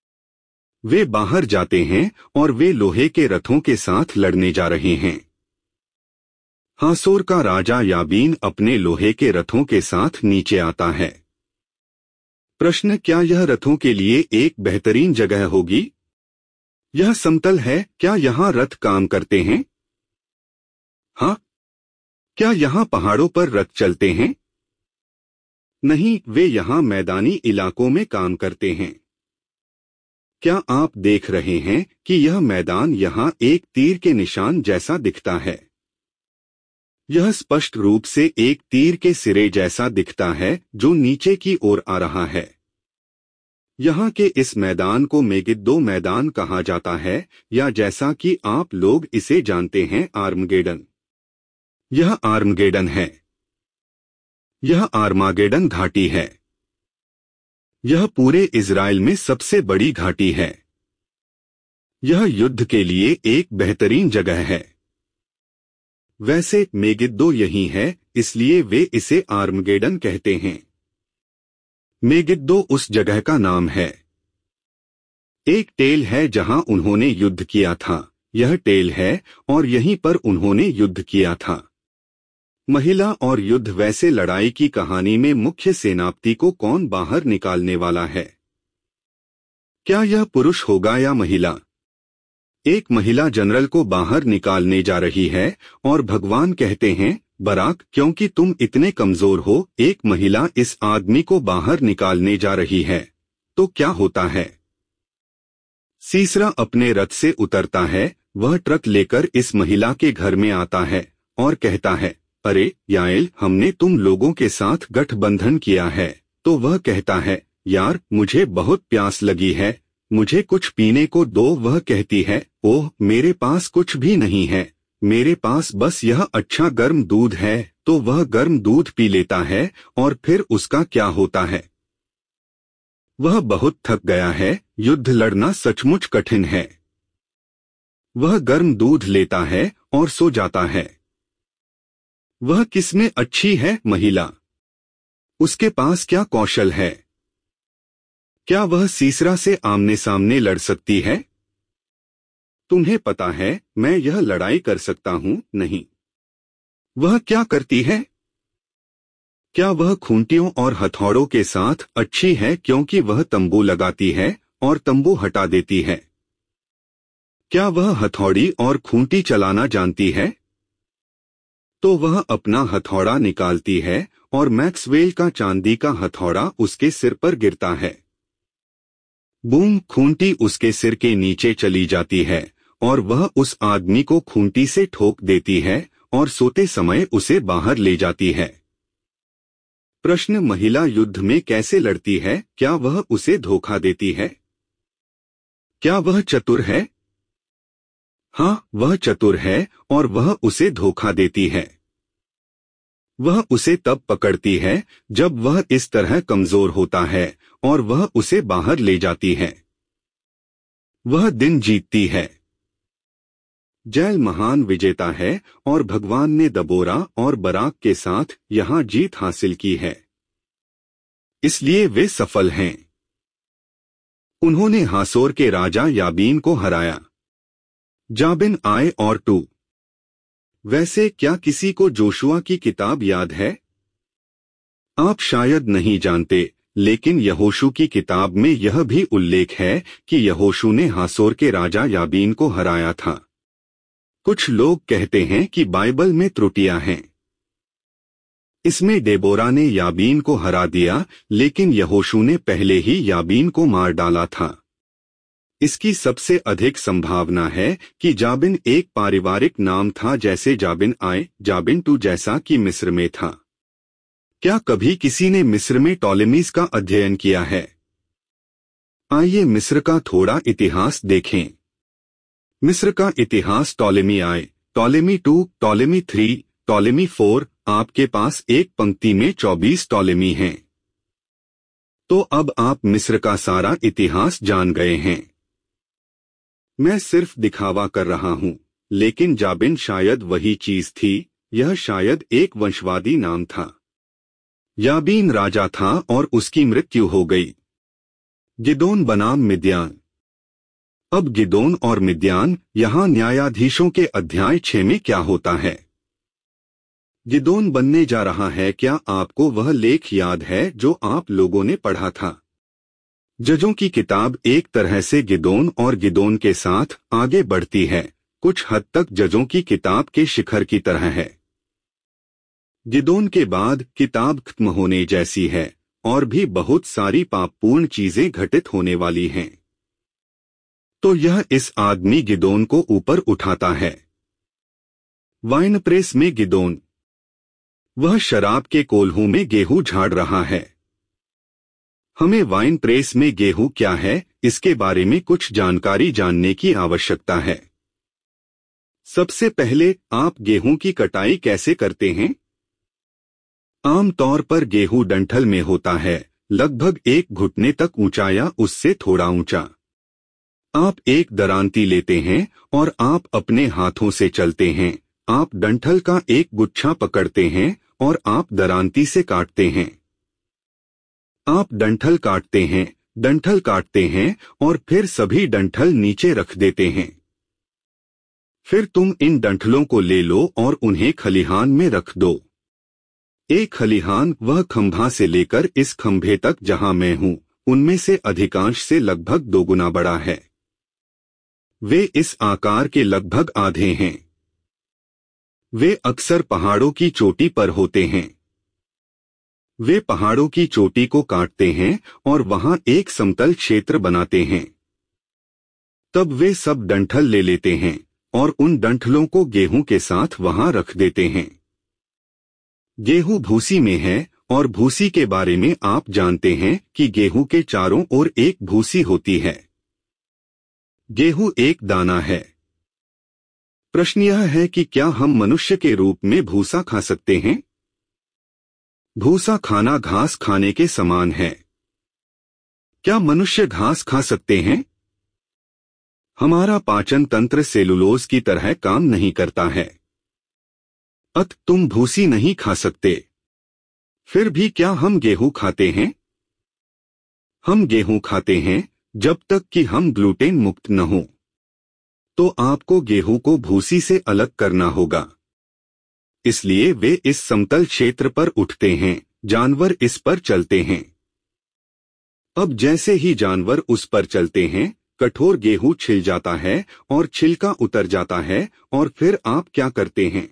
वे बाहर जाते हैं और वे लोहे के रथों के साथ लड़ने जा रहे हैं। हासोर का राजा याबीन अपने लोहे के रथों के साथ नीचे आता है। प्रश्न, क्या यह रथों के लिए एक बेहतरीन जगह होगी? यह समतल है। क्या यहाँ रथ काम करते हैं? हाँ। क्या यहाँ पहाड़ों पर रथ चलते हैं? नहीं, वे यहाँ मैदानी इलाकों में काम करते हैं। क्या आप देख रहे हैं कि यह मैदान यहाँ एक तीर के निशान जैसा दिखता है? यह स्पष्ट रूप से एक तीर के सिरे जैसा दिखता है जो नीचे की ओर आ रहा है। यहाँ के इस मैदान को मेगिद्दो मैदान कहा जाता है, या जैसा कि आप लोग इसे जानते हैं, आर्मगेडन। यह आर्मगेडन है। यह आर्मागेडन घाटी है। यह पूरे इज़राइल में सबसे बड़ी घाटी है। यह युद्ध के लिए एक बेहतरीन जगह है। वैसे मेगिद्दो यही है, इसलिए वे इसे आर्मगेडन कहते हैं। मेगिद्दो उस जगह का नाम है। एक टेल है जहां उन्होंने युद्ध किया था। यह टेल है और यहीं पर उन्होंने युद्ध किया था। महिला और युद्ध। वैसे लड़ाई की कहानी में मुख्य सेनापति को कौन बाहर निकालने वाला है? क्या यह पुरुष होगा या महिला? एक महिला जनरल को बाहर निकालने जा रही है और भगवान कहते हैं, बराक, क्योंकि तुम इतने कमजोर हो, एक महिला इस आदमी को बाहर निकालने जा रही है। तो क्या होता है? सीसरा अपने रथ से उतरता है। वह ट्रक लेकर इस महिला के घर में आता है और कहता है, अरे याएल, हमने तुम लोगों के साथ गठबंधन किया है। तो वह कहता है, यार, मुझे बहुत प्यास लगी है, मुझे कुछ पीने को दो। वह कहती है, ओह, मेरे पास कुछ भी नहीं है, मेरे पास बस यह अच्छा गर्म दूध है। तो वह गर्म दूध पी लेता है और फिर उसका क्या होता है? वह बहुत थक गया है। युद्ध लड़ना सचमुच कठिन है। वह गर्म दूध लेता है और सो जाता है। वह किसमें अच्छी है? महिला। उसके पास क्या कौशल है? क्या वह सीसरा से आमने सामने लड़ सकती है? तुम्हें पता है, मैं यह लड़ाई कर सकता हूं। नहीं। वह क्या करती है? क्या वह खूंटियों और हथौड़ों के साथ अच्छी है, क्योंकि वह तंबू लगाती है और तंबू हटा देती है? क्या वह हथौड़ी और खूंटी चलाना जानती है? तो वह अपना हथौड़ा निकालती है और मैक्सवेल का चांदी का हथौड़ा उसके सिर पर गिरता है। बूम, खूंटी उसके सिर के नीचे चली जाती है और वह उस आदमी को खूंटी से ठोक देती है और सोते समय उसे बाहर ले जाती है। प्रश्न, महिला युद्ध में कैसे लड़ती है? क्या वह उसे धोखा देती है? क्या वह चतुर है? हाँ, वह चतुर है और वह उसे धोखा देती है। वह उसे तब पकड़ती है जब वह इस तरह कमजोर होता है और वह उसे बाहर ले जाती है। वह दिन जीतती है। जैल महान विजेता है और भगवान ने दबोरा और बराक के साथ यहां जीत हासिल की है, इसलिए वे सफल हैं। उन्होंने हासोर के राजा याबीन को हराया। जाबिन आए और टू। वैसे क्या किसी को जोशुआ की किताब याद है? आप शायद नहीं जानते, लेकिन यहोशू की किताब में यह भी उल्लेख है कि यहोशू ने हासोर के राजा याबीन को हराया था। कुछ लोग कहते हैं कि बाइबल में त्रुटियां हैं। इसमें डेबोरा ने याबीन को हरा दिया, लेकिन यहोशू ने पहले ही याबीन को मार डाला था। इसकी सबसे अधिक संभावना है कि जाबिन एक पारिवारिक नाम था, जैसे जाबिन आए, जाबिन टू, जैसा कि मिस्र में था। क्या कभी किसी ने मिस्र में टॉलेमीज का अध्ययन किया है? आइए मिस्र का थोड़ा इतिहास देखें। मिस्र का इतिहास टॉलेमी आए, Ptolemy two, Ptolemy three, Ptolemy four, आपके पास एक पंक्ति में चौबीस टॉलेमी हैं। तो अब आप मिस्र का सारा इतिहास जान गए हैं। मैं सिर्फ दिखावा कर रहा हूं, लेकिन जाबिन शायद वही चीज थी। यह शायद एक वंशवादी नाम था। याबीन राजा था और उसकी मृत्यु हो गई। गिदोन बनाम मिद्यान। अब गिदोन और मिद्यान, यहां न्यायाधीशों के अध्याय छह में क्या होता है? गिदोन बनने जा रहा है। क्या आपको वह लेख याद है जो आप लोगों ने पढ़ा था? जजों की किताब एक तरह से गिदोन और गिदोन के साथ आगे बढ़ती है, कुछ हद तक जजों की किताब के शिखर की तरह है। गिदोन के बाद किताब खत्म होने जैसी है और भी बहुत सारी पापपूर्ण चीजें घटित होने वाली हैं। तो यह इस आदमी गिदोन को ऊपर उठाता है। वाइन प्रेस में गिदोन। वह शराब के कोल्हू में गेहूं झाड़ रहा है। हमें वाइन प्रेस में गेहूं क्या है, इसके बारे में कुछ जानकारी जानने की आवश्यकता है। सबसे पहले, आप गेहूं की कटाई कैसे करते हैं? आमतौर पर गेहूं डंठल में होता है, लगभग एक घुटने तक ऊंचा या उससे थोड़ा ऊंचा। आप एक दरांती लेते हैं और आप अपने हाथों से चलते हैं। आप डंठल का एक गुच्छा पकड़ते हैं और आप दरांती से काटते हैं। आप डंठल काटते हैं, डंठल काटते हैं और फिर सभी डंठल नीचे रख देते हैं। फिर तुम इन डंठलों को ले लो और उन्हें खलिहान में रख दो। एक खलिहान वह खंभा से लेकर इस खंभे तक जहां मैं हूं, उनमें से अधिकांश से लगभग दोगुना बड़ा है। वे इस आकार के लगभग आधे हैं। वे अक्सर पहाड़ों की चोटी पर होते हैं। वे पहाड़ों की चोटी को काटते हैं और वहां एक समतल क्षेत्र बनाते हैं। तब वे सब डंठल ले लेते हैं और उन डंठलों को गेहूं के साथ वहां रख देते हैं। गेहूं भूसी में है और भूसी के बारे में आप जानते हैं कि गेहूं के चारों ओर एक भूसी होती है। गेहूं एक दाना है। प्रश्न यह है कि क्या हम मनुष्य के रूप में भूसा खा सकते हैं? भूसा खाना घास खाने के समान है। क्या मनुष्य घास खा सकते हैं? हमारा पाचन तंत्र सेलुलोज की तरह काम नहीं करता है। अत तुम भूसी नहीं खा सकते। फिर भी क्या हम गेहूं खाते हैं? हम गेहूं खाते हैं जब तक कि हम ग्लूटेन मुक्त न हो। तो आपको गेहूं को भूसी से अलग करना होगा। इसलिए वे इस समतल क्षेत्र पर उठते हैं, जानवर इस पर चलते हैं। अब जैसे ही जानवर उस पर चलते हैं, कठोर गेहूं छिल जाता है और छिलका उतर जाता है और फिर आप क्या करते हैं?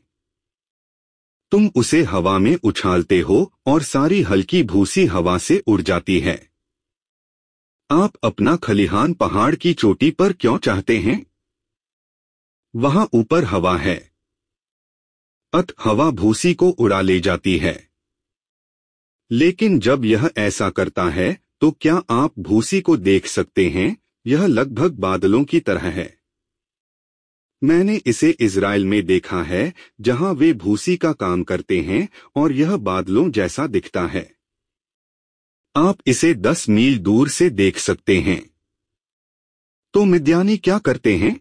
तुम उसे हवा में उछालते हो और सारी हल्की भूसी हवा से उड़ जाती है। आप अपना खलिहान पहाड़ की चोटी पर क्यों चाहते हैं? वहां ऊपर हवा है, अत हवा भूसी को उड़ा ले जाती है। लेकिन जब यह ऐसा करता है तो क्या आप भूसी को देख सकते हैं? यह लगभग बादलों की तरह है। मैंने इसे इज़राइल में देखा है, जहां वे भूसी का काम करते हैं और यह बादलों जैसा दिखता है। आप इसे दस मील दूर से देख सकते हैं। तो मिद्यानी क्या करते हैं?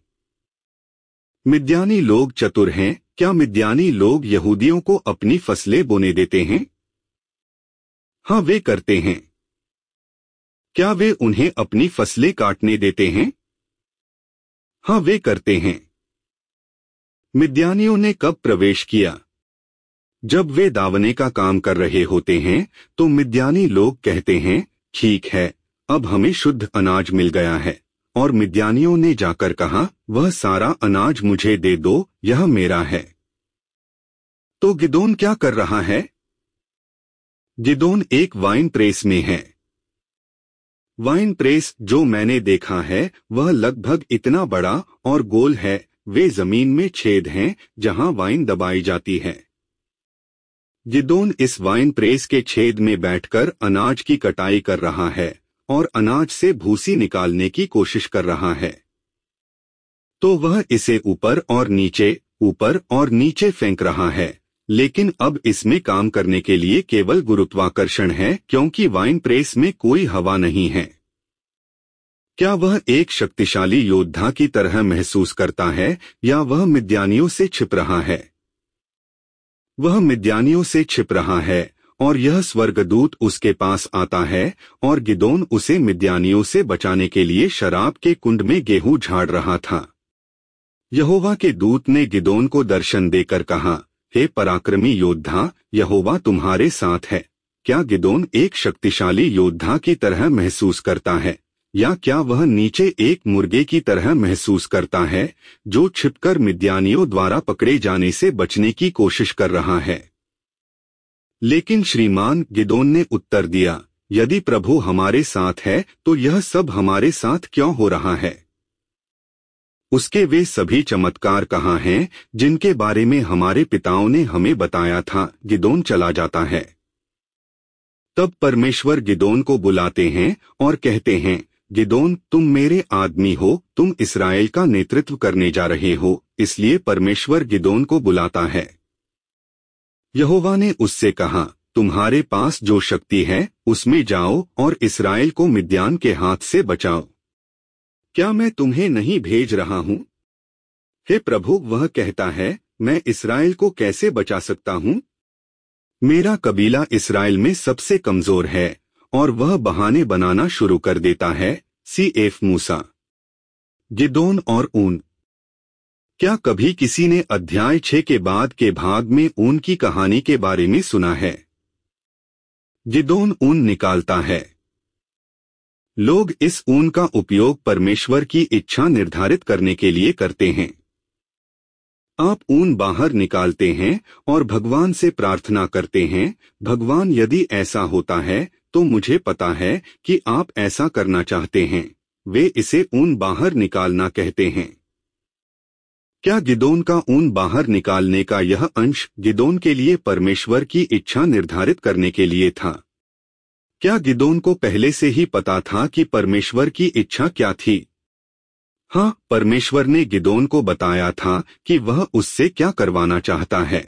मिद्यानी लोग चतुर हैं। क्या मिद्यानी लोग यहूदियों को अपनी फसलें बोने देते हैं? हाँ, वे करते हैं। क्या वे उन्हें अपनी फसलें काटने देते हैं? हाँ, वे करते हैं। मिद्यानियों ने कब प्रवेश किया? जब वे दावने का काम कर रहे होते हैं तो मिद्यानी लोग कहते हैं, ठीक है, अब हमें शुद्ध अनाज मिल गया है। और मिद्यानियों ने जाकर कहा, वह सारा अनाज मुझे दे दो, यह मेरा है। तो गिदोन क्या कर रहा है? गिदोन एक वाइन प्रेस में है। वाइन प्रेस जो मैंने देखा है वह लगभग इतना बड़ा और गोल है। वे जमीन में छेद हैं जहां वाइन दबाई जाती है। गिदोन इस वाइन प्रेस के छेद में बैठकर अनाज की कटाई कर रहा है और अनाज से भूसी निकालने की कोशिश कर रहा है। तो वह इसे ऊपर और नीचे, ऊपर और नीचे फेंक रहा है, लेकिन अब इसमें काम करने के लिए केवल गुरुत्वाकर्षण है, क्योंकि वाइन प्रेस में कोई हवा नहीं है। क्या वह एक शक्तिशाली योद्धा की तरह महसूस करता है या वह मिद्यानियों से छिप रहा है? वह मिद्यानियों से छिप रहा है और यह स्वर्गदूत उसके पास आता है और गिदोन उसे मिद्यानियों से बचाने के लिए शराब के कुंड में गेहूं झाड़ रहा था। यहोवा के दूत ने गिदोन को दर्शन देकर कहा, हे पराक्रमी योद्धा, यहोवा तुम्हारे साथ है। क्या गिदोन एक शक्तिशाली योद्धा की तरह महसूस करता है या क्या वह नीचे एक मुर्गे की तरह महसूस करता है जो छिपकर मिद्यानियों द्वारा पकड़े जाने से बचने की कोशिश कर रहा है? लेकिन श्रीमान गिदोन ने उत्तर दिया, यदि प्रभु हमारे साथ है तो यह सब हमारे साथ क्यों हो रहा है? उसके वे सभी चमत्कार कहाँ हैं जिनके बारे में हमारे पिताओं ने हमें बताया था? गिदोन चला जाता है। तब परमेश्वर गिदोन को बुलाते हैं और कहते हैं, गिदोन, तुम मेरे आदमी हो, तुम इस्राएल का नेतृत्व करने जा रहे हो। इसलिए परमेश्वर गिदोन को बुलाता है। यहोवा ने उससे कहा, तुम्हारे पास जो शक्ति है उसमें जाओ और इस्राएल को मिद्यान के हाथ से बचाओ। क्या मैं तुम्हें नहीं भेज रहा हूं? हे प्रभु, वह कहता है, मैं इस्राएल को कैसे बचा सकता हूं? मेरा कबीला इस्राएल में सबसे कमजोर है और वह बहाने बनाना शुरू कर देता है। सी एफ मूसा। गिदोन और ऊन। क्या कभी किसी ने अध्याय छह के बाद के भाग में ऊन की कहानी के बारे में सुना है? गिदोन ऊन निकालता है। लोग इस ऊन का उपयोग परमेश्वर की इच्छा निर्धारित करने के लिए करते हैं। आप ऊन बाहर निकालते हैं और भगवान से प्रार्थना करते हैं, भगवान, यदि ऐसा होता है तो मुझे पता है कि आप ऐसा करना चाहते हैं। वे इसे ऊन बाहर निकालना कहते हैं। क्या गिदोन का ऊन बाहर निकालने का यह अंश गिदोन के लिए परमेश्वर की इच्छा निर्धारित करने के लिए था? क्या गिदोन को पहले से ही पता था कि परमेश्वर की इच्छा क्या थी? हाँ, परमेश्वर ने गिदोन को बताया था कि वह उससे क्या करवाना चाहता है।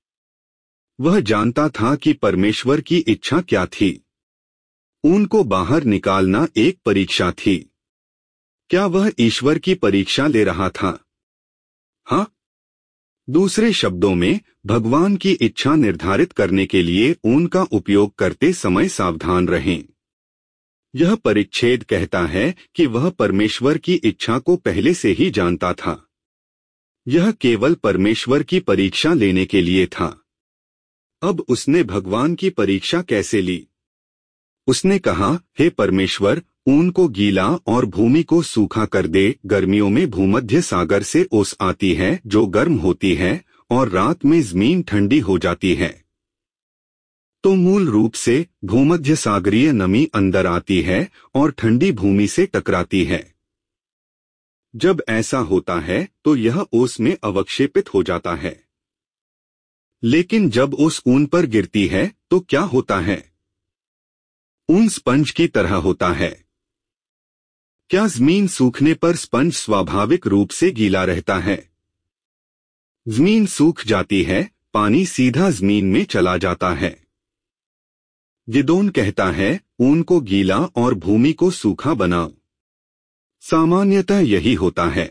वह जानता था कि परमेश्वर की इच्छा क्या थी। ऊन को बाहर निकालना एक परीक्षा थी। क्या वह ईश्वर की परीक्षा ले रहा था? हाँ। दूसरे शब्दों में, भगवान की इच्छा निर्धारित करने के लिए ऊन का उपयोग करते समय सावधान रहें। यह परिच्छेद कहता है कि वह परमेश्वर की इच्छा को पहले से ही जानता था। यह केवल परमेश्वर की परीक्षा लेने के लिए था। अब उसने भगवान की परीक्षा कैसे ली? उसने कहा, हे परमेश्वर, ऊन को गीला और भूमि को सूखा कर दे। गर्मियों में भूमध्य सागर से ओस आती है जो गर्म होती है और रात में जमीन ठंडी हो जाती है। तो मूल रूप से भूमध्य सागरीय नमी अंदर आती है और ठंडी भूमि से टकराती है। जब ऐसा होता है तो यह ओस में अवक्षेपित हो जाता है। लेकिन जब ओस ऊन पर गिरती है तो क्या होता है? ऊन स्पंज की तरह होता है। क्या जमीन सूखने पर स्पंज स्वाभाविक रूप से गीला रहता है? जमीन सूख जाती है, पानी सीधा जमीन में चला जाता है। गिदोन कहता है, ऊन को गीला और भूमि को सूखा बनाओ। सामान्यतः यही होता है।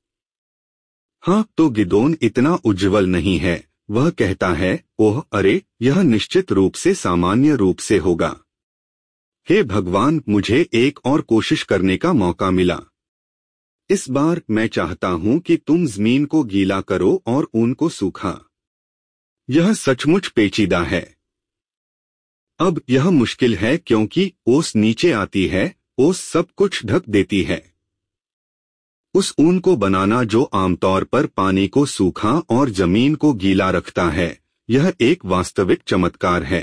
हाँ, तो गिदोन इतना उज्ज्वल नहीं है। वह कहता है, ओह अरे, यह निश्चित रूप से सामान्य रूप से होगा। हे भगवान, मुझे एक और कोशिश करने का मौका मिला। इस बार मैं चाहता हूं कि तुम जमीन को गीला करो और ऊन को सूखा। यह सचमुच पेचीदा है। अब यह मुश्किल है क्योंकि ओस नीचे आती है, ओस सब कुछ ढक देती है। उस ऊन को बनाना जो आमतौर पर पानी को सूखा और जमीन को गीला रखता है, यह एक वास्तविक चमत्कार है।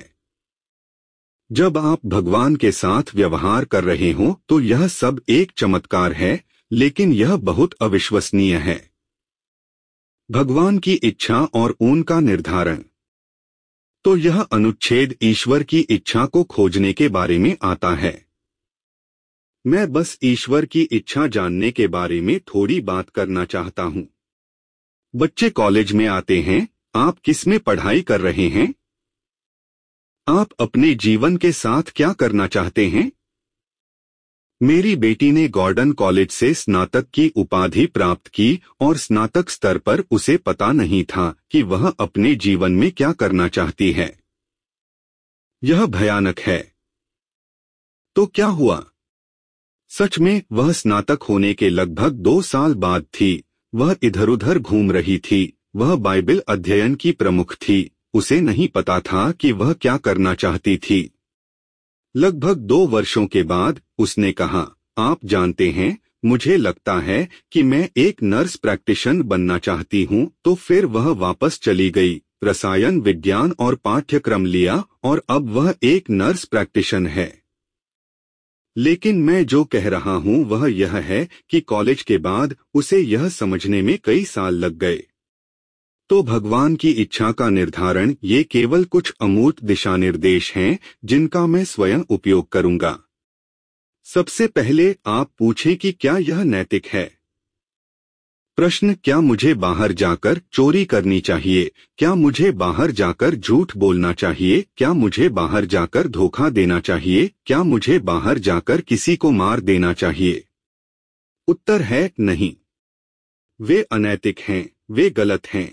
जब आप भगवान के साथ व्यवहार कर रहे हो तो यह सब एक चमत्कार है, लेकिन यह बहुत अविश्वसनीय है। भगवान की इच्छा और ऊन का निर्धारण। तो यह अनुच्छेद ईश्वर की इच्छा को खोजने के बारे में आता है। मैं बस ईश्वर की इच्छा जानने के बारे में थोड़ी बात करना चाहता हूँ। बच्चे कॉलेज में आते हैं, आप किस में पढ़ाई कर रहे हैं? आप अपने जीवन के साथ क्या करना चाहते हैं? मेरी बेटी ने गॉर्डन कॉलेज से स्नातक की उपाधि प्राप्त की और स्नातक स्तर पर उसे पता नहीं था कि वह अपने जीवन में क्या करना चाहती है। यह भयानक है। तो क्या हुआ? सच में वह स्नातक होने के लगभग दो साल बाद थी। वह इधर उधर घूम रही थी। वह बाइबल अध्ययन की प्रमुख थी। उसे नहीं पता था कि वह क्या करना चाहती थी। लगभग दो वर्षों के बाद उसने कहा, आप जानते हैं, मुझे लगता है कि मैं एक नर्स प्रैक्टिशनर बनना चाहती हूँ। तो फिर वह वापस चली गई, रसायन विज्ञान और पाठ्यक्रम लिया और अब वह एक नर्स प्रैक्टिशनर है। लेकिन मैं जो कह रहा हूँ वह यह है कि कॉलेज के बाद उसे यह समझने में कई साल लग गए। तो भगवान की इच्छा का निर्धारण, ये केवल कुछ अमूर्त दिशा निर्देश हैं जिनका मैं स्वयं उपयोग करूंगा। सबसे पहले आप पूछें कि क्या यह नैतिक है? प्रश्न, क्या मुझे बाहर जाकर चोरी करनी चाहिए? क्या मुझे बाहर जाकर झूठ बोलना चाहिए? क्या मुझे बाहर जाकर धोखा देना चाहिए? क्या मुझे बाहर जाकर किसी को मार देना चाहिए? उत्तर है नहीं। वे अनैतिक हैं, वे गलत हैं।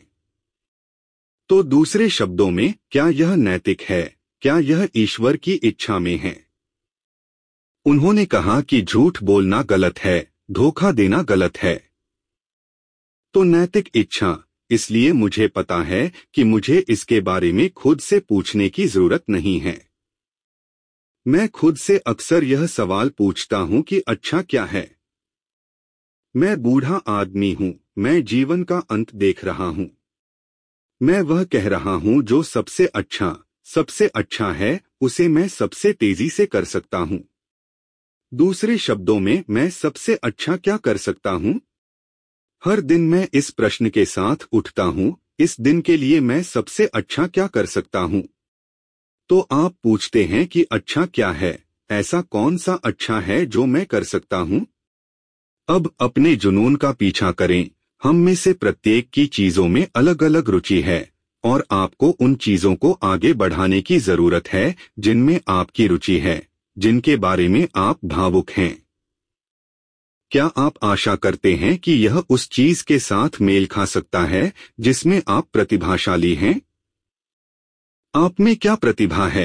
तो दूसरे शब्दों में, क्या यह नैतिक है? क्या यह ईश्वर की इच्छा में है? उन्होंने कहा कि झूठ बोलना गलत है, धोखा देना गलत है। तो नैतिक इच्छा, इसलिए मुझे पता है कि मुझे इसके बारे में खुद से पूछने की जरूरत नहीं है। मैं खुद से अक्सर यह सवाल पूछता हूं कि अच्छा क्या है? मैं बूढ़ा आदमी हूं, मैं जीवन का अंत देख रहा हूं। मैं वह कह रहा हूं जो सबसे अच्छा, सबसे अच्छा है, उसे मैं सबसे तेजी से कर सकता हूं। दूसरे शब्दों में, मैं सबसे अच्छा क्या कर सकता हूं? हर दिन मैं इस प्रश्न के साथ उठता हूं, इस दिन के लिए मैं सबसे अच्छा क्या कर सकता हूं? तो आप पूछते हैं कि अच्छा क्या है? ऐसा कौन सा अच्छा है जो मैं कर सकता हूं? अब अपने जुनून का पीछा करें। हम में से प्रत्येक की चीजों में अलग अलग रुचि है और आपको उन चीजों को आगे बढ़ाने की जरूरत है जिनमें आपकी रुचि है, जिनके बारे में आप भावुक हैं। क्या आप आशा करते हैं कि यह उस चीज के साथ मेल खा सकता है जिसमें आप प्रतिभाशाली हैं? आप में क्या प्रतिभा है?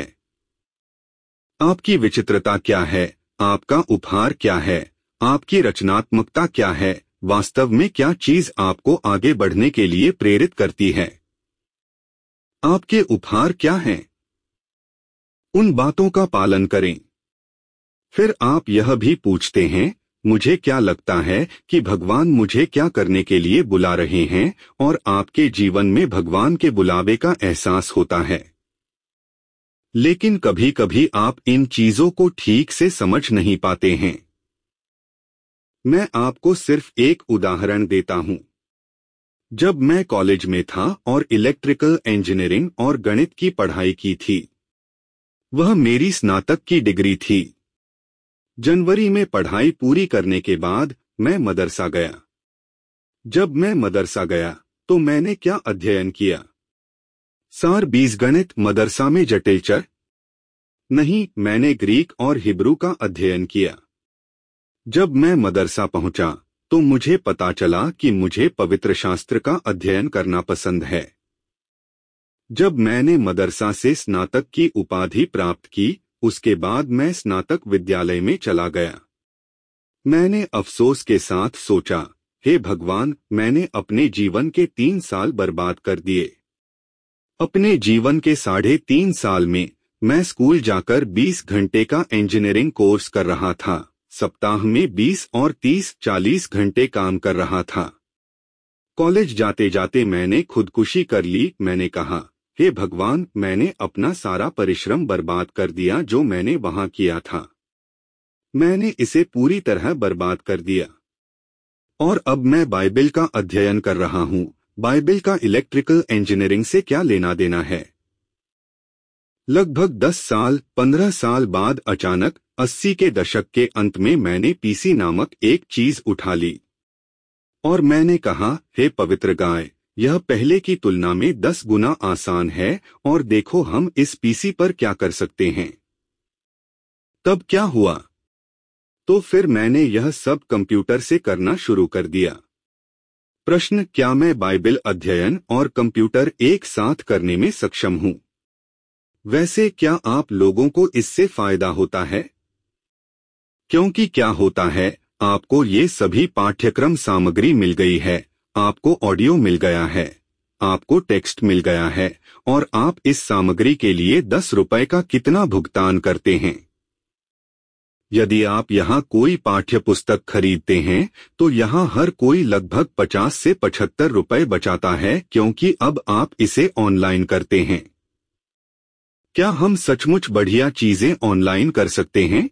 आपकी विचित्रता क्या है? आपका उपहार क्या है? आपकी रचनात्मकता क्या है? वास्तव में क्या चीज आपको आगे बढ़ने के लिए प्रेरित करती है? आपके उपहार क्या हैं? उन बातों का पालन करें। फिर आप यह भी पूछते हैं, मुझे क्या लगता है कि भगवान मुझे क्या करने के लिए बुला रहे हैं, और आपके जीवन में भगवान के बुलावे का एहसास होता है। लेकिन कभी कभी आप इन चीजों को ठीक से समझ नहीं पाते हैं। मैं आपको सिर्फ एक उदाहरण देता हूं। जब मैं कॉलेज में था और इलेक्ट्रिकल इंजीनियरिंग और गणित की पढ़ाई की थी, वह मेरी स्नातक की डिग्री थी। जनवरी में पढ़ाई पूरी करने के बाद मैं मदरसा गया। जब मैं मदरसा गया तो मैंने क्या अध्ययन किया? सार बीजगणित मदरसा में जटिल चर? नहीं, मैंने ग्रीक और हिब्रू का अध्ययन किया। जब मैं मदरसा पहुंचा तो मुझे पता चला कि मुझे पवित्र शास्त्र का अध्ययन करना पसंद है। जब मैंने मदरसा से स्नातक की उपाधि प्राप्त की, उसके बाद मैं स्नातक विद्यालय में चला गया। मैंने अफसोस के साथ सोचा, हे भगवान, मैंने अपने जीवन के तीन साल बर्बाद कर दिए। अपने जीवन के साढ़े तीन साल में मैं स्कूल जाकर बीस घंटे का इंजीनियरिंग कोर्स कर रहा था, सप्ताह में बीस और तीस चालीस घंटे काम कर रहा था। कॉलेज जाते जाते मैंने खुदकुशी कर ली। मैंने कहा, हे भगवान, मैंने अपना सारा परिश्रम बर्बाद कर दिया जो मैंने वहां किया था। मैंने इसे पूरी तरह बर्बाद कर दिया। और अब मैं बाइबिल का अध्ययन कर रहा हूं। बाइबिल का इलेक्ट्रिकल इंजीनियरिंग से क्या लेना देना है? लगभग दस साल पंद्रह साल बाद अचानक अस्सी के दशक के अंत में मैंने पीसी नामक एक चीज उठा ली और मैंने कहा, हे पवित्र गाय, यह पहले की तुलना में दस गुना आसान है और देखो हम इस पीसी पर क्या कर सकते हैं। तब क्या हुआ? तो फिर मैंने यह सब कंप्यूटर से करना शुरू कर दिया। प्रश्न, क्या मैं बाइबिल अध्ययन और कंप्यूटर एक साथ करने में सक्षम हूं? वैसे क्या आप लोगों को इससे फायदा होता है? क्योंकि क्या होता है, आपको ये सभी पाठ्यक्रम सामग्री मिल गई है, आपको ऑडियो मिल गया है, आपको टेक्स्ट मिल गया है और आप इस सामग्री के लिए दस रुपए का कितना भुगतान करते हैं? यदि आप यहाँ कोई पाठ्य पुस्तक खरीदते हैं तो यहाँ हर कोई लगभग पचास से पचहत्तर रुपए बचाता है क्योंकि अब आप इसे ऑनलाइन करते हैं। क्या हम सचमुच बढ़िया चीजें ऑनलाइन कर सकते हैं?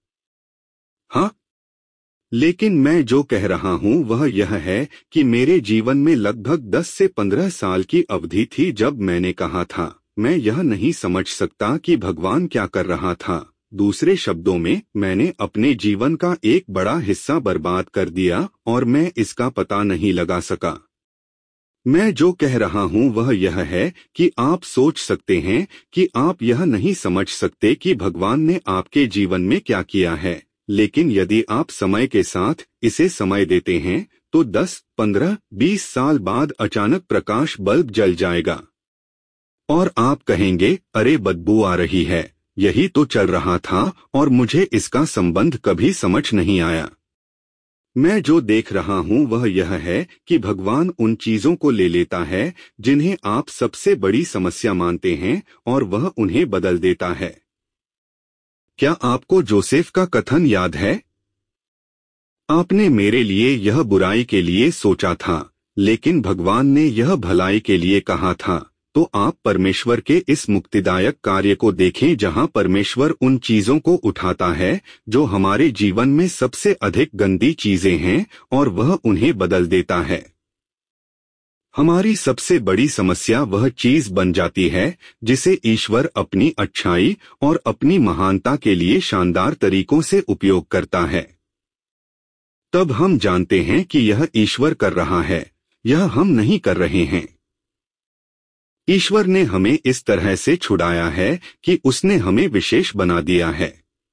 हाँ, लेकिन मैं जो कह रहा हूँ वह यह है कि मेरे जीवन में लगभग दस से पंद्रह साल की अवधि थी जब मैंने कहा था, मैं यह नहीं समझ सकता कि भगवान क्या कर रहा था। दूसरे शब्दों में, मैंने अपने जीवन का एक बड़ा हिस्सा बर्बाद कर दिया और मैं इसका पता नहीं लगा सका। मैं जो कह रहा हूं वह यह है कि आप सोच सकते हैं कि आप यह नहीं समझ सकते कि भगवान ने आपके जीवन में क्या किया है, लेकिन यदि आप समय के साथ इसे समय देते हैं तो दस, पंद्रह, बीस साल बाद अचानक प्रकाश बल्ब जल जाएगा और आप कहेंगे, अरे बदबू आ रही है, यही तो चल रहा था और मुझे इसका संबंध कभी समझ नहीं आया। मैं जो देख रहा हूं वह यह है कि भगवान उन चीजों को ले लेता है जिन्हें आप सबसे बड़ी समस्या मानते हैं और वह उन्हें बदल देता है। क्या आपको जोसेफ का कथन याद है? आपने मेरे लिए यह बुराई के लिए सोचा था, लेकिन भगवान ने यह भलाई के लिए कहा था। तो आप परमेश्वर के इस मुक्तिदायक कार्य को देखें जहां परमेश्वर उन चीजों को उठाता है जो हमारे जीवन में सबसे अधिक गंदी चीजें हैं और वह उन्हें बदल देता है। हमारी सबसे बड़ी समस्या वह चीज बन जाती है जिसे ईश्वर अपनी अच्छाई और अपनी महानता के लिए शानदार तरीकों से उपयोग करता है। तब हम जानते हैं कि यह ईश्वर कर रहा है, यह हम नहीं कर रहे हैं। ईश्वर ने हमें इस तरह से छुड़ाया है कि उसने हमें विशेष बना दिया है।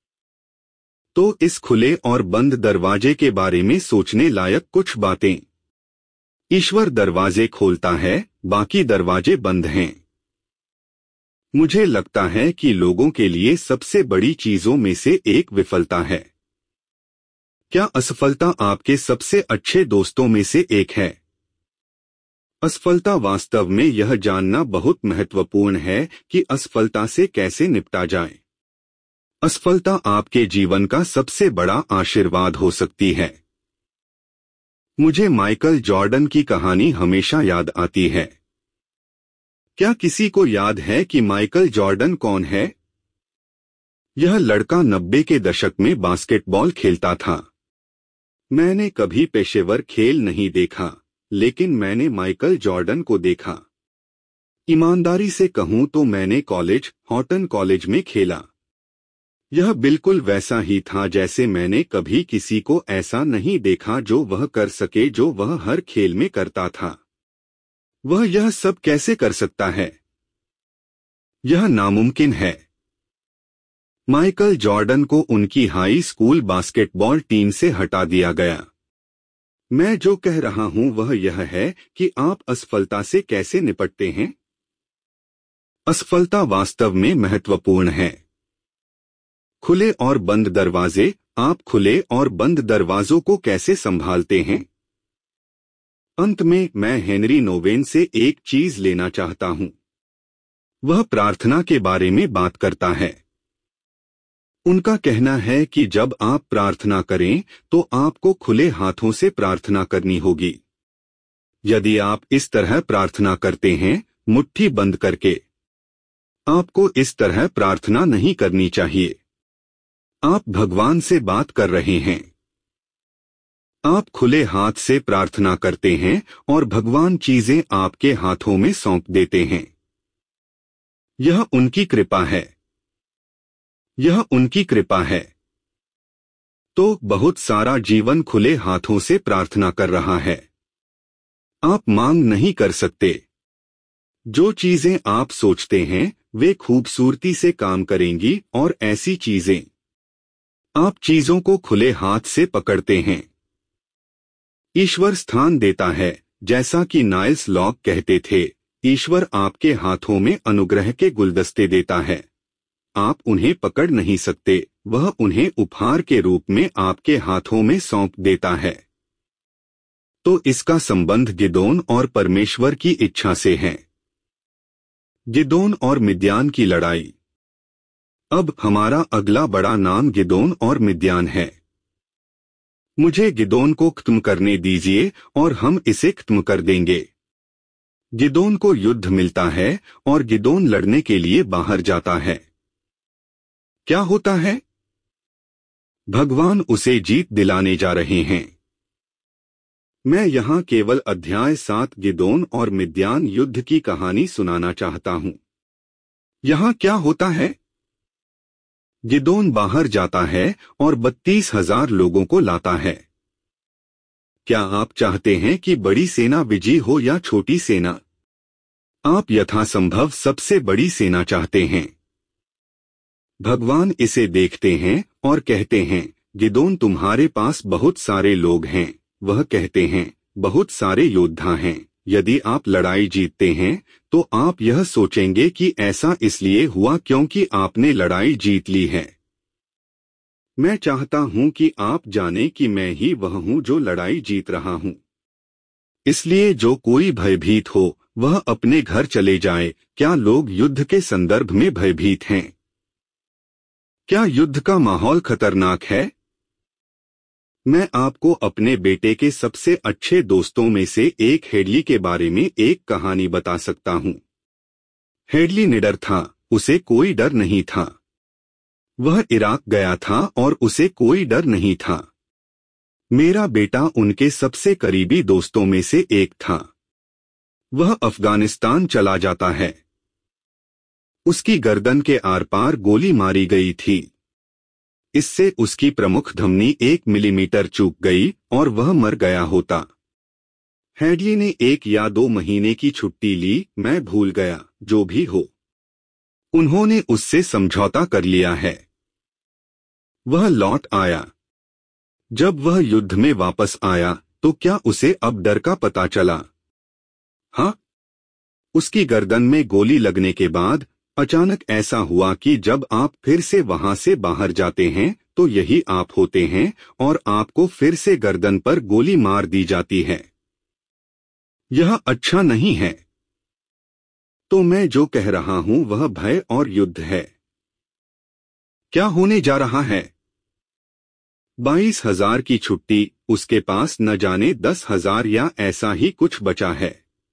तो इस खुले और बंद दरवाजे के बारे में सोचने लायक कुछ बातें। ईश्वर दरवाजे खोलता है, बाकी दरवाजे बंद हैं। मुझे लगता है कि लोगों के लिए सबसे बड़ी चीजों में से एक विफलता है। क्या असफलता आपके सबसे अच्छे दोस्तों में से एक है? असफलता वास्तव में यह जानना बहुत महत्वपूर्ण है कि असफलता से कैसे निपटा जाए। असफलता आपके जीवन का सबसे बड़ा आशीर्वाद हो सकती है। मुझे माइकल जॉर्डन की कहानी हमेशा याद आती है। क्या किसी को याद है कि माइकल जॉर्डन कौन है? यह लड़का नब्बे के दशक में बास्केटबॉल खेलता था। मैंने कभी पेशेवर खेल नहीं देखा, लेकिन मैंने माइकल जॉर्डन को देखा। ईमानदारी से कहूं तो मैंने कॉलेज, हॉटन कॉलेज में खेला। यह बिल्कुल वैसा ही था जैसे मैंने कभी किसी को ऐसा नहीं देखा जो वह कर सके जो वह हर खेल में करता था। वह यह सब कैसे कर सकता है? यह नामुमकिन है। माइकल जॉर्डन को उनकी हाई स्कूल बास्केटबॉल टीम से हटा दिया गया। मैं जो कह रहा हूं वह यह है कि आप असफलता से कैसे निपटते हैं। असफलता वास्तव में महत्वपूर्ण है। खुले और बंद दरवाजे, आप खुले और बंद दरवाजों को कैसे संभालते हैं? अंत में मैं हेनरी नोवेन से एक चीज लेना चाहता हूं। वह प्रार्थना के बारे में बात करता है। उनका कहना है कि जब आप प्रार्थना करें तो आपको खुले हाथों से प्रार्थना करनी होगी। यदि आप इस तरह प्रार्थना करते हैं, मुट्ठी बंद करके, आपको इस तरह प्रार्थना नहीं करनी चाहिए। आप भगवान से बात कर रहे हैं। आप खुले हाथ से प्रार्थना करते हैं और भगवान चीजें आपके हाथों में सौंप देते हैं। यह उनकी कृपा है। यह उनकी कृपा है। तो बहुत सारा जीवन खुले हाथों से प्रार्थना कर रहा है। आप मांग नहीं कर सकते। जो चीजें आप सोचते हैं वे खूबसूरती से काम करेंगी और ऐसी चीजें। आप चीजों को खुले हाथ से पकड़ते हैं। ईश्वर स्थान देता है, जैसा कि नाइल्स लॉक कहते थे, ईश्वर आपके हाथों में अनुग्रह के गुलदस्ते देता है। आप उन्हें पकड़ नहीं सकते, वह उन्हें उपहार के रूप में आपके हाथों में सौंप देता है। तो इसका संबंध गिदोन और परमेश्वर की इच्छा से है। गिदोन और मिद्यान की लड़ाई। अब हमारा अगला बड़ा नाम गिदोन और मिद्यान है। मुझे गिदोन को खत्म करने दीजिए और हम इसे खत्म कर देंगे। गिदोन को युद्ध मिलता है और गिदोन लड़ने के लिए बाहर जाता है। क्या होता है? भगवान उसे जीत दिलाने जा रहे हैं। मैं यहां केवल अध्याय सात गिदोन और मिद्यान युद्ध की कहानी सुनाना चाहता हूं। यहां क्या होता है? गिदोन बाहर जाता है और बत्तीस हजार लोगों को लाता है। क्या आप चाहते हैं कि बड़ी सेना विजयी हो या छोटी सेना? आप यथासंभव सबसे बड़ी सेना चाहते हैं। भगवान इसे देखते हैं और कहते हैं, गिदोन तुम्हारे पास बहुत सारे लोग हैं। वह कहते हैं, बहुत सारे योद्धा हैं। यदि आप लड़ाई जीतते हैं तो आप यह सोचेंगे कि ऐसा इसलिए हुआ क्योंकि आपने लड़ाई जीत ली है। मैं चाहता हूं कि आप जानें कि मैं ही वह हूं जो लड़ाई जीत रहा हूं। इसलिए जो कोई भयभीत हो वह अपने घर चले जाए। क्या लोग युद्ध के संदर्भ में भयभीत हैं? क्या युद्ध का माहौल खतरनाक है? मैं आपको अपने बेटे के सबसे अच्छे दोस्तों में से एक हेडली के बारे में एक कहानी बता सकता हूं। हेडली निडर था, उसे कोई डर नहीं था। वह इराक गया था और उसे कोई डर नहीं था। मेरा बेटा उनके सबसे करीबी दोस्तों में से एक था। वह अफगानिस्तान चला जाता है। उसकी गर्दन के आर पार गोली मारी गई थी। इससे उसकी प्रमुख धमनी एक मिलीमीटर चूक गई और वह मर गया होता। हेडली ने एक या दो महीने की छुट्टी ली, मैं भूल गया, जो भी हो। उन्होंने उससे समझौता कर लिया है। वह लौट आया। जब वह युद्ध में वापस आया तो क्या उसे अब डर का पता चला? हाँ। उसकी गर्दन में गोली लगने के बाद अचानक ऐसा हुआ कि जब आप फिर से वहां से बाहर जाते हैं तो यही आप होते हैं और आपको फिर से गर्दन पर गोली मार दी जाती है। यह अच्छा नहीं है। तो मैं जो कह रहा हूं वह भय और युद्ध है। क्या होने जा रहा है? बाईस हजार की छुट्टी, उसके पास न जाने दस हजार या ऐसा ही कुछ बचा है।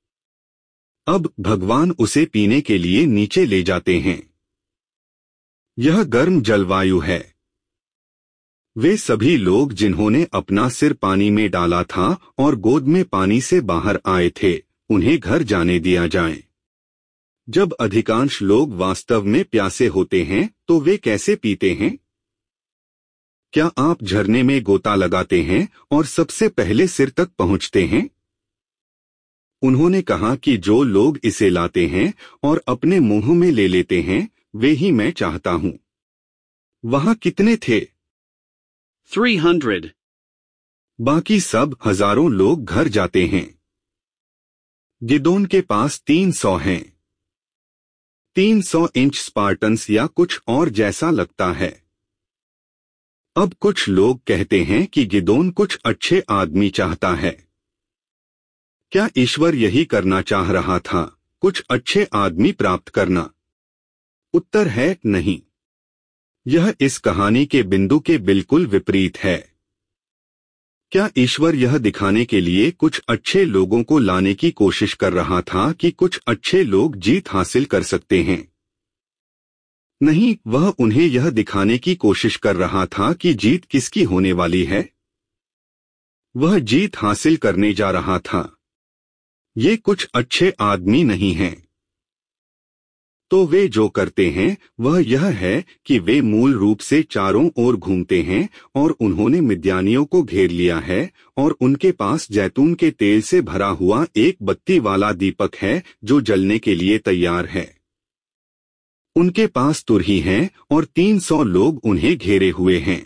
अब भगवान उसे पीने के लिए नीचे ले जाते हैं। यह गर्म जलवायु है। वे सभी लोग जिन्होंने अपना सिर पानी में डाला था और गोद में पानी से बाहर आए थे, उन्हें घर जाने दिया जाए। जब अधिकांश लोग वास्तव में प्यासे होते हैं तो वे कैसे पीते हैं? क्या आप झरने में गोता लगाते हैं और सबसे पहले सिर तक पहुंचते हैं? उन्होंने कहा कि जो लोग इसे लाते हैं और अपने मुंह में ले लेते हैं, वे ही मैं चाहता हूं। वहां कितने थे? three hundred. बाकी सब हजारों लोग घर जाते हैं। गिदोन के पास तीन सौ हैं। तीन सौ इंच स्पार्टन्स या कुछ और जैसा लगता है। अब कुछ लोग कहते हैं कि गिदोन कुछ अच्छे आदमी चाहता है। क्या ईश्वर यही करना चाह रहा था, कुछ अच्छे आदमी प्राप्त करना? उत्तर है नहीं। यह इस कहानी के बिंदु के बिल्कुल विपरीत है। क्या ईश्वर यह दिखाने के लिए कुछ अच्छे लोगों को लाने की कोशिश कर रहा था कि कुछ अच्छे लोग जीत हासिल कर सकते हैं? नहीं, वह उन्हें यह दिखाने की कोशिश कर रहा था कि जीत किसकी होने वाली है। वह जीत हासिल करने जा रहा था। ये कुछ अच्छे आदमी नहीं हैं। तो वे जो करते हैं वह यह है कि वे मूल रूप से चारों ओर घूमते हैं और उन्होंने मिद्यानियों को घेर लिया है और उनके पास जैतून के तेल से भरा हुआ एक बत्ती वाला दीपक है जो जलने के लिए तैयार है। उनके पास तुरही हैं और तीन सौ लोग उन्हें घेरे हुए हैं।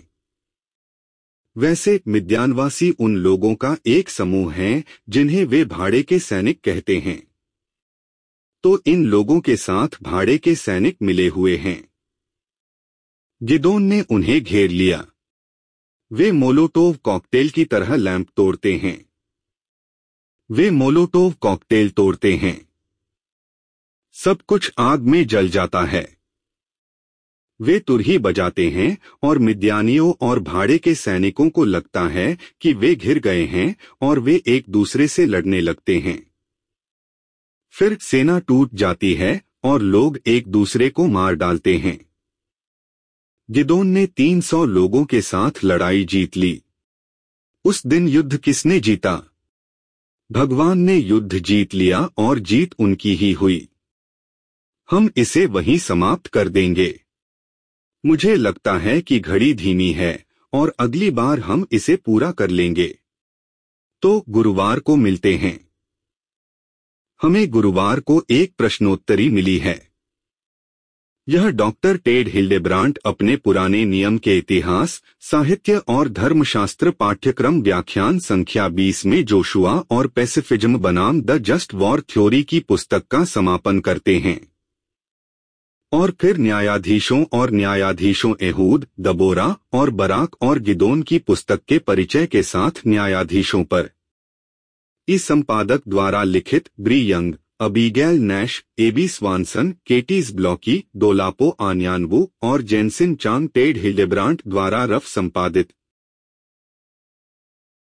वैसे मिद्यानवासी उन लोगों का एक समूह है जिन्हें वे भाड़े के सैनिक कहते हैं। तो इन लोगों के साथ भाड़े के सैनिक मिले हुए हैं। गिदोन ने उन्हें घेर लिया। वे मोलोटोव कॉकटेल की तरह लैंप तोड़ते हैं। वे मोलोटोव कॉकटेल तोड़ते हैं। सब कुछ आग में जल जाता है। वे तुरही बजाते हैं और मिद्यानियों और भाड़े के सैनिकों को लगता है कि वे घिर गए हैं और वे एक दूसरे से लड़ने लगते हैं। फिर सेना टूट जाती है और लोग एक दूसरे को मार डालते हैं। गिदोन ने तीन सौ लोगों के साथ लड़ाई जीत ली। उस दिन युद्ध किसने जीता? भगवान ने युद्ध जीत लिया और जीत उनकी ही हुई। हम इसे वहीं समाप्त कर देंगे। मुझे लगता है कि घड़ी धीमी है और अगली बार हम इसे पूरा कर लेंगे। तो गुरुवार को मिलते हैं। हमें गुरुवार को एक प्रश्नोत्तरी मिली है। यह डॉक्टर टेड हिल्डेब्रांट अपने पुराने नियम के इतिहास, साहित्य और धर्मशास्त्र पाठ्यक्रम व्याख्यान संख्या बीस में जोशुआ और पैसिफिज्म बनाम द जस्ट वॉर थ्योरी की पुस्तक का समापन करते हैं। और फिर न्यायाधीशों और न्यायाधीशों एहूद, दबोरा और बराक और गिदोन की पुस्तक के परिचय के साथ न्यायाधीशों पर। इस संपादक द्वारा लिखित Bree Young, Abigail Nash, Abby Swanson, केटीज ब्लॉकी, दोलापो आन्यानवू और जेनसिन चांग टेड हिल्डेब्रांट द्वारा रफ संपादित।